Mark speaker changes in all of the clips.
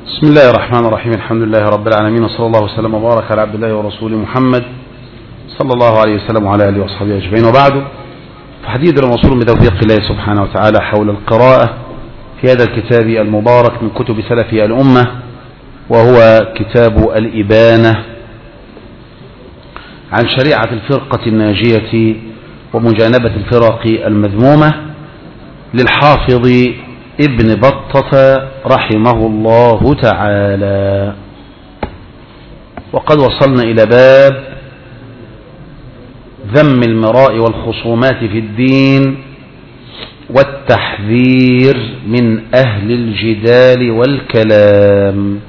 Speaker 1: بسم الله الرحمن الرحيم. الحمد لله رب العالمين، وصلى الله وسلم وبارك على عبد الله ورسوله محمد صلى الله عليه وسلم وعلى آله وصحبه أجمعين، وبعد، فحديث الموصول بتوفيق الله سبحانه وتعالى حول القراءة في هذا الكتاب المبارك من كتب سلف الأمة، وهو كتاب الإبانة عن شريعة الفرقة الناجية ومجانبة الفرق المذمومة للحافظ ابن بطة رحمه الله تعالى. وقد وصلنا إلى باب ذم المراء والخصومات في الدين والتحذير من أهل الجدال والكلام.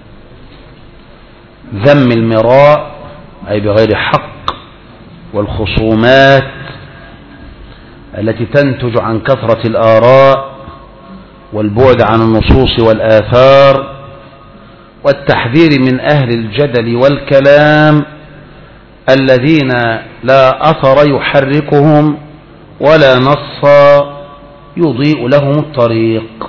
Speaker 1: ذم المراء أي بغير حق، والخصومات التي تنتج عن كثرة الآراء والبعد عن النصوص والآثار، والتحذير من أهل الجدل والكلام الذين لا أثر يحركهم ولا نص يضيء لهم الطريق.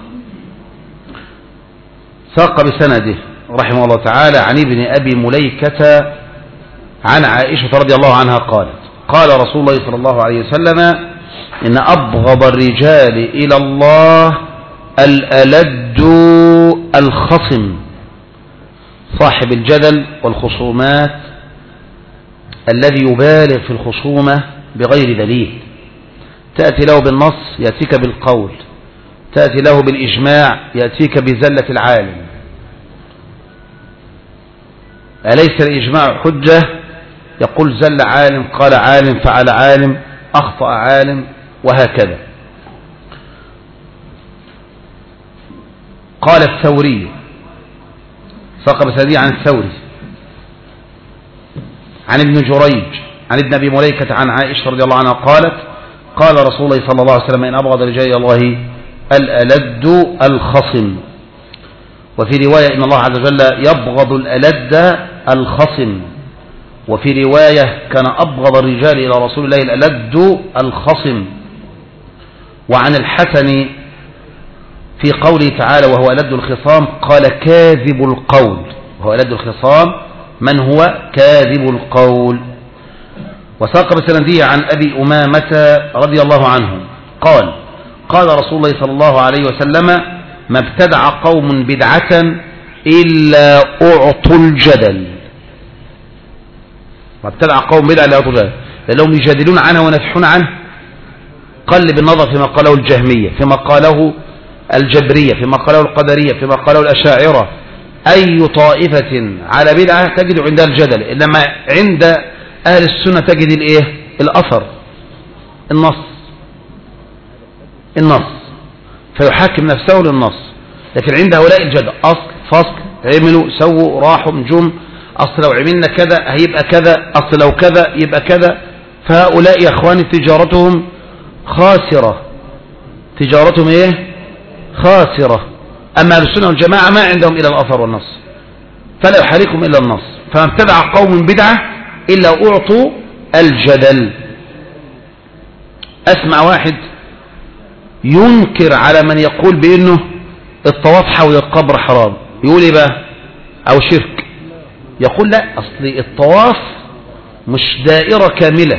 Speaker 1: ساق بسنده رحمه الله تعالى عن ابن أبي مليكة عن عائشة رضي الله عنها قالت: قال رسول الله صلى الله عليه وسلم: إن أبغض الرجال إلى الله الألد الخصم، صاحب الجدل والخصومات الذي يبالغ في الخصومة بغير دليل، تأتي له بالنص يأتيك بالقول، تأتي له بالإجماع يأتيك بزلة العالم. أليس الإجماع حجة؟ يقول زل عالم، قال عالم، فعل عالم، أخطأ عالم، وهكذا. قال الثوري، ساق بسندي عن الثوري عن ابن جريج عن ابن أبي مليكة عن عائشة رضي الله عنها قالت: قال رسول الله صلى الله عليه وسلم: إن أبغض رجال الله الألد الخصم. وفي رواية إن الله عز وجل يبغض الألد الخصم. وفي رواية كان أبغض الرجال إلى رسول الله الألد الخصم. وعن الحسن في قوله تعالى: وهو ألد الخصام، قال: كاذب القول. وهو ألد الخصام من هو كاذب القول. وساق بسندية عن أبي أمامة رضي الله عنه قال: قال رسول الله صلى الله عليه وسلم: ما ابتدع قوم بدعة إلا أعطوا الجدل. ما ابتدع قوم بدعة إلا أعطوا الجدل، لأنهم يجادلون عنه وينفحون عنه. قلب النظر فيما قاله الجهمية، فيما قاله الجبرية، فيما قاله القدرية، فيما قاله الأشاعرة. أي طائفة على بدعة تجد عندها الجدل، إنما عند أهل السنة تجد الإيه؟ الأثر، النص فيحاكم نفسه للنص. لكن عند هؤلاء الجدل أصل، فصل، عملوا، سووا، راحوا، جم، أصل لو عملنا كذا هيبقى كذا، أصل لو كذا يبقى كذا. فهؤلاء يا أخواني تجارتهم خاسرة، تجارتهم إيه؟ خاسرة. أما أهل السنة والجماعة ما عندهم إلا الأثر والنص، فلا يحركهم إلا النص. فما ابتدع قوم بدعة إلا أعطوا الجدل. أسمع واحد ينكر على من يقول بأنه الطواف حول القبر حرام، يقول إيه بقى؟ أو شرك. يقول لا، أصل الطواف مش دائرة كاملة،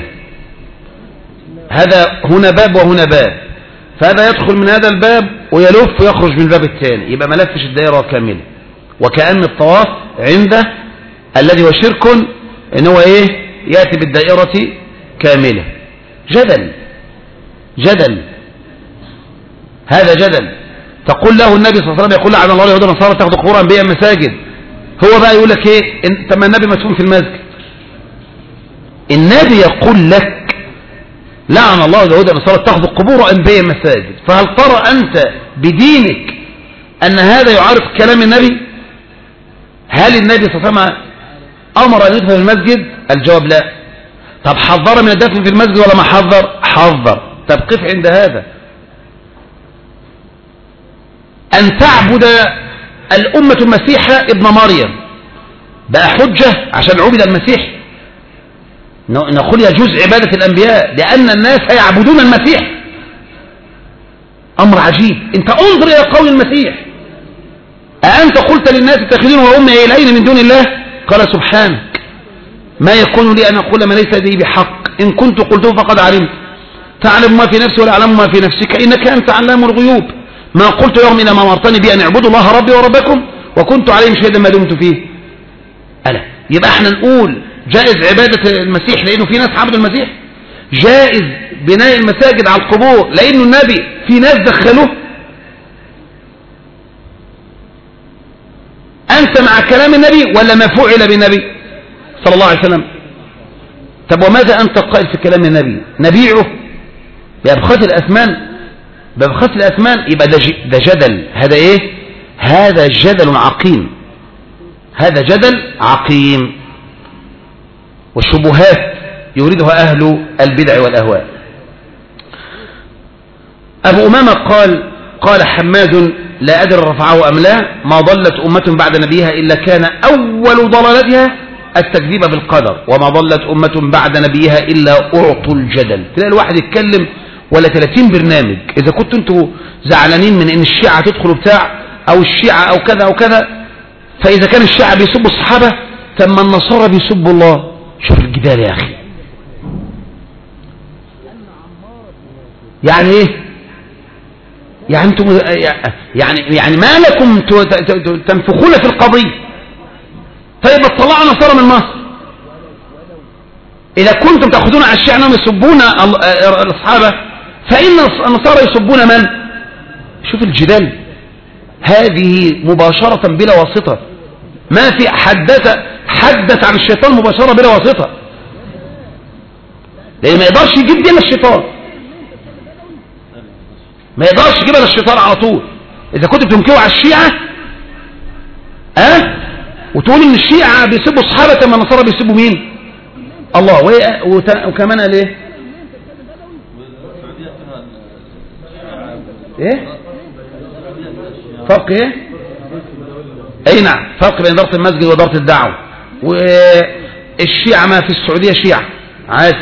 Speaker 1: هذا هنا باب وهنا باب، فهذا يدخل من هذا الباب ويلف ويخرج من الباب الثاني، يبقى ما لفش الدائرة كاملة. وكأن الطواف عنده الذي هو شرك إن هو إيه؟ يأتي بالدائرة كاملة. جدل هذا جدل. تقول له النبي صلى الله عليه وسلم، يقول: لعن الله اليهود والنصارى تاخذ قبور انبياء مساجد. هو بقى يقول لك ايه؟ انت ما النبي مدفون في المسجد. النبي يقول لك: لعن الله اليهود والنصارى تاخذ قبور انبياء مساجد. فهل ترى انت بدينك ان هذا يعارض كلام النبي؟ هل النبي صلى الله عليه وسلم امر ان يدفن في المسجد؟ الجواب لا. طب حذر من الدفن في المسجد ولا ما حذر؟ حذر. طب قف عند هذا. أن تعبد الأمة المسيح ابن مريم بقى حجة عشان عبد المسيح؟ نقول يجوز عبادة الأنبياء لأن الناس يعبدون المسيح. أمر عجيب. أنت انظر إلى قول المسيح: أأنت قلت للناس اتخذون وأمي إلهين من دون الله؟ قال سبحانك ما يكون لي أن أقول ما ليس لي بحق، إن كنت قلته فقد علمت، تعلم ما في نفسي ولا أعلم ما في نفسك إنك أنت علام الغيوب، ما قلت لهم إلا ما أمرتني بأن اعبدوا الله ربي وربكم وكنت عليهم شهيدا ما دمت فيه. ألا يبقى احنا نقول جائز عبادة المسيح لأنه في ناس عبدوا المسيح، جائز بناء المساجد على القبور لأنه النبي في ناس دخلوه. أنت مع كلام النبي ولا ما فعل بالنبي صلى الله عليه وسلم؟ طب وماذا أنت قائل في كلام النبي؟ نبيعه بأبخاس الأثمان، بأبخاس الأثمان، يبقى ده جدل. هذا إيه؟ هذا جدل عقيم، هذا جدل عقيم، والشبهات يريدها أهل البدع والأهواء. أبو أمامة قال حماد لا أدري رفعه أم لا، ما ضلت أمة بعد نبيها إلا كان أول ضلالتها التكذيب بالقدر، وما ضلت أمة بعد نبيها إلا أعطوا الجدل. تلاقي الواحد يتكلم ولا 30 برنامج. إذا كنتوا انتوا زعلانين من إن الشيعة تدخلوا بتاع أو الشيعة أو كذا أو كذا، فإذا كان الشيعة بيسبوا الصحابة ثم النصارى بيسبوا الله. شوف الجدال يا أخي، يعني إيه؟ يعني انتم يعني ما لكم تنفخون في القضية؟ طيب اطلعوا نصارى من مصر. إذا كنتم تأخذون على الشيعة أنهم يسبون الصحابة فإن النصارى يسبون من؟ شوف الجدال، هذه مباشرة بلا واسطة، ما في حدث عن الشيطان مباشرة بلا واسطة، لأن ما يقدرش يجيب دين الشيطان، ما يقدرش يجيبها للشيطان على طول. إذا كنت بتنكروا على الشيعة وتقول إن الشيعة بيسبوا الصحابة، ما النصارى بيسبوا مين؟ الله. وكمان قال إيه؟ إيه؟ فرق إيه؟ أي نعم، فرق بين إدارة المسجد وإدارة الدعوة. والشيعة ما في السعودية شيعة عادي،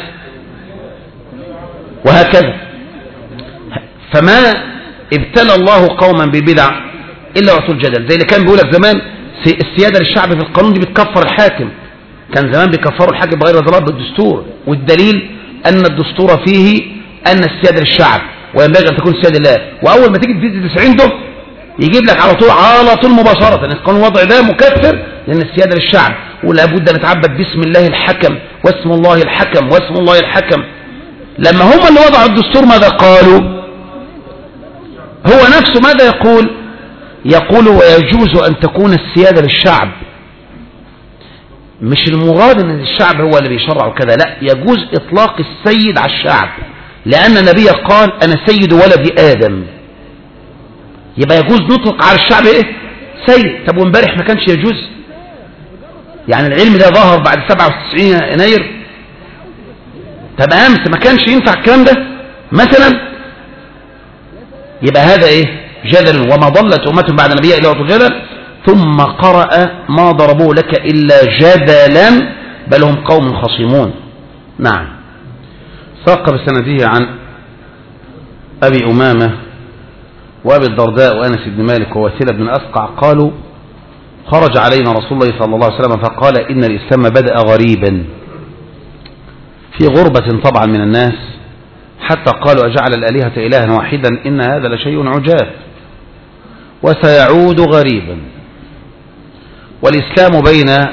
Speaker 1: وهكذا. فما ابتلى الله قوما ببدع إلا وعطوا الجدل، زي اللي كان بيقولك زمان السيادة للشعب في القانون دي بتكفر الحاكم. كان زمان بيكفروا الحاكم بغير ضلال بالدستور، والدليل أن الدستور فيه أن السيادة للشعب وينبغي أن تكون السيادة لله. وأول ما تيجي تزيد 90 ده يجيب لك على طول مباشرة القانون الوضع ده مكفر لأن السيادة للشعب، ولا بد أن نتعبد باسم الله الحكم واسم الله الحكم واسم الله الحكم. لما هم اللي وضعوا الدستور ماذا قالوا؟ هو نفسه ماذا يقول ويجوز أن تكون السيادة للشعب. مش المراد أن الشعب هو اللي بيشرع كذا، لا، يجوز إطلاق السيد على الشعب، لأن النبي قال أنا سيد ولد آدم، يبقى يجوز نطلق على الشعب إيه؟ سيد. طب وامبارح ما كانش يجوز؟ يعني العلم ده ظهر بعد 97 يناير، طب أمس ما كانش ينفع الكلام ده مثلا؟ يبقى هذا إيه؟ جدل. وما ضلت أمة بعد نبيها إلا وعطوا جدل. ثم قرأ ما ضربوا لك إلا جدلا بل هم قوم خصيمون. نعم. ساق بسنده عن أبي أمامة وأبي الدرداء وأنس بن مالك وواسلة بن أسقع قالوا خرج علينا رسول الله صلى الله عليه وسلم فقال إن الإسلام بدأ غريبا، في غربة طبعا من الناس، حتى قالوا أجعل الآلهة إلها واحدا إن هذا لشيء عجاب، وسيعود غريبا. والإسلام بين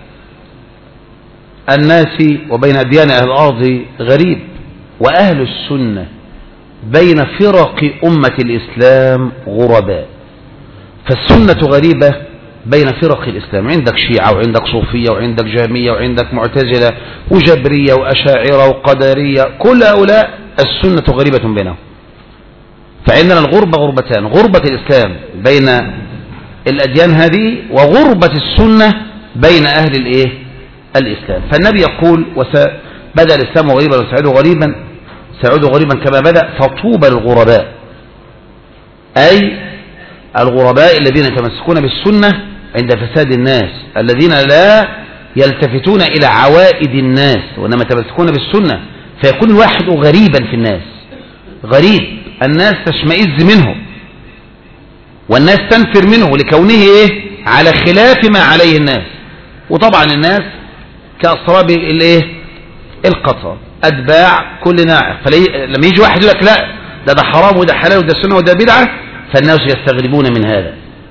Speaker 1: الناس وبين أديان أهل الأرض غريب، وأهل السنة بين فرق أمة الإسلام غرباء. فالسنة غريبة بين فرق الإسلام، عندك شيعة وعندك صوفية وعندك جهمية وعندك معتزلة وجبرية وأشاعرة وقدرية، كل هؤلاء السنة غريبة بينهم. فعندنا الغربة غربتان، غربة الإسلام بين الأديان هذه، وغربة السنة بين أهل الإسلام. فالنبي يقول بدأ الإسلام غريبا وسيعود غريبا، سيعود غريبا كما بدأ، فطوبى للغرباء، أي الغرباء الذين يتمسكون بالسنة عند فساد الناس، الذين لا يلتفتون إلى عوائد الناس وإنما يتمسكون بالسنة، فيكون الواحد غريبا في الناس، غريب، الناس تشمئز منه. والناس تنفر منه لكونه إيه؟ على خلاف ما عليه الناس. وطبعا الناس كأصراب الإيه؟ القطر، أتباع كل ناعق. فلما يجي واحد يقول لك لا ده حرام وده حلال وده سنة وده بدعة، فالناس يستغربون من هذا.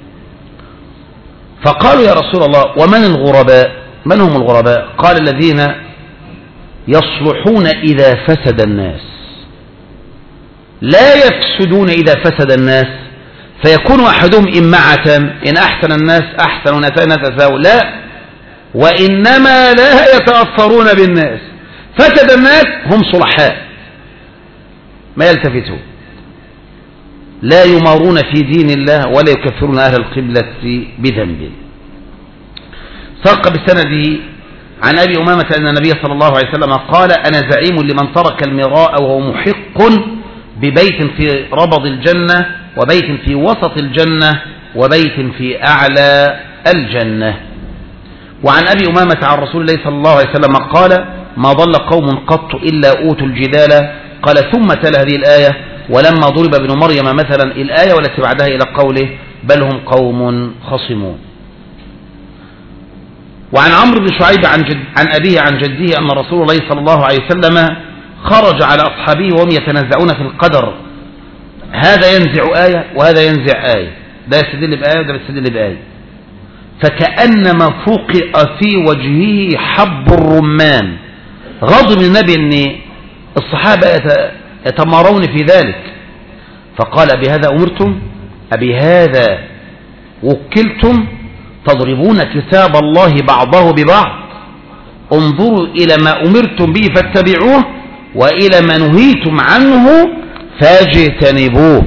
Speaker 1: فقالوا يا رسول الله ومن الغرباء؟ من هم الغرباء؟ قال الذين يصلحون إذا فسد الناس، لا يفسدون إذا فسد الناس فيكون أحدهم إمعة، إن أحسن الناس أحسن وإن أساء الناس أساءوا، لا، وإنما لا يتأثرون بالناس. فسد الناس هم صلحاء ما يلتفتون، لا يمارون في دين الله ولا يكفرون أهل القبلة بذنب. ساق بسنده عن أبي أمامة أن النبي صلى الله عليه وسلم قال أنا زعيم لمن ترك المراء وهو محق ببيت في ربض الجنة وبيت في وسط الجنة وبيت في أعلى الجنة. وعن أبي أمامة عن رسول الله صلى الله عليه وسلم قال ما ضل قوم قط إلا أوتوا الجدال. قال ثم تلا هذه الآية ولما ضرب ابن مريم مثلا الآية والتي بعدها إلى قوله بل هم قوم خصمون. وعن عمرو بن شعيب عن أبيه عن جده أن رسول الله صلى الله عليه وسلم خرج على أصحابه وهم يتنازعون في القدر، هذا ينزع آية وهذا ينزع آية، ده يستدل بآية وده يستدل بآية، فكأنما فوقئ في وجهه حب الرمان. غضب النبي أن الصحابة يتمارون في ذلك، فقال بهذا أمرتم أبهذا وكلتم تضربون كتاب الله بعضه ببعض، انظروا إلى ما أمرتم به فاتبعوه وإلى ما نهيتم عنه فاجتنبوه.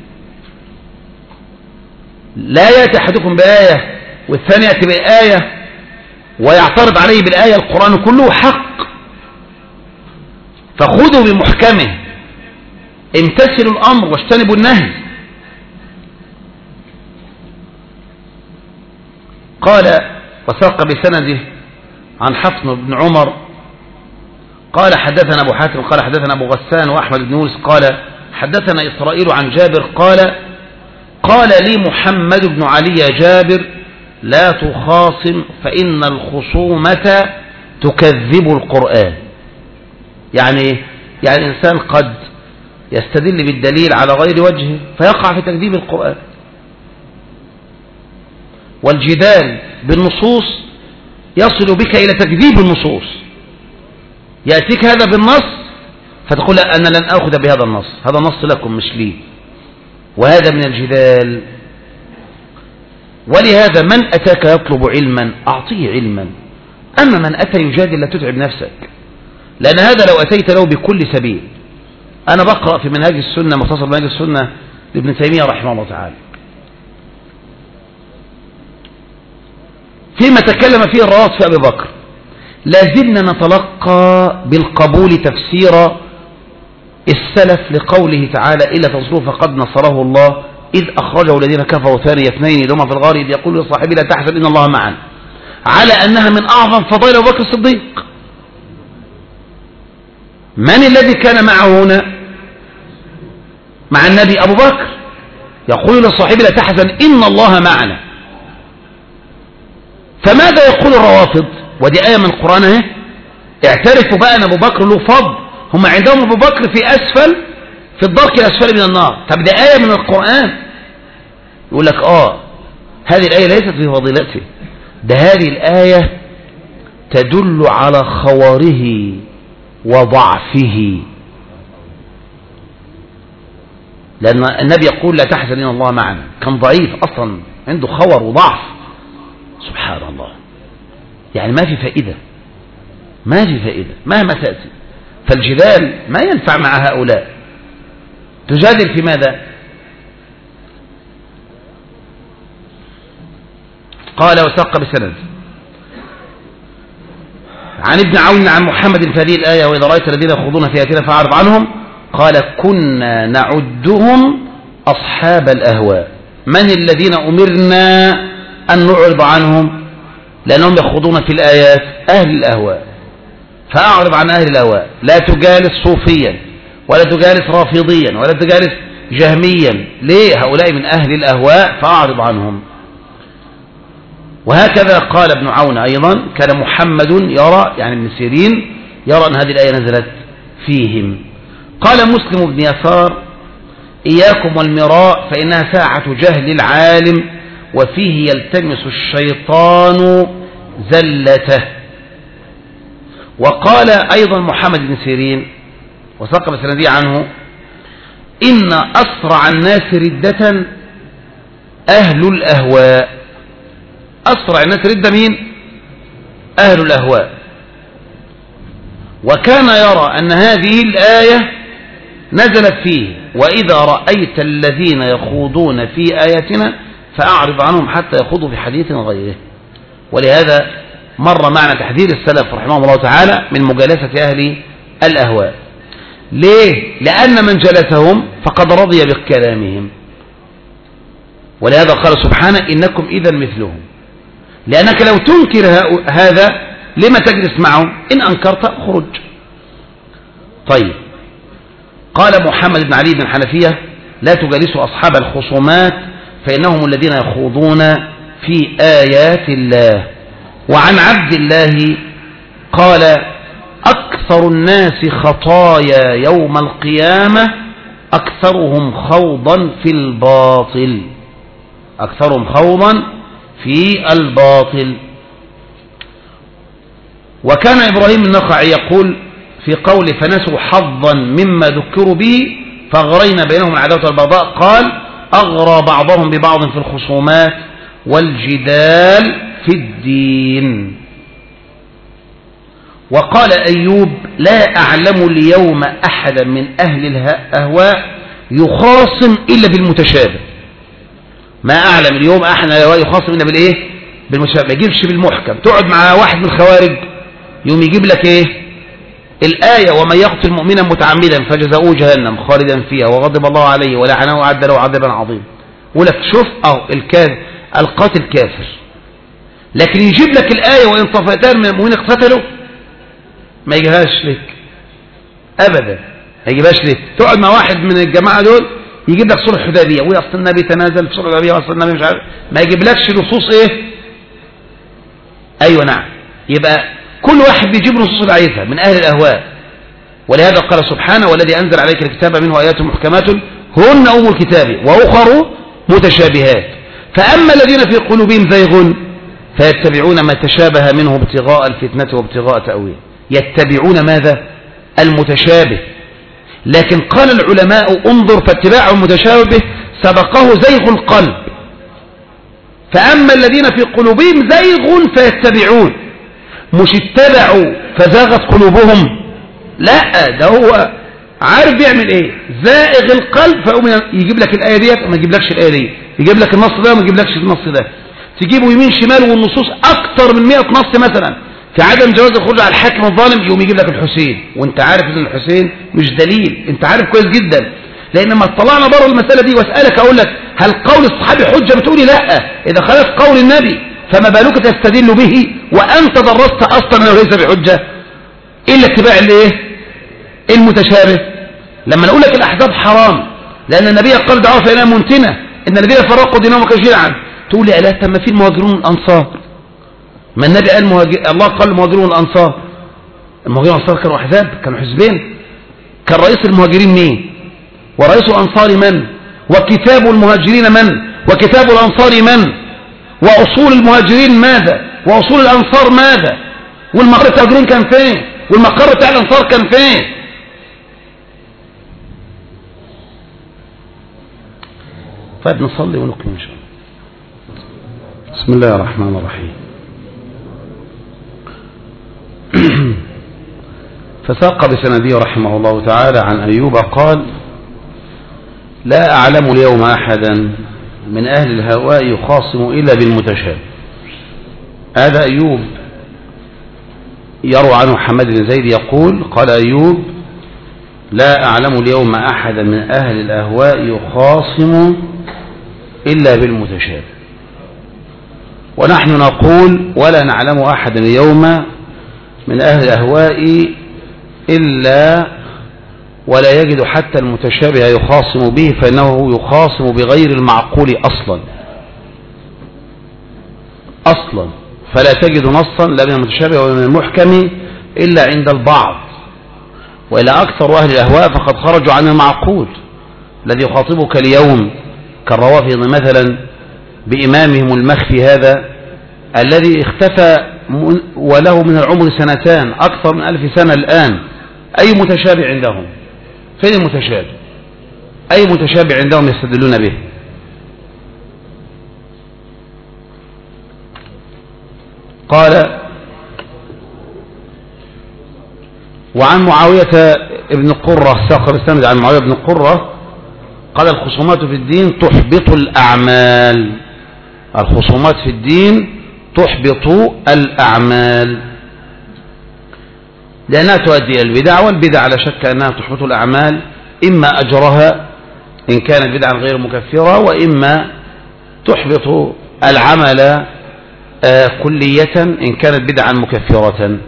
Speaker 1: لا يأتي أحدكم بآية والثاني يأتي بآية ويعترض عليه بالآية، القرآن كله حق، فخذوا بمحكمه، امتثلوا الأمر واجتنبوا النهي. قال وساق بسنده عن حفص بن عمر قال حدثنا أبو حاتم قال حدثنا أبو غسان وأحمد بن يونس قال حدثنا إسرائيل عن جابر قال لي محمد بن علي يا جابر لا تخاصم فإن الخصومة تكذب القرآن. يعني الإنسان قد يستدل بالدليل على غير وجهه فيقع في تكذيب القرآن. والجدال بالنصوص يصل بك إلى تكذيب النصوص، يأتيك هذا بالنص فتقول لا أنا لن أخذ بهذا النص، هذا نص لكم مش لي، وهذا من الجدال. ولهذا من أتاك يطلب علما أعطيه علما، أما من أتى يجادل لا تتعب نفسك، لأن هذا لو أتيت له بكل سبيل. أنا بقرأ في منهاج السنة مختصر منهاج السنة لابن تيمية رحمه الله تعالى فيما تكلم فيه الروافض في أبي بكر، لازلنا نتلقى بالقبول تفسير السلف لقوله تعالى إلا تنصروه فقد نصره الله إذ أخرجه الذين كفروا ثاني اثنين إذ هما في الغار إذ يقول لصاحبه لا تحزن إن الله معنا، على أنها من أعظم فضائل أبو بكر الصديق. من الذي كان معه هنا مع النبي؟ أبو بكر، يقول لصاحبه لا تحزن إن الله معنا. فماذا يقول الروافض؟ ودي آية من القرآن اهي، اعترفوا بقى أن أبو بكر له فضل، هم عندهم أبو بكر في أسفل في الدرك الأسفل من النار. طب دي آية من القرآن، يقول لك هذه الآية ليست في فضيلته، ده هذه الآية تدل على خواره وضعفه، لأن النبي يقول لا تحزن إن الله معنا، كان ضعيف أصلا عنده خور وضعف. سبحان الله، يعني ما في فائدة مهما تأتي. فالجدال ما ينفع مع هؤلاء. تجادل في ماذا؟ قال وساق بسند عن ابن عون عن محمد في هذه الآية وإذا رأيت الذين يخوضون في آياتنا فأعرض عنهم. قال كنا نعدهم أصحاب الأهواء. من الذين أمرنا أن نعرض عنهم؟ لأنهم يخوضون في الآيات أهل الأهواء، فأعرض عن أهل الأهواء. لا تجالس صوفيا ولا تجالس رافضيا ولا تجالس جهميا. ليه؟ هؤلاء من أهل الأهواء فأعرض عنهم. وهكذا قال ابن عون أيضا: كان محمد يرى، يعني ابن سيرين يرى أن هذه الآية نزلت فيهم. قال مسلم بن يسار: إياكم والمراء فإنها ساعة جهل العالم وفيه يلتمس الشيطان زلته. وقال أيضا محمد بن سيرين وثقب السندي عنه: إن أسرع الناس ردة أهل الأهواء. أسرع الناس ردة مين؟ أهل الأهواء. وكان يرى أن هذه الآية نزلت فيه: وإذا رأيت الذين يخوضون في آياتنا فأعرض عنهم حتى يخوضوا في حديث غيره. ولهذا مر معنا تحذير السلف رحمه الله تعالى من مجالسة أهل الأهواء. ليه؟ لأن من جلسهم فقد رضي بكلامهم. ولهذا قال سبحانه: إنكم إذا مثلهم. لأنك لو تنكر هذا لما تجلس معهم؟ إن أنكرت اخرج. طيب، قال محمد بن علي بن حنفية: لا تجالسوا أصحاب الخصومات فإنهم الذين يخوضون في آيات الله. وعن عبد الله قال: أكثر الناس خطايا يوم القيامة أكثرهم خوضا في الباطل. أكثرهم خوضا في الباطل. وكان إبراهيم النخعي يقول في قوله: فنسوا حظا مما ذكروا به فأغرينا بينهم العداوة والبغضاء، قال: أغرى بعضهم ببعض في الخصومات والجدال في الدين. وقال أيوب: لا أعلم اليوم أحدا من أهل الأهواء يخاصم إلا بالمتشابه. ما أعلم اليوم أحد يخاصم إلا بالإيه؟ بالمتشابه. ما يجيبش بالمحكم. تقعد مع واحد من الخوارج يوم يجيب لك إيه؟ الآية: ومن يقتل مؤمنا متعمدا فجزاؤه جهنم خالدا فيها وغضب الله عليه ولعنه وأعد له عذابا عظيما. ولك شوف القاتل كافر. لكن يجيب لك الآية: وإن طائفتان من المؤمنين اقتتلوا، ما يجيبهاش لك أبدا. ما يجيبهاش لك. تقعد مع واحد من الجماعة دول يجيب لك صلح الحديبية: وأصل النبي تنازل في صلح الحديبية، وأصل النبي مش عارف. ما يجيبلكش نصوص إيه؟ أيوة نعم. يبقى كل واحد بيجيب نصوص اللي عايزها من أهل الأهواء. ولهذا قال سبحانه: والذي أنزل عليك الكتاب منه آيات محكمات هن أم الكتاب وأخر متشابهات فأما الذين في قلوبهم زيغ فيتبعون ما تشابه منه ابتغاء الفتنة وابتغاء تأويله. يتبعون ماذا؟ المتشابه. لكن قال العلماء: انظر، فاتباع المتشابه سبقه زيغ القلب. فأما الذين في قلوبهم زيغ فيتبعون، مش اتبعوا فزاغت قلوبهم، لا، ده هو عارف بيعمل ايه، زائغ القلب. فيقوم يجيب لك الآية ديت وما يجيبلكش الآية دي، يجيب لك النص ده وما يجيبلكش النص ده، تجيبه يمين شمال والنصوص أكتر من 100 نص مثلا في عدم جواز الخروج على الحاكم الظالم، يقوم يجيب لك الحسين، وانت عارف ان الحسين مش دليل، انت عارف كويس جدا. لان ما طلعنا بره المسألة دي واسألك اقول لك: هل قول الصحابي حجة؟ بتقولي لا. اذا خالف قول النبي فما بالك تستدل به وانت درست اصلا انه ليس بحجة الا اتباع الايه؟ المتشابه. لما نقول لك الاحزاب حرام لان النبي قال: دعوه فانها منتنه ان الذين فرقوا دينهم وكشيعا، تقول لي: لا، طب ما في المهاجرون والانصار، ما النبي قال الله قال المهاجرون والانصار. المهاجرون والانصار كانوا احزاب، كانوا حزبين. كان رئيس المهاجرين مين؟ ورئيس الانصار من؟ وكتاب المهاجرين من؟ وكتاب الانصار من؟ واصول المهاجرين ماذا؟ واصول الانصار ماذا؟ والمقر بتاع المهاجرين كان فين؟ والمقر بتاع الانصار كان فين؟ طيب نصلي ونكمل ان شاء الله. بسم الله الرحمن الرحيم. فساق بسنده رحمه الله تعالى عن أيوب قال: لا أعلم اليوم أحدا من أهل الهواء يخاصم إلا بالمتشابه. هذا أيوب يروى عنه حماد بن زيد يقول: قال أيوب: لا أعلم اليوم أحدا من أهل الأهواء يخاصم إلا بالمتشابه. ونحن نقول: ولا نعلم أحدا اليوم من أهل الأهواء إلا ولا يجد حتى المتشابه يخاصم به، فإنه يخاصم بغير المعقول أصلا، فلا تجد نصا لا من المتشابه ولا من المحكم إلا عند البعض، وإلى أكثر أهل الأهواء فقد خرجوا عن المعقول الذي يخاطبك اليوم كالروافض مثلا بإمامهم المخفي هذا الذي اختفى وله من العمر سنتان أكثر من 1000 سنة الآن. أي متشابه عندهم؟ فين المتشابه؟ أي متشابه عندهم يستدلون به؟ قال: وعن معاوية ابن قرة، ساق السند عن معاوية بن قرة قال: الخصومات في الدين تحبط الأعمال. الخصومات في الدين تحبط الأعمال لأنها تؤدي إلى البدع، والبدع لا شك أنها تحبط الأعمال، إما أجرها إن كانت بدعا غير مكفرة، وإما تحبط العمل كلية إن كانت بدعا مكفرة.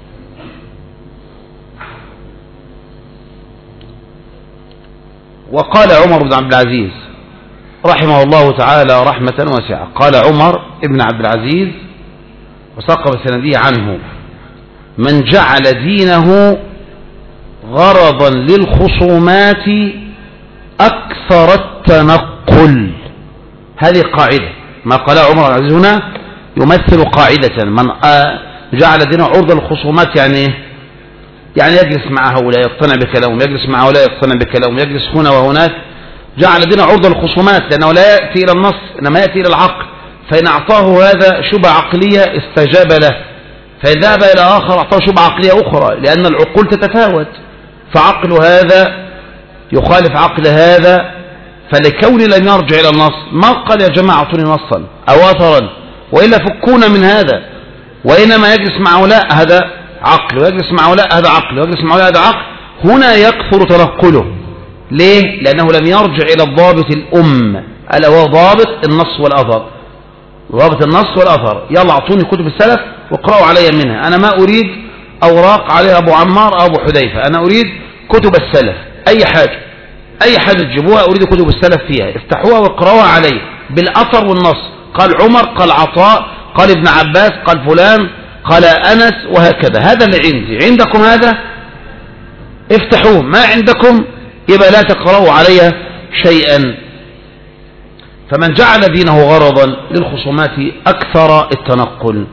Speaker 1: وقال عمر بن عبد العزيز رحمه الله تعالى رحمة واسعة، قال عمر بن عبد العزيز وساق بسنده عنه: من جعل دينه غرضا للخصومات أكثر التنقل. هذه قاعدة، ما قال عمر بن عبد العزيز هنا يمثل قاعدة. من جعل دينه عرضة للخصومات يعني يجلس مع هؤلاء يقتنع بكلامهم، يجلس مع هؤلاء يقتنع بكلامهم، يجلس هنا وهناك، جعل دينه عرضة للخصومات، لأنه لا يأتي إلى النص إنما يأتي إلى العقل، فإن أعطاه هذا شبهة عقلية استجاب له، فإن ذهب إلى آخر أعطاه شبهة عقلية أخرى، لأن العقول تتفاوت، فعقل هذا يخالف عقل هذا، فلكون لم يرجع إلى النص ما قال يا جماعة اعطوني نصا أو أثرا وإلا فكونا من هذا، وإنما يجلس مع هؤلاء هذا عقل، ويجلس مع هؤلاء هذا عقل، ويجلس مع هؤلاء هذا عقل، هنا يكثر تنقله. ليه؟ لأنه لم يرجع إلى الضابط الأم، ألا هو ضابط النص والأثر. ضابط النص والأثر، يلا اعطوني كتب السلف واقرأوا علي منها، أنا ما أريد أوراق عليها أبو عمار أو أبو حذيفة، أنا أريد كتب السلف، أي حاجة تجيبوها أريد كتب السلف فيها، افتحوها واقرأوها علي بالأثر والنص، قال عمر، قال عطاء، قال ابن عباس، قال فلان، قال أنس، وهكذا. هذا اللي عندي، عندكم هذا افتحوه، ما عندكم يبقى لا تقرأوا علي شيئا. فمن جعل دينه غرضا للخصومات أكثر التنقل.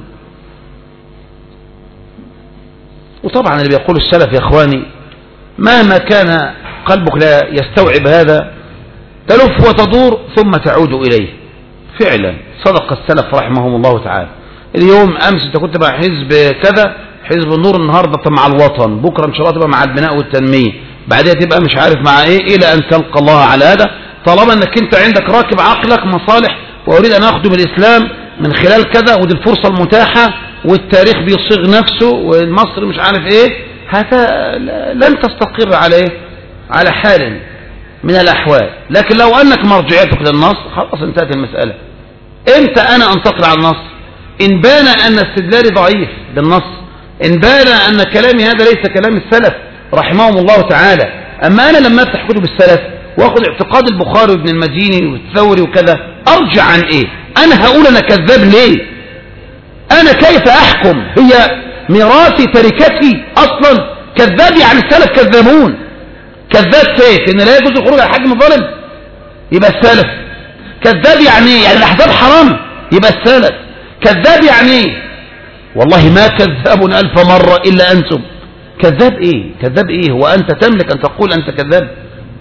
Speaker 1: وطبعا اللي بيقول السلف يا إخواني مهما كان قلبك لا يستوعب هذا تلف وتدور ثم تعود إليه. فعلا صدق السلف رحمهم الله تعالى. اليوم أمس أنت كنت مع حزب كذا، حزب النور، النهاردة مع الوطن، بكرة إن شاء الله تبقى مع البناء والتنمية، بعدها تبقى مش عارف مع إيه، إلى أن تلقى الله على هذا. طالما أنك أنت عندك راكب عقلك مصالح وأريد أن أخدم الإسلام من خلال كذا، ودي الفرصة المتاحة، والتاريخ بيصيغ نفسه، والمصر مش عارف إيه، هذا لن تستقر على حال من الأحوال. لكن لو أنك مرجعيتك للنص خلاص انتهت المسألة. إمتى أنا أنتقل على النص؟ إن بان أن استدلالي ضعيف بالنص، إن بان أن كلامي هذا ليس كلام السلف رحمهم الله تعالى. أما أنا لما أفتح كتب السلف وأخذ اعتقاد البخاري وابن المديني والثوري وكذا، أرجع عن إيه؟ أنا هقول أنا كذاب ليه؟ أنا كيف أحكم؟ هي ميراثي تركتي أصلا. كذاب يعني السلف كذابون. كذاب كيف؟ إن لا يجوز الخروج على حاكم ظالم يبقى السلف. كذاب يعني إيه؟ يعني الأحزاب حرام يبقى السلف. كذاب يعني إيه؟ والله ما كذاب 1000 مرة إلا أنتم. كذاب إيه؟ كذاب إيه؟ وأنت تملك أن تقول أنت كذاب؟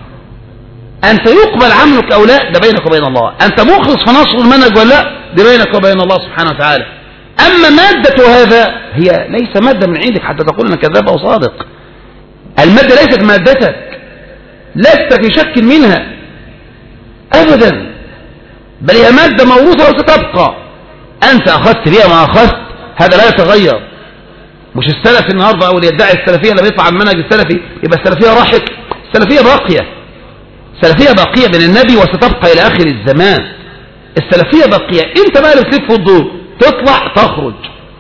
Speaker 1: أنت يقبل عملك أو لا ده بينك وبين الله. أنت مخلص في نصر المنهج ولا لا ده بينك وبين الله سبحانه وتعالى. أما مادة هذا هي ليس مادة من عندك حتى تقول أنك كذاب أو صادق. المادة ليست مادتك، لست في شك منها أبدا، بل هي مادة موروثة وستبقى. أنت أخذت بها ما أخذت هذا لا يتغير. مش السلفي النهاردة أو اللي يدعي السلفية لما يطلع المنهج السلفي يبقى السلفية راحت. السلفية باقية، السلفية باقية من النبي وستبقى إلى آخر الزمان. السلفية باقية. أنت بقى اللي تلف وتدور، تطلع تخرج.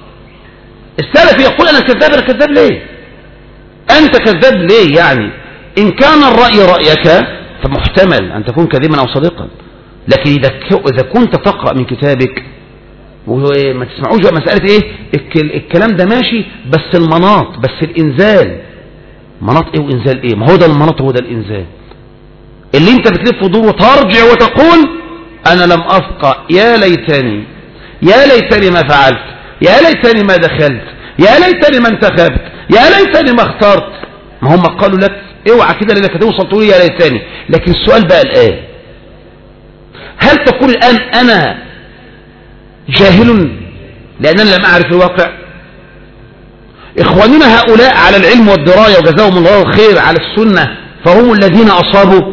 Speaker 1: السلفي يقول أنا كذاب. أنا كذاب ليه؟ أنت كذاب ليه يعني؟ إن كان الرأي رأيك فمحتمل أن تكون كذبا أو صديقا، لكن إذا كنت تقرأ من كتابك وما تسمعوش بقى مسألة إيه الكلام ده ماشي، بس المناط، بس الإنزال مناط إيه وإنزال إيه؟ ما هو ده المناط هو ده الإنزال اللي أنت بتلف ودور وترجع وتقول أنا لم أفقه، يا ليتني ما فعلت، يا ليتني ما دخلت، يا ليتني ما انتخبت، يا ليتني ما اخترت. ما هم قالوا لك اوعى كده لانك هتوصل تقول يا ليتني. لكن السؤال بقى الآن، هل تقول الآن أنا جاهل لأنني لم أعرف الواقع؟ إخواننا هؤلاء على العلم والدراية وجزاهم الله الخير على السنة فهم الذين أصابوا.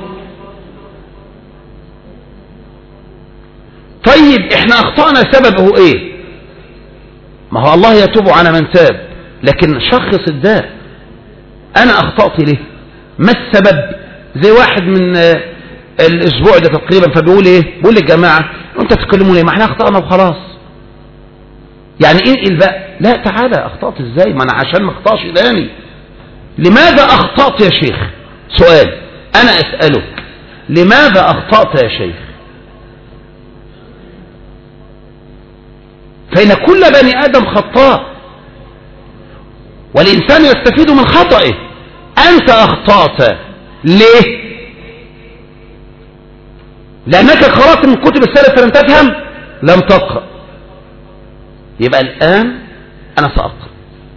Speaker 1: طيب احنا أخطأنا سببه ايه؟ ما هو الله يتوب على من تاب، لكن شخص الداء أنا أخطأت ليه؟ ما السبب؟ زي واحد من الأسبوع ده تقريبا فبيقول ايه؟ بيقول للجماعة انت تتكلموا ليه؟ ما احنا أخطأنا وخلاص، يعني انقل بقى. لا تعالى، أخطأت ازاي؟ ما أنا عشان ما اخطأش تاني. لماذا أخطأت يا شيخ؟ سؤال أنا أسألك، لماذا أخطأت يا شيخ؟ فإن كل بني آدم خطاء والإنسان يستفيد من خطئه. أنت أخطأت ليه؟ لأنك قرأت من كتب السلف فلم تفهم، لم تقرأ. يبقى الآن أنا سأقرأ.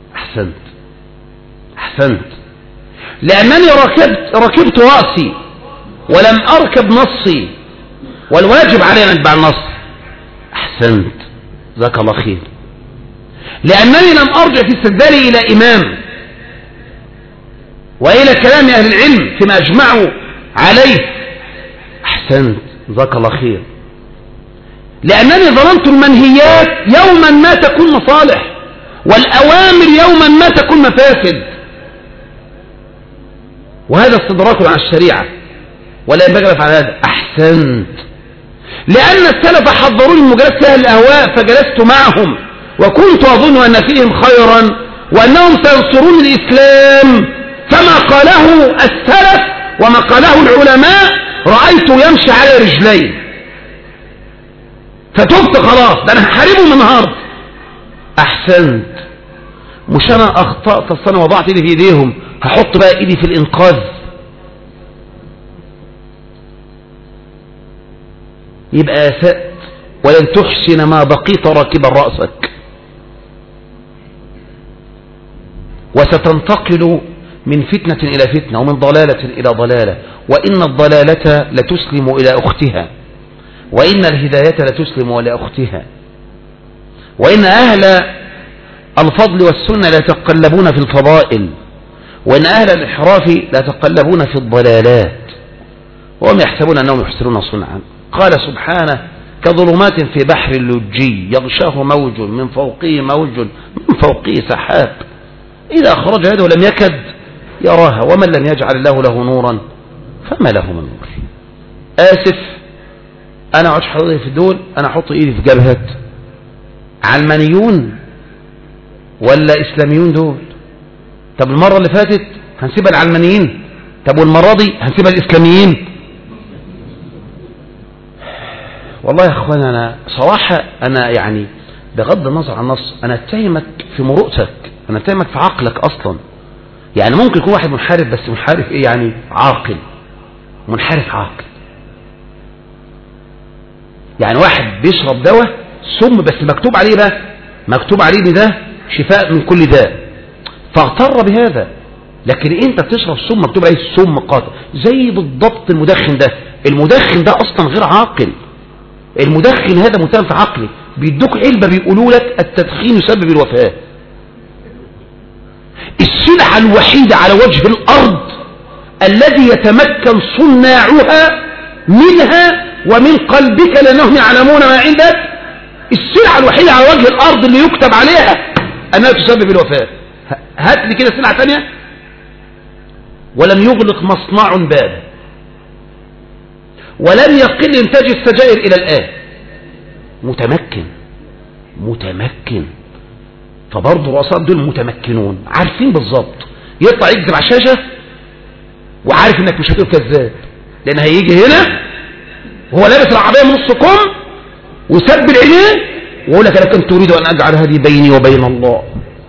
Speaker 1: أحسنت لأنني ركبت رأسي ولم أركب نصي، والواجب علي أن أتبع النص. أحسنت، جزاك الله خير. لأنني لم أرجع في استدلالي إلى إمام وإلى كلام أهل العلم فيما أجمعوا عليه. أحسنت، جزاك الله خير. لأنني ظننت المنهيات يوما ما تكون مصالح، والأوامر يوما ما تكون مفاسد، وهذا استدراك على الشريعة ولا ينبغي على هذا. أحسنت. لأن السلف حضروني من مجالسة أهل الأهواء فجلست معهم وكنت أظن أن فيهم خيرا وأنهم سينصرون الإسلام، فما قاله السلف وما قاله العلماء رأيته يمشي على رجلين، فتبت خلاص، ده أنا هحاربه من النهارده. أحسنت. مش أنا أخطأت أصلا وضعت إيدي في إيديهم، هحط بقى إيدي في الإنقاذ. يبقى أسأت ولن تحسن ما بقيت راكبا رأسك، وستنتقل من فتنة إلى فتنة ومن ضلالة إلى ضلالة، وإن الضلالة لتسلم إلى أختها، وإن الهداية لتسلم إلى أختها، وإن أهل الفضل والسنة لا يتقلبون في الفضائل، وإن أهل الإحراف لا يتقلبون في الضلالات، وهم يحسبون أنهم يحسنون صنعا. قال سبحانه كظلمات في بحر اللجي يغشاه موج من فوقه موج من فوقه سحاب إذا أخرج يده لم يكد يراها ومن لم يجعل الله له نورا فما له من نور. آسف، أنا أقعدش حضرتي في دول، أنا أحط إيدي في جبهة علمانيون ولا إسلاميون دول. طب المرة اللي فاتت هنسيبها العلمانيين، طب والمرة دي هنسيبها الإسلاميين. والله يا أخوان أنا صراحة أنا يعني بغض النظر عن النص أنا أتهمك في مروءتك، أنا أتهمك في عقلك أصلا. يعني ممكن يكون واحد منحرف، بس منحرف إيه يعني؟ عاقل، منحرف عاقل. يعني واحد بيشرب دواء سم بس مكتوب عليه بقى، مكتوب عليه ده شفاء من كل داء، فاغتر بهذا. لكن انت بتشرب سم مكتوب عليه سم قاتل، زي بالضبط المدخن ده. المدخن ده اصلا غير عاقل، المدخن هذا متهم في عقله. بيدوك علبة بيقولوا لك التدخين يسبب الوفاة. السلعة الوحيدة على وجه الأرض الذي يتمكن صناعها منها ومن قلبك لأنهم يعلمون ما عندك، السلعة الوحيدة على وجه الأرض اللي يكتب عليها أنها تسبب الوفاة. هات لي كده سلعة ثانية. ولم يغلق مصنع باب، ولم يقل إنتاج السجائر إلى الآن. متمكن. فبرضه الرؤساء دول متمكنون، عارفين بالظبط. يطلع يكذب على الشاشة وعارف انك مش هتقول كذاب، لان هيجي هنا وهو لابس العربيه من نص كم وسب العينين ويقول لك انا كنت اريد ان اجعل هذه بيني وبين الله،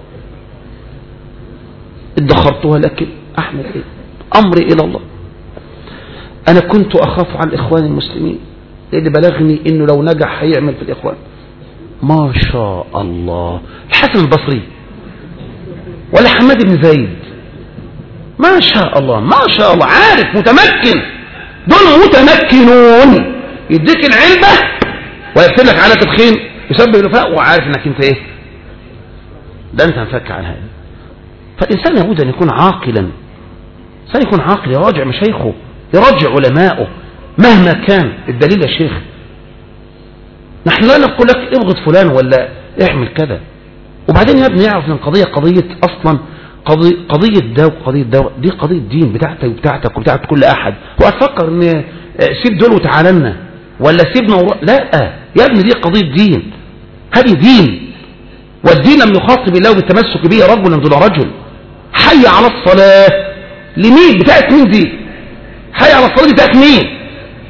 Speaker 1: ادخرتها لكن احمد ايه امري الى الله. انا كنت اخاف على الاخوان المسلمين لان بلغني انه لو نجح هيعمل في الاخوان. ما شاء الله، الحسن البصري ولا حماد بن زيد، ما شاء الله ما شاء الله، عارف متمكن، دول متمكنون، يديك العلبة ويكتب لك على تدخين يسبب الوفاء وعارف انك انت ايه ده، انت هنفك عن هذا. فالانسان يجب ان يكون عاقلا، الانسان يكون عاقل، يراجع مشايخه، يراجع علماءه مهما كان. الدليل يا شيخ، نحن لا نقول لك ابغض فلان ولا اعمل كذا. وبعدين يا ابني يعرف ان القضية قضية اصلا قضية دولة دي قضية دين بتاعتك وبتاعتك وبتاعت كل احد. هو هتفكر ان سيب دول وتعالى لنا ولا سيبنا لا يا ابني، دي قضية دين، هذه دين، والدين لم يخاطب الله بالتمسك به رجلا دون رجل. حي على الصلاة لمين؟ بتاعت مين دي؟ حي على الصلاة بتاعت مين؟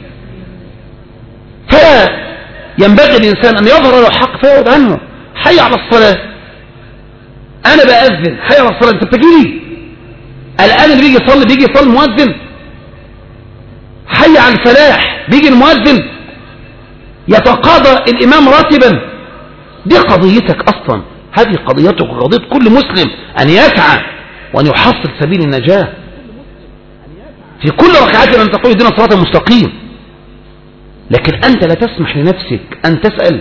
Speaker 1: فلا ينبغي الإنسان أن يظهر له حق فيعود عنه. حي على الصلاة، أنا بأذن حي على الصلاة، أنت بتجيلي الآن اللي بيجي يصلي المؤذن. حي على الفلاح، بيجي المؤذن يتقاضى الإمام راتبا. دي قضيتك أصلا، هذه قضيتك وقضية كل مسلم أن يسعى وأن يحصل سبيل النجاة في كل ركعات أن تقول اهدنا الصراط المستقيم. لكن أنت لا تسمح لنفسك أن تسأل.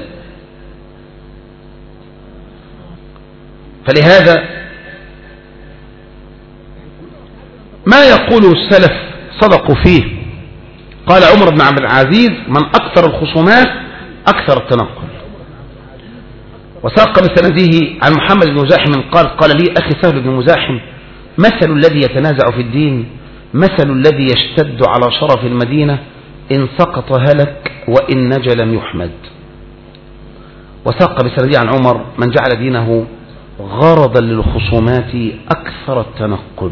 Speaker 1: فلهذا ما يقوله السلف صدقوا فيه. قال عمر بن عبد العزيز من أكثر الخصومات أكثر التنقل. وساق بسنده عن محمد بن مزاحم قال لي أخي سهل بن مزاحم مثل الذي يتنازع في الدين مثل الذي يشتد على شرف المدينة، إن سقط هلك وإن نجا لم يحمد. وساق بسنده عن عمر من جعل دينه غرضا للخصومات أكثر التنقل.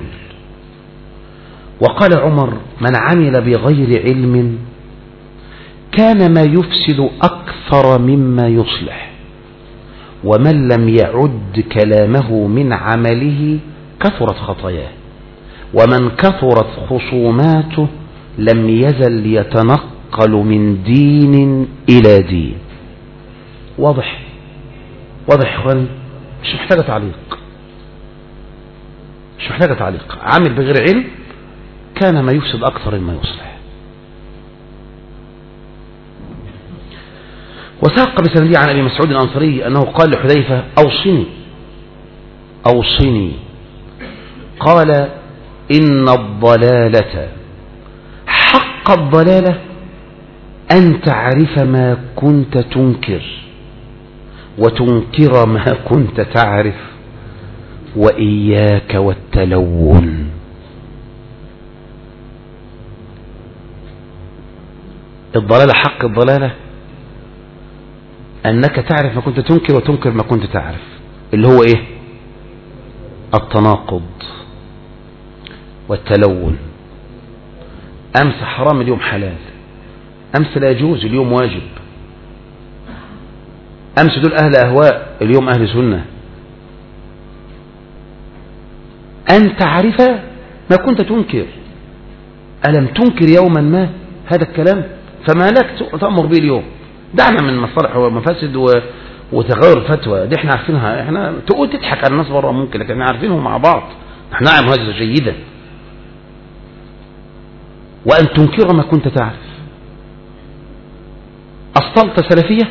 Speaker 1: وقال عمر من عمل بغير علم كان ما يفسد أكثر مما يصلح، ومن لم يعد كلامه من عمله كثرت خطاياه، ومن كثرت خصوماته لم يزل يتنقل من دين إلى دين. واضح واضح يا اخواني، مش محتاجة تعليق، مش محتاجة تعليق. عامل بغير علم كان ما يفسد أكثر مما يصلح. وساق بسندي عن أبي مسعود الأنصاري أنه قال لحذيفة أوصني. قال إن الضلالة حق الضلالة أن تعرف ما كنت تنكر وتنكر ما كنت تعرف، وإياك والتلون. الضلالة حق الضلالة أنك تعرف ما كنت تنكر وتنكر ما كنت تعرف، اللي هو إيه؟ التناقض والتلون. أمس حرام اليوم حلال، أمس لا يجوز اليوم واجب، أمس دول أهل أهواء اليوم أهل سنة. أن تعرف ما كنت تنكر. ألم تنكر يوما ما هذا الكلام؟ فما لك تأمر به اليوم؟ دعنا من مصالح ومفاسد وتغير الفتوى دي احنا عارفينها. احنا تقول تضحك على الناس بره ممكن، لكن احنا عارفينهم مع بعض، احنا نعلم هذا جيدا. وأن تنكر ما كنت تعرف. أصلت سلفية،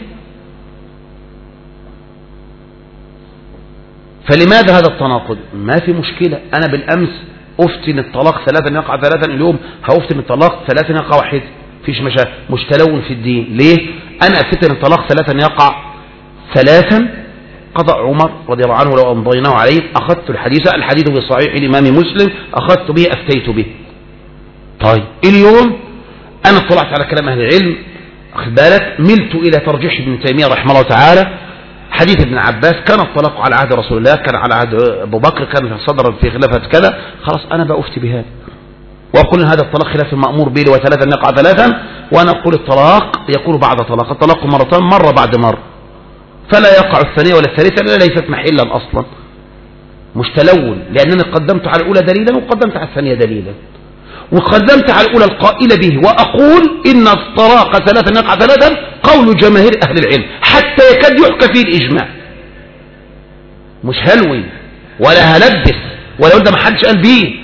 Speaker 1: فلماذا هذا التناقض؟ ما في مشكلة. أنا بالأمس أفتن الطلاق ثلاثا يقع ثلاثا، اليوم هأفتن الطلاق ثلاثا يقع واحد، فيش مش تلون في الدين. ليه؟ أنا أفتن الطلاق ثلاثا يقع ثلاثا، قضاء عمر رضي الله عنه لو أمضيناه عليه أخذت الحديث بصحيح الإمام مسلم، أخذت به أفتيت به. طيب اليوم أنا اطلعت على كلام أهل العلم، أخذ بالك، ملت إلى ترجيح ابن تيمية رحمه الله تعالى حديث ابن عباس كان الطلاق على عهد رسول الله، كان على عهد أبو بكر، كان صدر في خلافة كذا، خلاص أنا بأفتي بهذا. وأقول إن هذا الطلاق خلاف المأمور به وثلاثا يقع ثلاثا، وأنا أقول الطلاق يكون بعد طلاق، الطلاق مرتان، مرة بعد مرة، فلا يقع الثانية ولا الثالثة لأنها ليست محلا أصلا، مش تلون، لأنني قدمت على الأولى دليلا وقدمت على الثانية دليلا، وقدمت على الأولى القائلة به، وأقول إن الطلاق ثلاثا يقع ثلاثا قول جماهير أهل العلم حتى يكاد يحكى فيه الإجماع، مش هلوي ولا هلبس ولا ده ما حدش قال بيه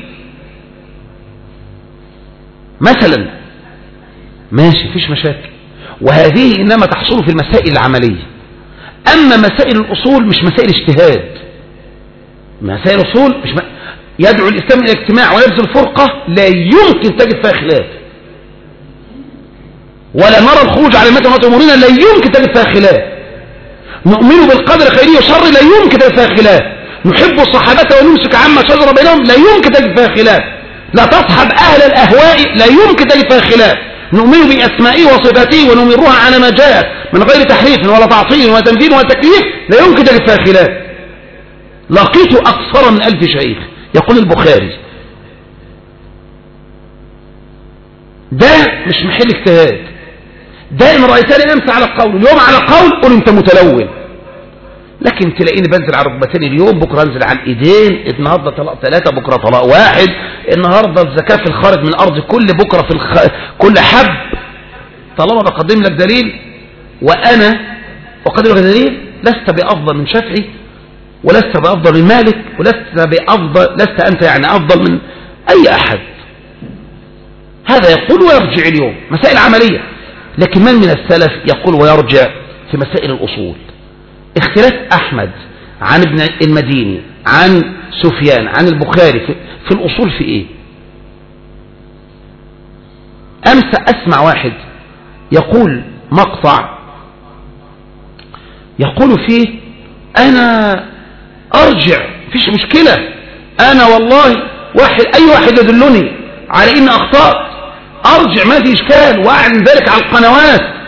Speaker 1: مثلا، ماشي مفيش مشاكل، وهذه إنما تحصل في المسائل العملية. أما مسائل الأصول مش مسائل اجتهاد، مسائل الأصول مش يدعو الإسلام إلى اجتماع ويبذل فرقة لا يمكن تجد فيها خلاف، ولا نرى الخروج على المتن أمورنا لا يمكن تجد فيها خلاف، نؤمن بالقدر خيره وشره لا يمكن تجد فيها خلاف، نحب الصحابة ونمسك عما شجر بينهم لا يمكن تجد فيها خلاف، لا تصحب أهل الأهواء لا يمكن تجد فيها خلاف، نؤمن بأسمائه وصفاته ونمرها على ما جاء من غير تحريف ولا تعطيل ولا تمثيل ولا تكليف لا يمكن تجد فيها خلاف. لقيت أكثر من 1000 شيخ، يقول البخاري ده مش محل اجتهاد، ده إن رأيتني أمس على قول اليوم على قول قل أنت متلون، لكن تلاقيني بنزل على ركبتين اليوم، بكرة انزل على الايدين، النهارده طلاق 3، بكرة طلاق 1، النهارده الزكاة في الخارج من الارض كل، بكرة في كل حب، طالما بقدم لك دليل وانا اقدم لك دليل لست بافضل من شافعي ولست بافضل من مالك لست انت يعني افضل من اي احد. هذا يقول ويرجع اليوم مسائل عملية، لكن من السلف يقول ويرجع في مسائل الاصول. اختلاف أحمد عن ابن المديني عن سفيان عن البخاري في الأصول في إيه؟ أمس أسمع واحد يقول مقطع يقول فيه أنا أرجع فيش مشكلة، أنا والله أي واحد يدلني على إن أخطأت أرجع ما في إشكال وأعلن ذلك على القنوات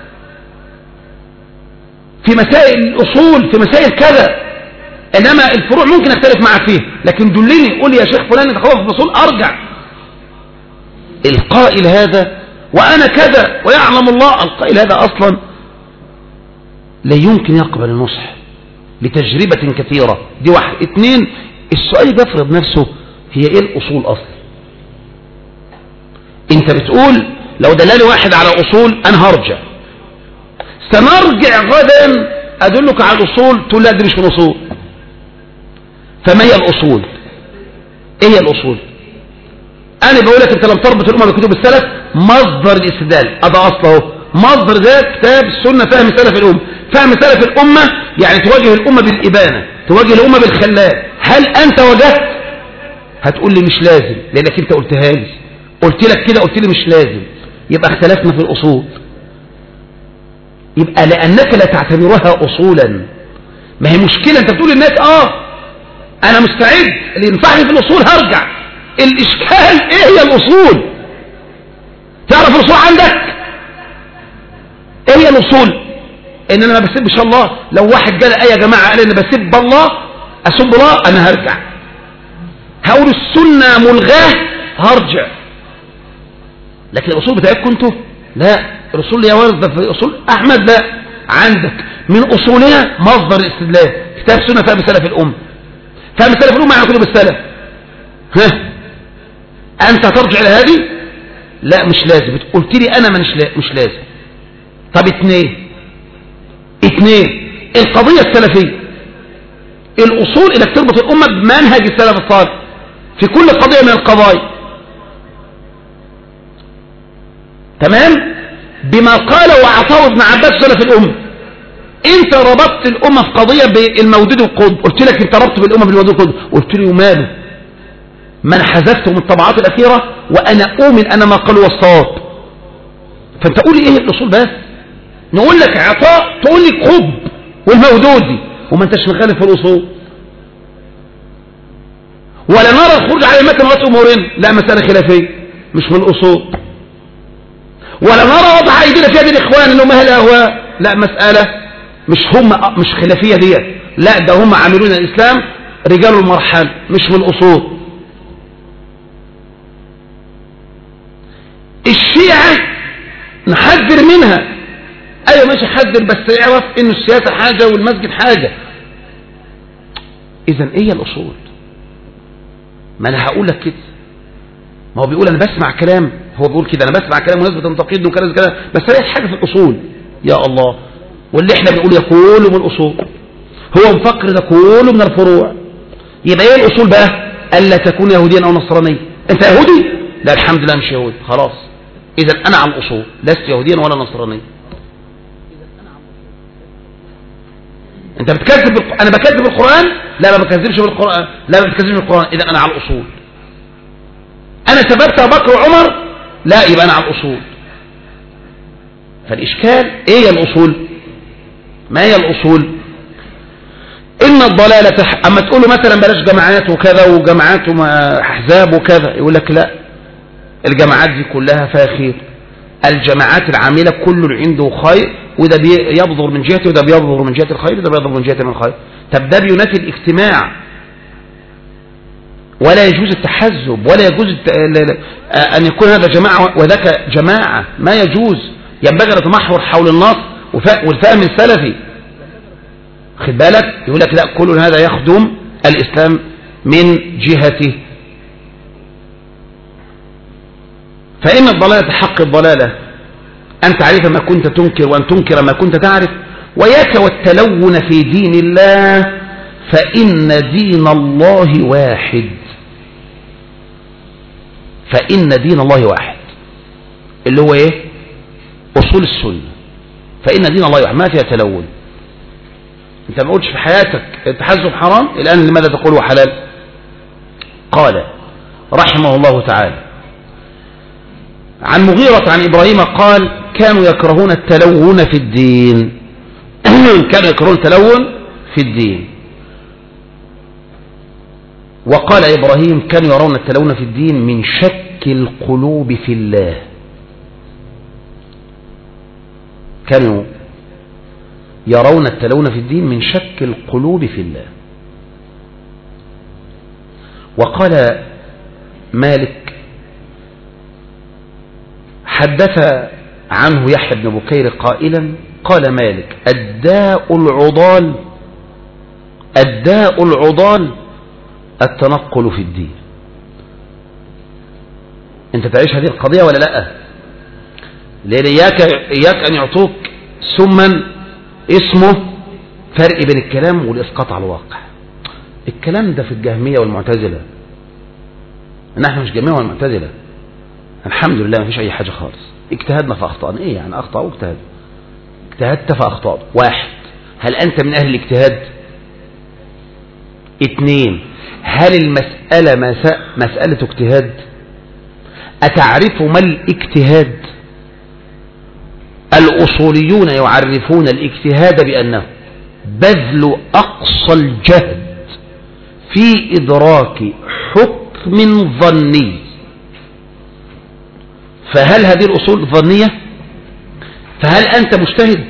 Speaker 1: في مسائل الأصول في مسائل كذا، إنما الفروع ممكن أختلف معك فيه، لكن دلني قول يا شيخ فلان أنت خلاص في الأصول أرجع. القائل هذا وأنا كذا ويعلم الله، القائل هذا أصلا لا يمكن يقبل النصح لتجربة كثيرة، دي واحد. 2 السؤال بيفرض نفسه هي إيه الأصول أصلا؟ أنت بتقول لو دلالي واحد على أصول أنا هرجع، سنرجع غدا أدلك على الأصول تقول لا دي مش من الأصول. فما هي الأصول؟ إيه هي الأصول؟ أنا بقول لك أنت لم تربط الأمة بكتب السلف، مصدر الاستدلال هذا أصله مصدر ده كتاب السنة فهم سلف الأمة. فهم سلف الأمة يعني تواجه الأمة بالإبانة، تواجه الأمة بالخلال. هل أنت وجدت؟ هتقول لي مش لازم لأنك أنت قلتها لي، قلت لك كده قلت لي مش لازم، يبقى اختلفنا في الأصول. يبقى لأنك لا تعتبرها أصولا. ما هي مشكلة أنت بتقول للناس أنا مستعد اللي ينفعني في الأصول هرجع. الإشكال إيه هي الأصول؟ تعرف الأصول عندك؟ إيه هي الأصول؟ إن أنا ما بسبش الله. لو واحد قال يا جماعة قال إن بسب الله أسب الله أنا هرجع، هقول السنة ملغاه هرجع. لكن الأصول بتاعتكم انتوا لا، الأصول يا ولد في أصول أحمد لا، عندك من أصولها مصدر الاستدلال كتاب سنة فهم سلف الأمة. فهم سلف الأمة يعني كتب السلف. أنت ترجع لهذه؟ لا مش لازم. قلت لي أنا مش لازم. طب 2 القضية السلفية، الأصول إنك تربط الأمة بمنهج السلف الصالح في كل قضية من القضايا، تمام، بما قال وعطاه ابن عباس سلف الأمة. انت ربطت الأمة في قضية بالمودود والقطب، قلت لك انت ربط بالأمة بالمودود والقطب، قلت لي وماله، من حذفته من الطبعات الأخيرة وأنا أؤمن أنا ما قالوا والصواب. فانت قول لي ايه الأصول بس، نقول لك عطاء تقول لي قطب والمودودي وما انتش مخالف في الأصول. ولا نرى الخروج على المتن ولا أمورين، لا مسألة خلافية مش من الأصول. ولا نرى وضع ايدينا في يد الاخوان اللي هم اهل اهواء، لا مسألة مش خلافية ديت، لا ده هم عاملون الاسلام رجال المرحل مش من الاصول. الشيعة نحذر منها، ايوه ماشي حذر، بس يعرف انه السياسة حاجة والمسجد حاجة. اذا ايه الاصول؟ ما انا هقول لك كده، ما هو بيقول انا بسمع كلام، هو بيقول كده انا بسمع كلام وناس بتنتقدني وكذا كذا، بس لقيت حاجة في الاصول. يا الله، واللي احنا بنقول ده كله من الاصول، هو مفكر ده كله من الفروع. يبقى ايه الاصول بقى؟ الا تكون يهوديا او نصرانيا. انت يهودي؟ لا الحمد لله مش يهودي، خلاص. اذا انا على الاصول، لست يهوديا ولا نصرانيا. انت بتكذب انا بكذب القرآن؟ لا ما بكذبش بالقرآن، لا ما بتكذبش بالقرآن. اذا انا على الاصول. انا سببت ابو بكر وعمر؟ لا، يبقى انا على الاصول. فالاشكال ايه الاصول؟ ما هي الاصول؟ ان الضلالة اما تقول له مثلا بلاش جماعات وكذا وجماعات واحزاب وكذا، يقول لك لا، الجماعات دي كلها فيها خير، الجماعات العاملة كله عنده خير، وده بيبذر من جهته وده بيبذر من جهة الخير وده بيبذر من جهة الخير. طب ده بينافي الاجتماع، ولا يجوز التحزب، ولا يجوز أن يكون هذا جماعة وذاك جماعة، ما يجوز. ينبغي أن نتمحور حول النص والفهم السلفي. خد بالك، يقول لك لا، كل هذا يخدم الإسلام من جهته. فإن الضلالة حق الضلالة أن تعرف ما كنت تنكر وأن تنكر ما كنت تعرف، وياك والتلون في دين الله، فإن دين الله واحد. فإن دين الله واحد اللي هو إيه؟ أصول السنة. فإن دين الله واحد، ما فيها تلون. أنت ما قلتش في حياتك التحزب حرام، الآن لماذا تقول هو حلال؟ قال رحمه الله تعالى عن مغيرة عن إبراهيم قال كانوا يكرهون التلون في الدين. كانوا يكرهون التلون في الدين. وقال إبراهيم كانوا يرون التلون في الدين من شك القلوب في الله. كانوا يرون التلون في الدين من شك القلوب في الله. وقال مالك حدث عنه يحيى بن بكير قائلا قال مالك الداء العضال التنقل في الدين. انت تعيش هذه القضية ولا لا؟ لأن إياك أن يعطوك سما اسمه فرق بين الكلام والإسقاط على الواقع. الكلام ده في الجهمية والمعتزلة، نحن مش جهمية والمعتزلة، الحمد لله ما فيش أي حاجة خالص. اجتهدنا فأخطأنا. إيه يعني أخطأ واجتهد؟ اجتهدت فأخطأت. واحد، هل أنت من أهل الاجتهاد؟ اثنين، هل المسألة مسألة اجتهاد؟ أتعرف ما الاجتهاد؟ الأصوليون يعرفون الاجتهاد بأنه بذل أقصى الجهد في إدراك حكم ظني. فهل هذه الأصول ظنية؟ فهل أنت مجتهد؟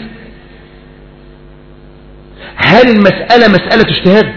Speaker 1: هل المسألة مسألة اجتهاد؟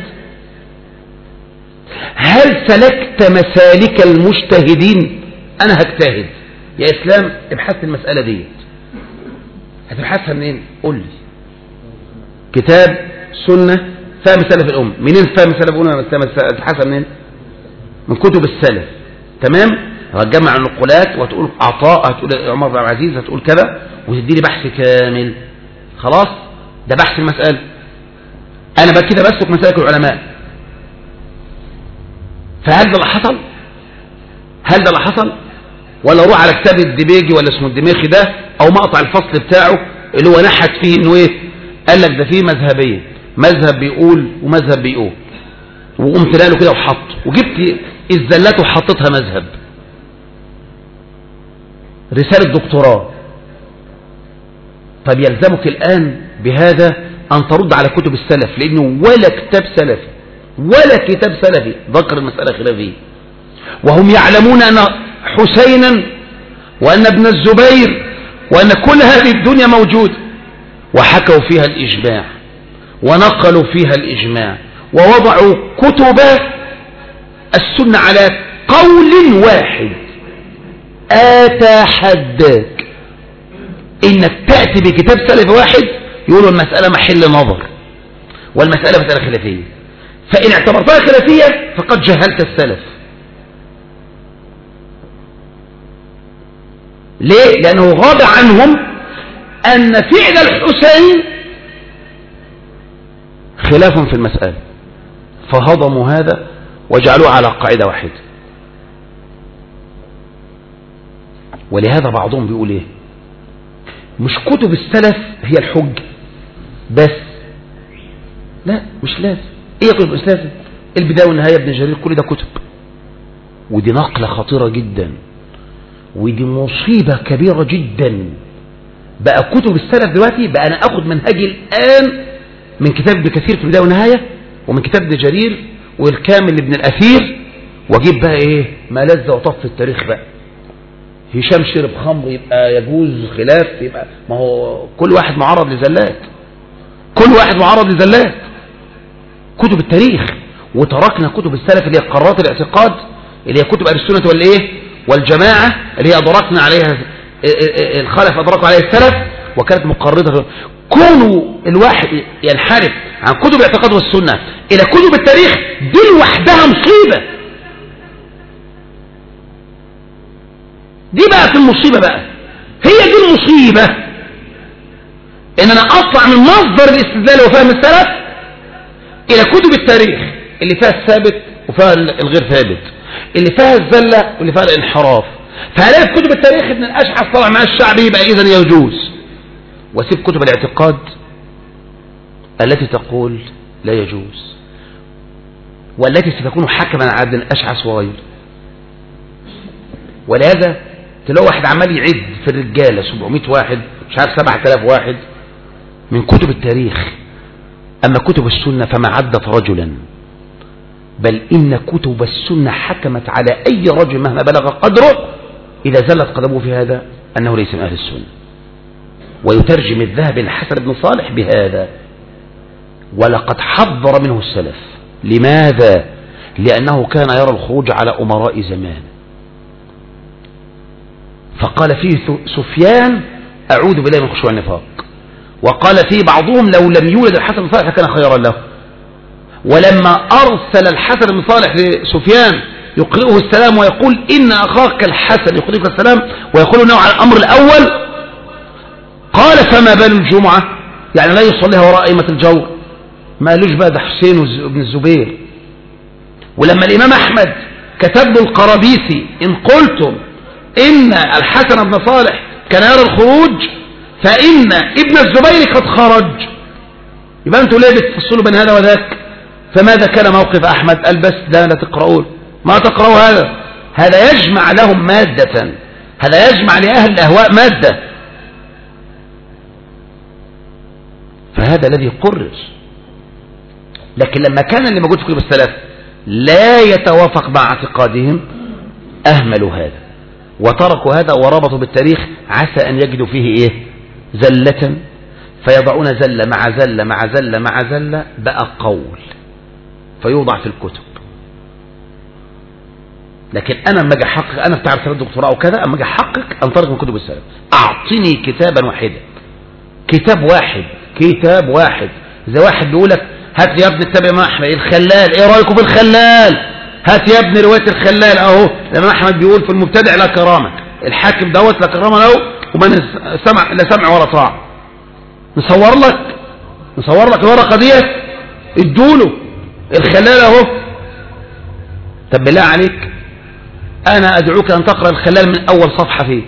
Speaker 1: هل سلكت مسالك المجتهدين؟ أنا هجتهد يا إسلام، ابحث المسألة دي. هتبحثها منين؟ قول لي. كتاب، سنة، فهم سلف الأمة. منين فهم سلف الأمة؟ هتبحثها منين؟ من كتب السلف. تمام؟ هتجمع النقولات وهتقول عطاء، هتقول عمر بن عبد العزيز، هتقول كذا، وتديني بحث كامل. خلاص؟ ده بحث المسألة. أنا بقى كده بسلك مسالك العلماء. فهل ده اللي حصل؟ هل ده اللي حصل؟ ولا روح على كتاب الدبيجي ولا اسمه الدماغي ده، او مقطع الفصل بتاعه اللي هو نحت فيه انه ايه؟ قال لك ده فيه مذهبين، مذهب بيقول ومذهب بيقول، وقمت لاله كده وحط وجبت الزلات وحطيتها مذهب. رسالة دكتوراه. طب يلزمك الآن بهذا أن ترد على كتب السلف، لأنه ولا كتاب سلفي ولا كتاب سلفي ذكر المسألة خلافية، وهم يعلمون أن حسينا وأن ابن الزبير وأن كل هذه الدنيا موجود، وحكوا فيها الإجماع ونقلوا فيها الإجماع ووضعوا كتب السنة على قول واحد. أتحداك إنك تأتي بكتاب سلف واحد يقولوا المسألة محل نظر والمسألة مسألة خلافية، فإن اعتبرتها خلافية فقد جهلت السلف. ليه؟ لأنه غاب عنهم أن فعل الحسين خلاف في المسألة، فهضموا هذا وجعلوه على قاعدة واحدة. ولهذا بعضهم بيقول ايه؟ مش كتب السلف هي الحج بس، لا مش لازم. ايه كتب السلف؟ البداية والنهاية ابن جرير، كل ده كتب. ودي نقلة خطيرة جدا، ودي مصيبة كبيرة جدا. بقى كتب السلف دلوقتي بقى انا اخد منهجي الان من كتاب ابن كثير في البداية والنهاية، ومن كتاب ابن جرير والكامل لابن الأثير، واجيب بقى ايه ما لذ وطف في التاريخ بقى. هشام شرب خمر يبقى يجوز خلاف، يبقى ما هو كل واحد معرض لزلات، كل واحد معرض لزلات. كتب التاريخ، وتركنا كتب السلف اللي هي قرارات الاعتقاد، اللي هي كتب اهل السنه والايه والجماعه، اللي هي ادركنا عليها الخلف ادركوا عليها السلف وكانت مقرره. كونوا الواحد ينحرف عن كتب الاعتقاد والسنه الى كتب التاريخ، دي لوحدها مصيبه. دي بقى في المصيبه بقى، هي دي المصيبه، ان انا اطلع من مصدر الاستدلال وفهم السلف الى كتب التاريخ اللي فيها الثابت وفيها الغير ثابت، اللي فيها الزله واللي فيها الانحراف. فهلاقي في كتب التاريخ ابن الاشعث طلع مع الشعبي يبقى اذا يجوز، واسيب كتب الاعتقاد التي تقول لا يجوز، والتي ستكون حكما على ابن الاشعث وغيره. ولهذا تلاقوا واحد عمال يعد في الرجاله 700 واحد، مش عارف 7000 واحد من كتب التاريخ، اما كتب السنه فما عدت رجلا، بل ان كتب السنه حكمت على اي رجل مهما بلغ قدره اذا زلت قدمه في هذا انه ليس من اهل السنه. ويترجم الذهبي الحسن بن صالح بهذا: ولقد حذر منه السلف. لماذا؟ لأنه كان يرى الخروج على أمراء زمان، فقال فيه سفيان: أعوذ بالله من خشوع النفاق. وقال فيه بعضهم: لو لم يولد الحسن بن صالح كان خيرا له. ولما أرسل الحسن بن صالح لسفيان يقرئه السلام ويقول: إن أخاك الحسن يقرئك السلام ويقول إنه على الأمر الأول، قال: فما بال الجمعة؟ يعني لا يصليها وراء أئمة الجور. ما قالوش بقى ده حسين بن الزبير. ولما الإمام أحمد كتب له القرابيسي: إن قلتم إن الحسن بن صالح كان يرى الخروج فإن ابن الزبير قد خرج، يبقى أنتوا ليه بتفصلوا بين هذا وذاك؟ فماذا كان موقف أحمد؟ قال: بس لا تقرؤون، ما تقرأوا هذا يجمع لهم مادة، هذا يجمع لأهل الأهواء مادة. فهذا الذي قرر. لكن لما كان اللي موجود في كتب السلف لا يتوافق مع اعتقادهم أهملوا هذا وتركوا هذا وربطوا بالتاريخ عسى أن يجدوا فيه إيه؟ زلة، فيضعون زلة مع زلة مع زلة مع زلة، بقى قول فيوضع في الكتب. لكن أنا لما أجي أحقق، أنا بتاع رسالة دكتوراه وكذا، أما أجي أحقق أنطلق من كتب السلف. أعطني كتابا واحدا، كتاب واحد. إذا واحد بيقول لك: هات لي يا ابني كتاب الإمام أحمد الخلال، إيه رأيكم في الخلال؟ هات يا ابني رواية الخلال أهو. الإمام أحمد بيقول في المبتدع لا كرامة، الحاكم دوت لا كرامة له ومن لا سمع ولا طاعة. نصور لك الورقة ديت، ادوله الخلال أهو. طب بالله عليك أنا أدعوك أن تقرأ الخلال من أول صفحة فيه.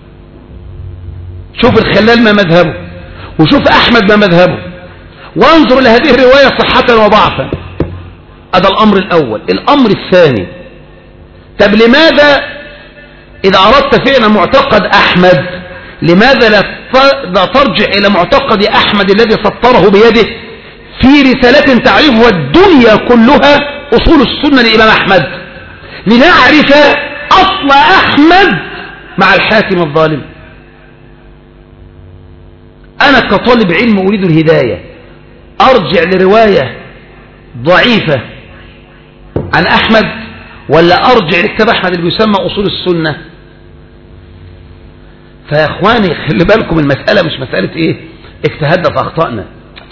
Speaker 1: شوف الخلال ما مذهبه، وشوف أحمد ما مذهبه، وانظر لهذه الرواية صحة وضعفا. هذا الأمر الأول. الأمر الثاني: طب لماذا إذا أردت فعلا معتقد أحمد لماذا لا ترجع إلى معتقد أحمد الذي سطره بيده في رسالة تعرفها الدنيا كلها، أصول السنة للإمام أحمد، لنعرف أصل أحمد مع الحاكم الظالم. أنا كطالب علم أريد الهداية، أرجع لرواية ضعيفة عن أحمد ولا أرجع لكتاب أحمد اللي يسمى أصول السنة؟ فيا اخواني خلي بالكم، المسألة مش مسألة ايه اجتهدنا فاخطأنا،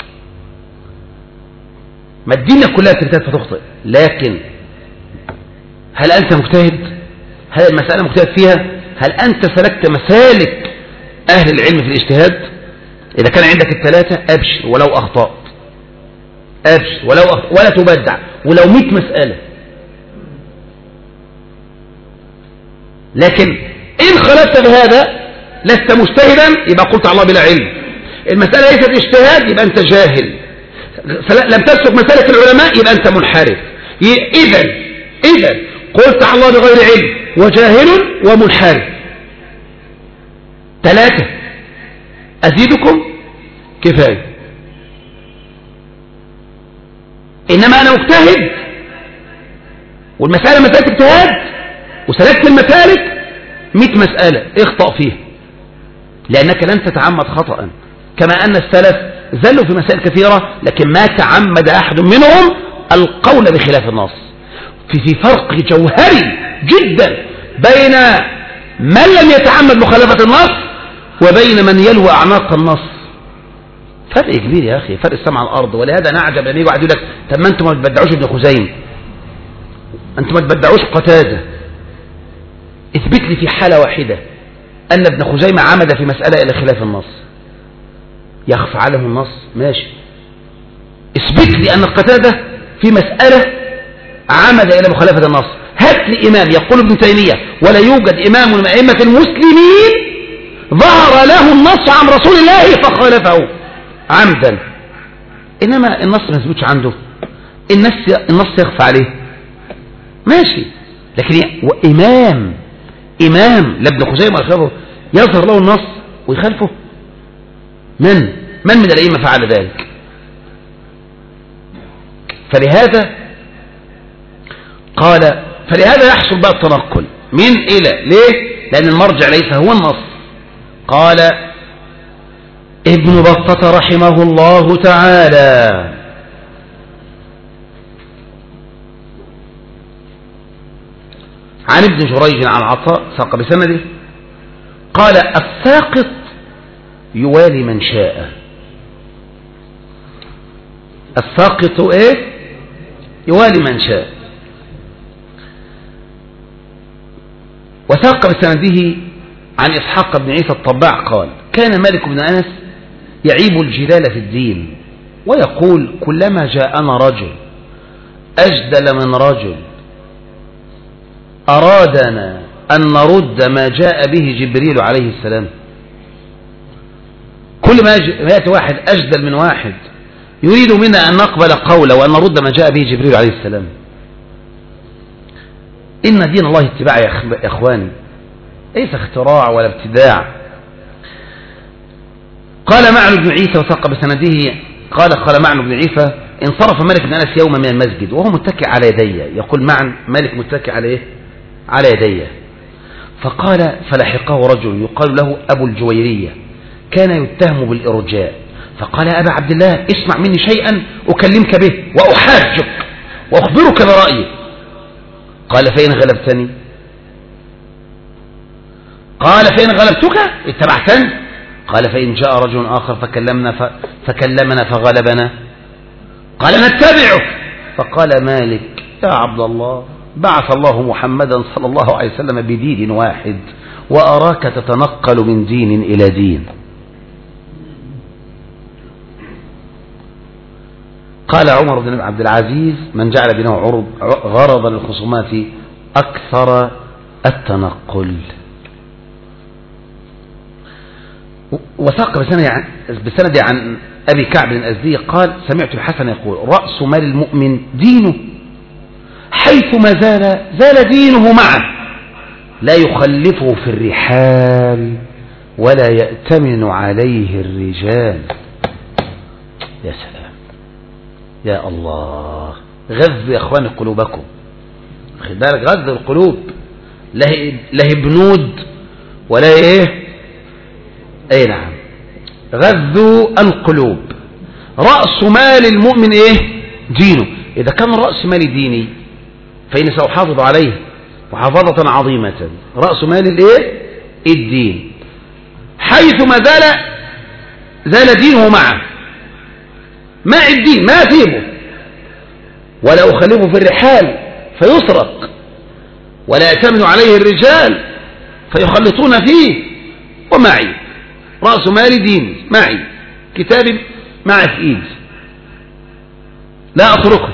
Speaker 1: ما الدنيا كلها تجتهد فتخطئ، لكن هل انت مجتهد؟ هل المسألة مجتهد فيها؟ هل انت سلكت مسالك اهل العلم في الاجتهاد؟ اذا كان عندك الثلاثة ابشر ولو اخطأت، ابشر ولو أخطأت ولا تبدع، ولو 100 مسألة. لكن ان خلفت بهذا لست مجتهدا، يبقى قلت على الله بلا علم. المسألة ليست اجتهاد يبقى انت جاهل، لم تسلك مسالك العلماء يبقى انت منحرف. اذا قلت على الله بغير علم وجاهل ومنحرف. 3 ازيدكم كفاية. انما انا مجتهد والمسألة مسألة اجتهاد وسلكت المسالك 100 مسألة اخطأ فيها، لأنك لن تتعمد خطأ، كما أن السلف زلوا في مسائل كثيرة لكن ما تعمد أحد منهم القول بخلاف النص. في فرق جوهري جدا بين من لم يتعمد مخالفة النص وبين من يلوى أعناق النص. فرق كبير يا أخي، فرق السماء على الأرض. ولهذا نعجب لما يجي واحد يقول لك طب ما أنتم ما تبدعوش ابن خزيمة، أنتم ما تبدعوش قتادة. اثبت لي في حالة واحدة أن ابن خزيمة عمد في مسألة إلى خلاف النص. يخفى عليه النص ماشي، اثبت لي أن قتادة في مسألة عمد إلى مخالفة النص. هات لي إمام يقول ابن تيمية ولا يوجد إمام من أئمة المسلمين ظهر له النص عن رسول الله فخالفه عمدا. إنما النص ما يثبتش عنده، النص يخفى عليه ماشي، لكن إمام لابن خزيمة يظهر له النص ويخالفه؟ من الأئمة فعل ذلك؟ فلهذا يحصل بقى التنقل من إلى. ليه؟ لأن المرجع ليس هو النص. قال ابن بطة رحمه الله تعالى عن ابن جريج عن عطاء ساق بسنده قال الساقط يوالي من شاء. الساقط يوالي من شاء. وساق بسنده عن إسحاق بن عيسى الطباع قال كان مالك بن أنس يعيب الجدال في الدين ويقول كلما جاءنا رجل أجدل من رجل أرادنا أن نرد ما جاء به جبريل عليه السلام. كل ما يأتي واحد أجدل من واحد يريد منا أن نقبل قوله وأن نرد ما جاء به جبريل عليه السلام. إن دين الله اتباع يا إخواني، ليس اختراع ولا ابتداع. قال معن بن عيسى وثق بسنده قال معن بن عيسى انصرف مالك بن أنس يوما من المسجد وهو متكئ على يديه. يقول معن مالك متكئ على على يديه. فقال فلحقه رجل يقال له أبو الجويرية كان يتهم بالإرجاء. فقال يا أبا عبد الله اسمع مني شيئا أكلمك به وأحاجك وأخبرك برأيي. قال فإن غلبتني؟ قال فإن غلبتك اتبعتني؟ قال فإن جاء رجل آخر فكلمنا فغلبنا قال نتبعك. فقال مالك يا عبد الله بعث الله محمدا صلى الله عليه وسلم بدين واحد وأراك تتنقل من دين إلى دين. قال عمر بن عبد العزيز من جعل بينه غرضا للخصومات أكثر التنقل. وثاق بسند عن أبي كعب الأزدي قال سمعت الحسن يقول رأس مال المؤمن دينه حيث ما زال دينه معه لا يخلفه في الرحال ولا يأتمن عليه الرجال. يا سلام يا الله، غذوا يا اخوان قلوبكم، خد بالك غذوا القلوب، لا بنود ولا ايه نعم غذوا القلوب. رأس مال المؤمن دينه. إذا كان رأس مال ديني فإني سأحافظ عليه محافظة عظيمة. رأس مال الدين. حيثما زال دينه معه، مع الدين ما أسيبه ولا أخلفه في الرحال فيسرق، ولا يأتمن عليه الرجال فيخلطون فيه، ومعي رأس مالي ديني، معي كتابي معي في إيدي لا أتركه.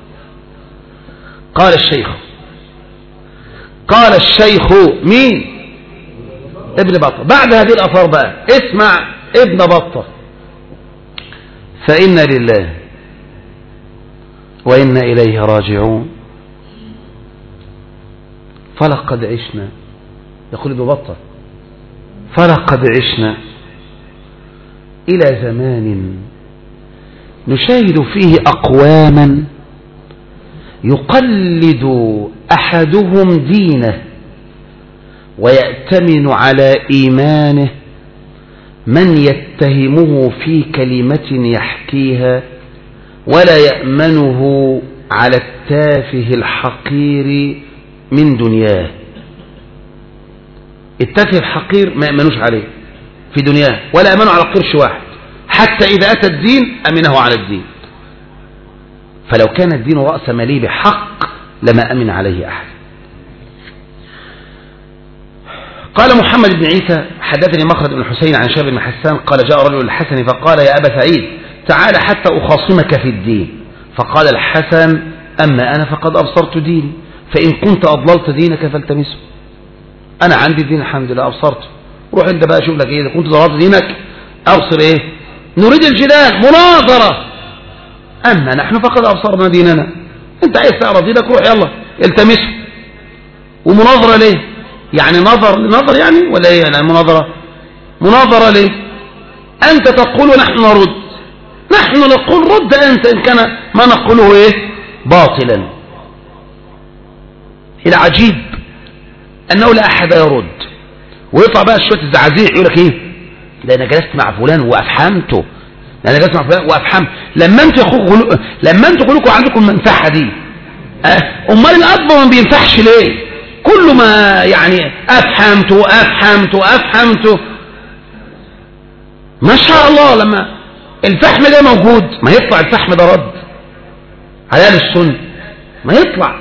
Speaker 1: قال الشيخ مين؟ ابن بطة. بعد هذه الأثار بقى اسمع ابن بطة: فإنا لله وإنا إليه راجعون، فلقد عشنا، يقول ابن بطة: فلقد عشنا إلى زمان نشاهد فيه أقواما يقلد أحدهم دينه ويأتمن على إيمانه من يتهمه في كلمة يحكيها، ولا يأمنه على التافه الحقير من دنياه. التافه الحقير ما يأمنوش عليه في دنياه، ولا يأمنوا على قرش واحد، حتى إذا أتى الدين أمنه على الدين. فلو كان الدين رأس ماليه بحق لما أمن عليه أحد. قال محمد بن عيسى: حدثني مخلد بن حسين عن شاب بن حسان قال: جاء رجل الحسن فقال: يا أبا سعيد تعال حتى أخاصمك في الدين. فقال الحسن: أما أنا فقد أبصرت ديني، فإن كنت أضللت دينك فالتمسه. أنا عندي دين الحمد لله أبصرته، روح أنت بقى شوف لك إيه، إذا كنت ضللت دينك أبصر إيه. نريد الجدال مناظرة، أما نحن فقد أبصرنا ديننا. أنت عايز تعرف دينك روح يلا التمسه. ومناظرة ليه؟ يعني نظر يعني ولا ايه؟ يعني مناظرة ليه؟ أنت تقول ونحن نرد، نحن نقول رد أنت إن كان ما نقوله ايه باطلا. العجيب أنه لا أحد يرد، ويطلع بقى شوية الزعازيع يقول لك ايه ده أنا جلست مع فلان وأفحمته، ده أنا جلست مع فلان وأفحمته. لما انتوا كلكم عندكم المنفعة دي، أمال الأكبر ما بينفعش ليه؟ كل ما يعني أفحمت ما شاء الله. لما الفحم ده موجود ما يطلع الفحم ده رد على أهل السنة، ما يطلع.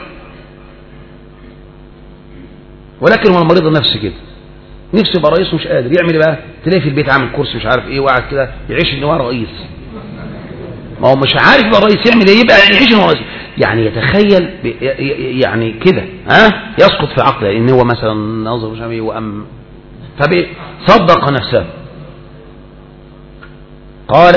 Speaker 1: ولكن هو المريض النفسي كده، نفسه يبقى رئيس ومش قادر يعمل ايه بقى. تلاقي في البيت عامل كرسي مش عارف ايه وقاعد كده يعيش ان هو رئيس. ما هو مش عارف يبقى رئيس يعمل ايه، يبقى يعيش ان هو رئيس. يعني يتخيل يعني كده يسقط في عقله ان هو مثلا ناظر مش عارف ايه وام، فصدق نفسه. قال: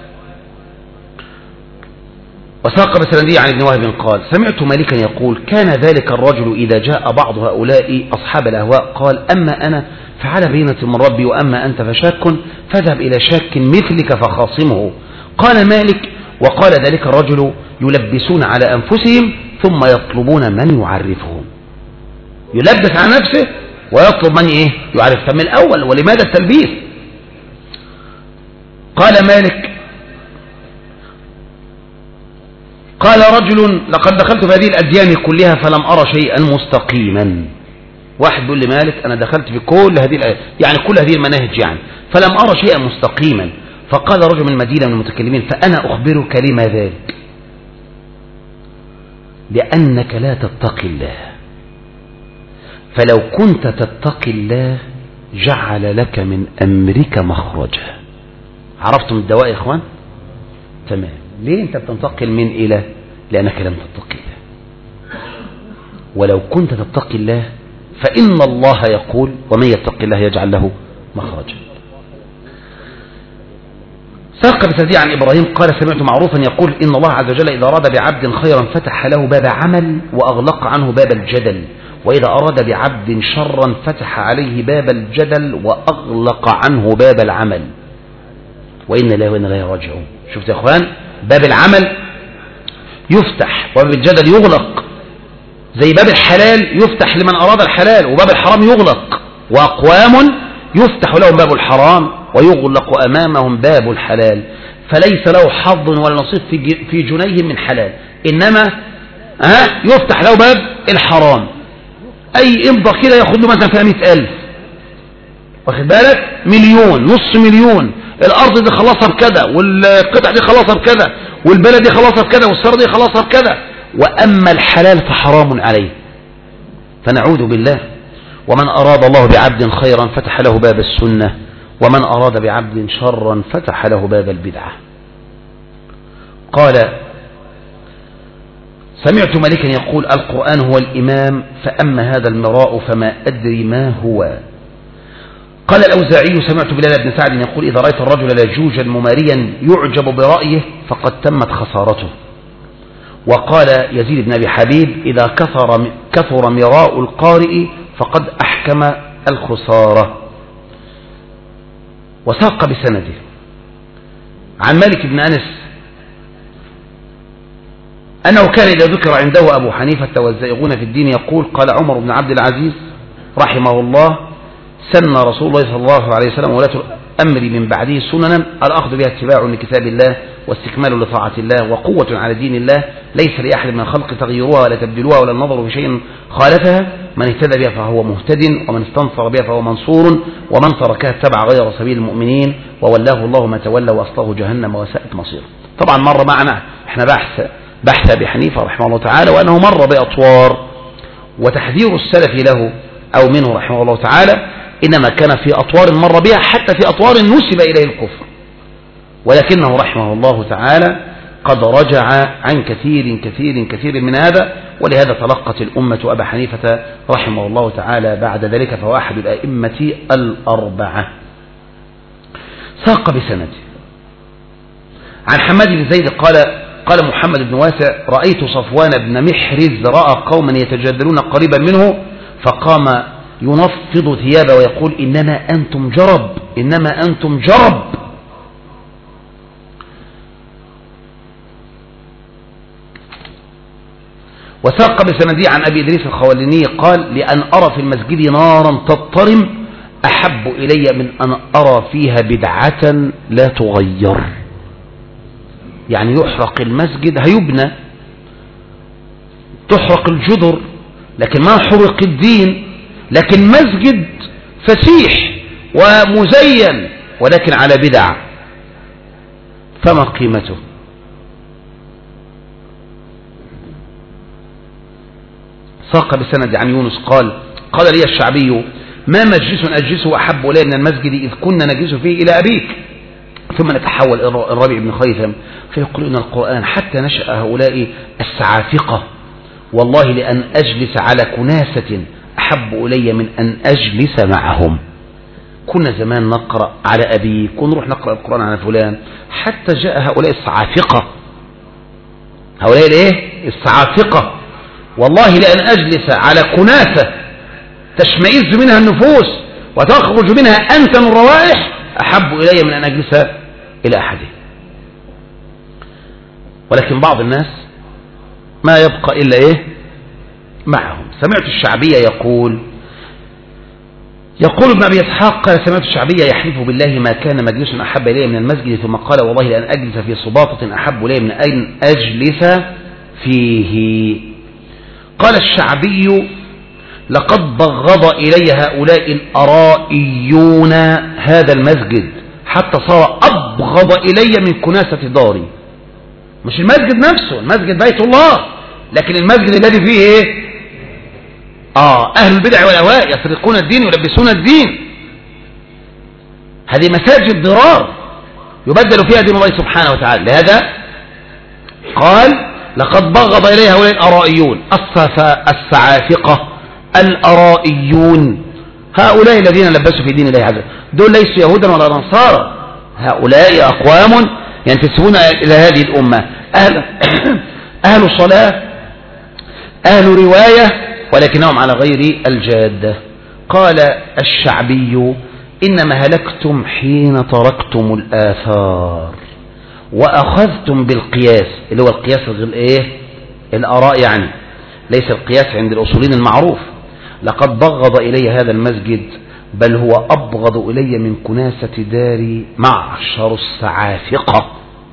Speaker 1: وساق بسندية عن ابن وهب قال: سمعت مالكا يقول: كان ذلك الرجل إذا جاء بعض هؤلاء أصحاب الأهواء قال: أما أنا فعلى بينة من ربي، وأما أنت فشاك، فاذهب إلى شاك مثلك فخاصمه. قال مالك: وقال ذلك الرجل: يلبسون على أنفسهم ثم يطلبون من يعرفهم. يلبس على نفسه ويطلب من ايه يعرف. من الأول ولماذا التلبيس؟ قال مالك: قال رجل: لقد دخلت في هذه الأديان كلها فلم أرى شيئا مستقيما. واحد بيقول لمالك: أنا دخلت في كل هذه يعني كل هذه المناهج يعني فلم أرى شيئا مستقيما. فقال رجل من المدينة من المتكلمين: فأنا أخبرك لما ذلك، لأنك لا تتقي الله، فلو كنت تتقي الله جعل لك من أمرك مخرجا. عرفتم الدواء يا إخوان؟ تمام. ليه أنت بتنتقل من إله؟ لأنك لم تتقي الله. ولو كنت تتقي الله فإن الله يقول: ومن يتقي الله يجعل له مخرجا. ساق بسندية عن إبراهيم قال: سمعت معروفا يقول: إن الله عز وجل إذا أراد بعبد خيرا فتح له باب عمل وأغلق عنه باب الجدل، وإذا أراد بعبد شرا فتح عليه باب الجدل وأغلق عنه باب العمل. وإن الله وإن إليه راجعون. شفت يا إخوان؟ باب العمل يفتح وباب الجدل يغلق، زي باب الحلال يفتح لمن أراد الحلال وباب الحرام يغلق، وأقوام يفتح لهم باب الحرام ويغلق أمامهم باب الحلال، فليس له حظ ولا نصيب في جنيه من حلال، إنما يفتح له باب الحرام. أي إمضى كده ياخد له مثلا فيها 100,000، واخد بالك؟ مليون، نص مليون، الأرض دي خلصها بكذا، والقطع دي خلصها بكذا، والبلد دي خلصها بكذا، والسر دي خلصها بكذا. وأما الحلال فحرام عليه. فنعوذ بالله. ومن أراد الله بعبد خيرا فتح له باب السنة، ومن أراد بعبد شرا فتح له باب البدعة. قال: سمعت مالكا يقول: القرآن هو الإمام، فأما هذا المراء فما أدري ما هو. قال الأوزاعي: سمعت بلال بن سعد يقول: إذا رأيت الرجل لجوجا مماريا يعجب برأيه فقد تمت خسارته. وقال يزيد بن أبي حبيب: إذا كثر مراء القارئ فقد أحكم الخسارة. وساق بسنده عن مالك بن أنس أنه كان إذا ذكر عنده أبو حنيفة والزائغون في الدين يقول: قال عمر بن عبد العزيز رحمه الله: سن رسول الله صلى الله عليه وسلم ولاة الأمر من بعده سننا الأخذ بها اتباع لكتاب الله واستكمال لطاعة الله وقوة على دين الله، ليس لأحد من الخلق تغييرها ولا تبدلوها ولا النظر في شيء خالفها، من اهتدى بها فهو مهتد، ومن استنصر بها فهو منصور، ومن تركها اتبع غير سبيل المؤمنين وولاه الله ما تولى وأصله جهنم وساءت مصيره. طبعا مر معنا احنا بحث أبي حنيفة رحمه الله تعالى، وأنه مر بأطوار، وتحذير السلف له أو منه رحمه الله تعالى إنما كان في أطوار مر بها، حتى في أطوار نسب إليه الكفر، ولكنه رحمه الله تعالى قد رجع عن كثير كثير كثير من هذا، ولهذا تلقت الأمة أبا حنيفة رحمه الله تعالى بعد ذلك، فهو أحد الأئمة الأربعة. ساق بسند عن حماد بن زيد قال محمد بن واسع: رأيت صفوان بن محرز رأى قوما يتجادلون قريبا منه فقام ينفض ثيابه ويقول: إنما أنتم جرب، إنما أنتم جرب. وساق بسندي عن أبي إدريس الخوالاني قال: لأن أرى في المسجد نارا تضطرم أحب إلي من أن أرى فيها بدعة لا تغير. يعني يحرق المسجد، هيبنى، تحرق الجدر، لكن ما حرق الدين، لكن مسجد فسيح ومزين ولكن على بدع، فما قيمته؟ ساق بسند عن يونس قال لي الشعبي: ما مجلس أجلسه أحب إلي من المسجد إذ كنا نجلس فيه إلى أبيك. ثم نتحول الربيع بن خيثم فيقول: إن القرآن حتى نشأ هؤلاء السعافقة، والله لأن أجلس على كناسة أحب إلي من أن أجلس معهم. كنا زمان نقرأ على أبيك ونروح نقرأ القرآن على فلان، حتى جاء هؤلاء السعافقة، هؤلاء الإيه؟ السعافقة. والله لأن أجلس على كناسة تشمئز منها النفوس وتخرج منها أنتن الروائح أحب إلي من أن أجلس إلى أحده. ولكن بعض الناس ما يبقى إلا إيه؟ معهم. سمعت الشعبية يقول ابن أبي إسحاق قال: سمعت الشعبية يحلف بالله ما كان مجلس أحب إلي من المسجد، ثم قال: والله لأن أجلس في صباطة أحب إلي من أن أجلس فيه. قال الشعبي: لقد بغض إلي هؤلاء الأرائيون هذا المسجد حتى صار أبغض إلي من كناسة داري. مش المسجد نفسه، المسجد بيت الله، لكن المسجد الذي فيه ايه؟ أهل البدع والأهواء يسرقون الدين ويلبسون الدين. هذه مساجد ضرار يبدل فيها دين الله سبحانه وتعالى. لهذا قال: لقد بغض إليه هؤلاء الأرائيون، السعافقة الأرائيون، هؤلاء الذين لبسوا في دين الله عز وجل. دول ليسوا يهودا ولا نصارى، هؤلاء أقوام ينتسبون إلى هذه الأمة، أهل صلاة، أهل رواية، ولكنهم على غير الجادة. قال الشعبي: إنما هلكتم حين تركتم الآثار وأخذتم بالقياس، اللي هو القياس الآراء، يعني ليس القياس عند الأصولين المعروف. لقد بغض إلي هذا المسجد، بل هو أبغض إلي من كناسة داري معشر السعافقة.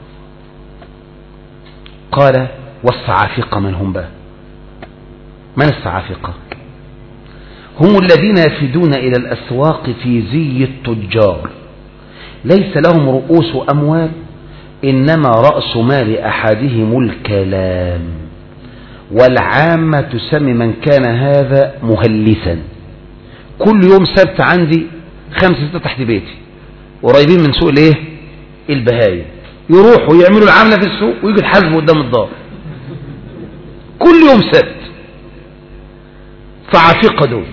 Speaker 1: قال: والسعافقة من هم بقى؟ من السعافقة؟ هم الذين يفدون إلى الأسواق في زي التجار، ليس لهم رؤوس أموال إنما رأس مال أحدهم الكلام، والعامة تسمي من كان هذا مهلسا. كل يوم سبت عندي 5 6 تحت بيتي قريبين من سوق الايه البهايم، يروحوا يعملوا العملة في السوق ويجوا يتحاسبوا قدام الدار كل يوم سبت. فعافقة دول.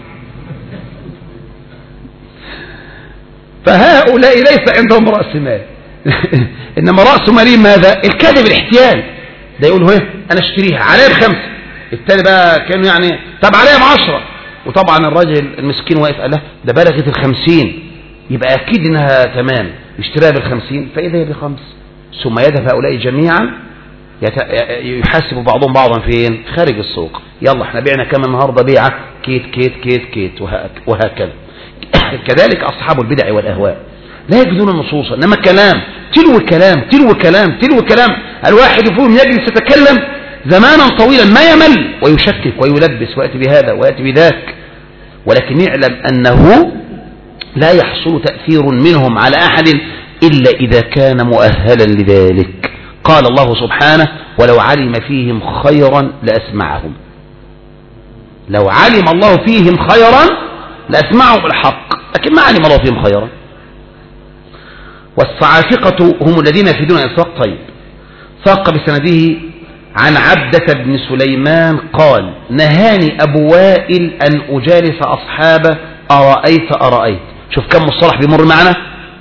Speaker 1: فهؤلاء ليس عندهم رأس مال إنما رأس مالهم ماذا؟ الكذب، الاحتيال. ده يقول ايه أنا اشتريها عليها ب5، التاني بقى كانوا يعني طب عليها ب10، وطبعا الراجل المسكين واقف قال له ده بلغت ال50 يبقى أكيد إنها تمام، يشتريها ب50 فإذا هي ب5. ثم يذهب هؤلاء جميعا يحاسب بعضهم بعضا فين؟ خارج السوق. يلا احنا بعنا كم النهارده بيعه؟ كيت كيت كيت كيت وهكذا. كذلك أصحاب البدع والأهواء لا يجدون النصوص، إنما كلام تلو كلام تلو كلام تلو كلام. الواحد يفهم يجلس يتكلم زمانا طويلا ما يمل، ويشكك ويلبس ويأتي بهذا ويأتي بذاك، ولكن يعلم أنه لا يحصل تأثير منهم على أحد إلا إذا كان مؤهلا لذلك. قال الله سبحانه ولو علم فيهم خيرا لأسمعهم. لو علم الله فيهم خيرا لأسمعهم الحق، لكن ما علم الله فيهم خيرا. والصعافقة هم الذين يفيدون الأسواق. طيب، ساق بسنده عن عبدة بن سليمان قال نهاني أبو وائل أن أجالس أصحابه أرأيت. شوف كم مصطلح بيمر معنا.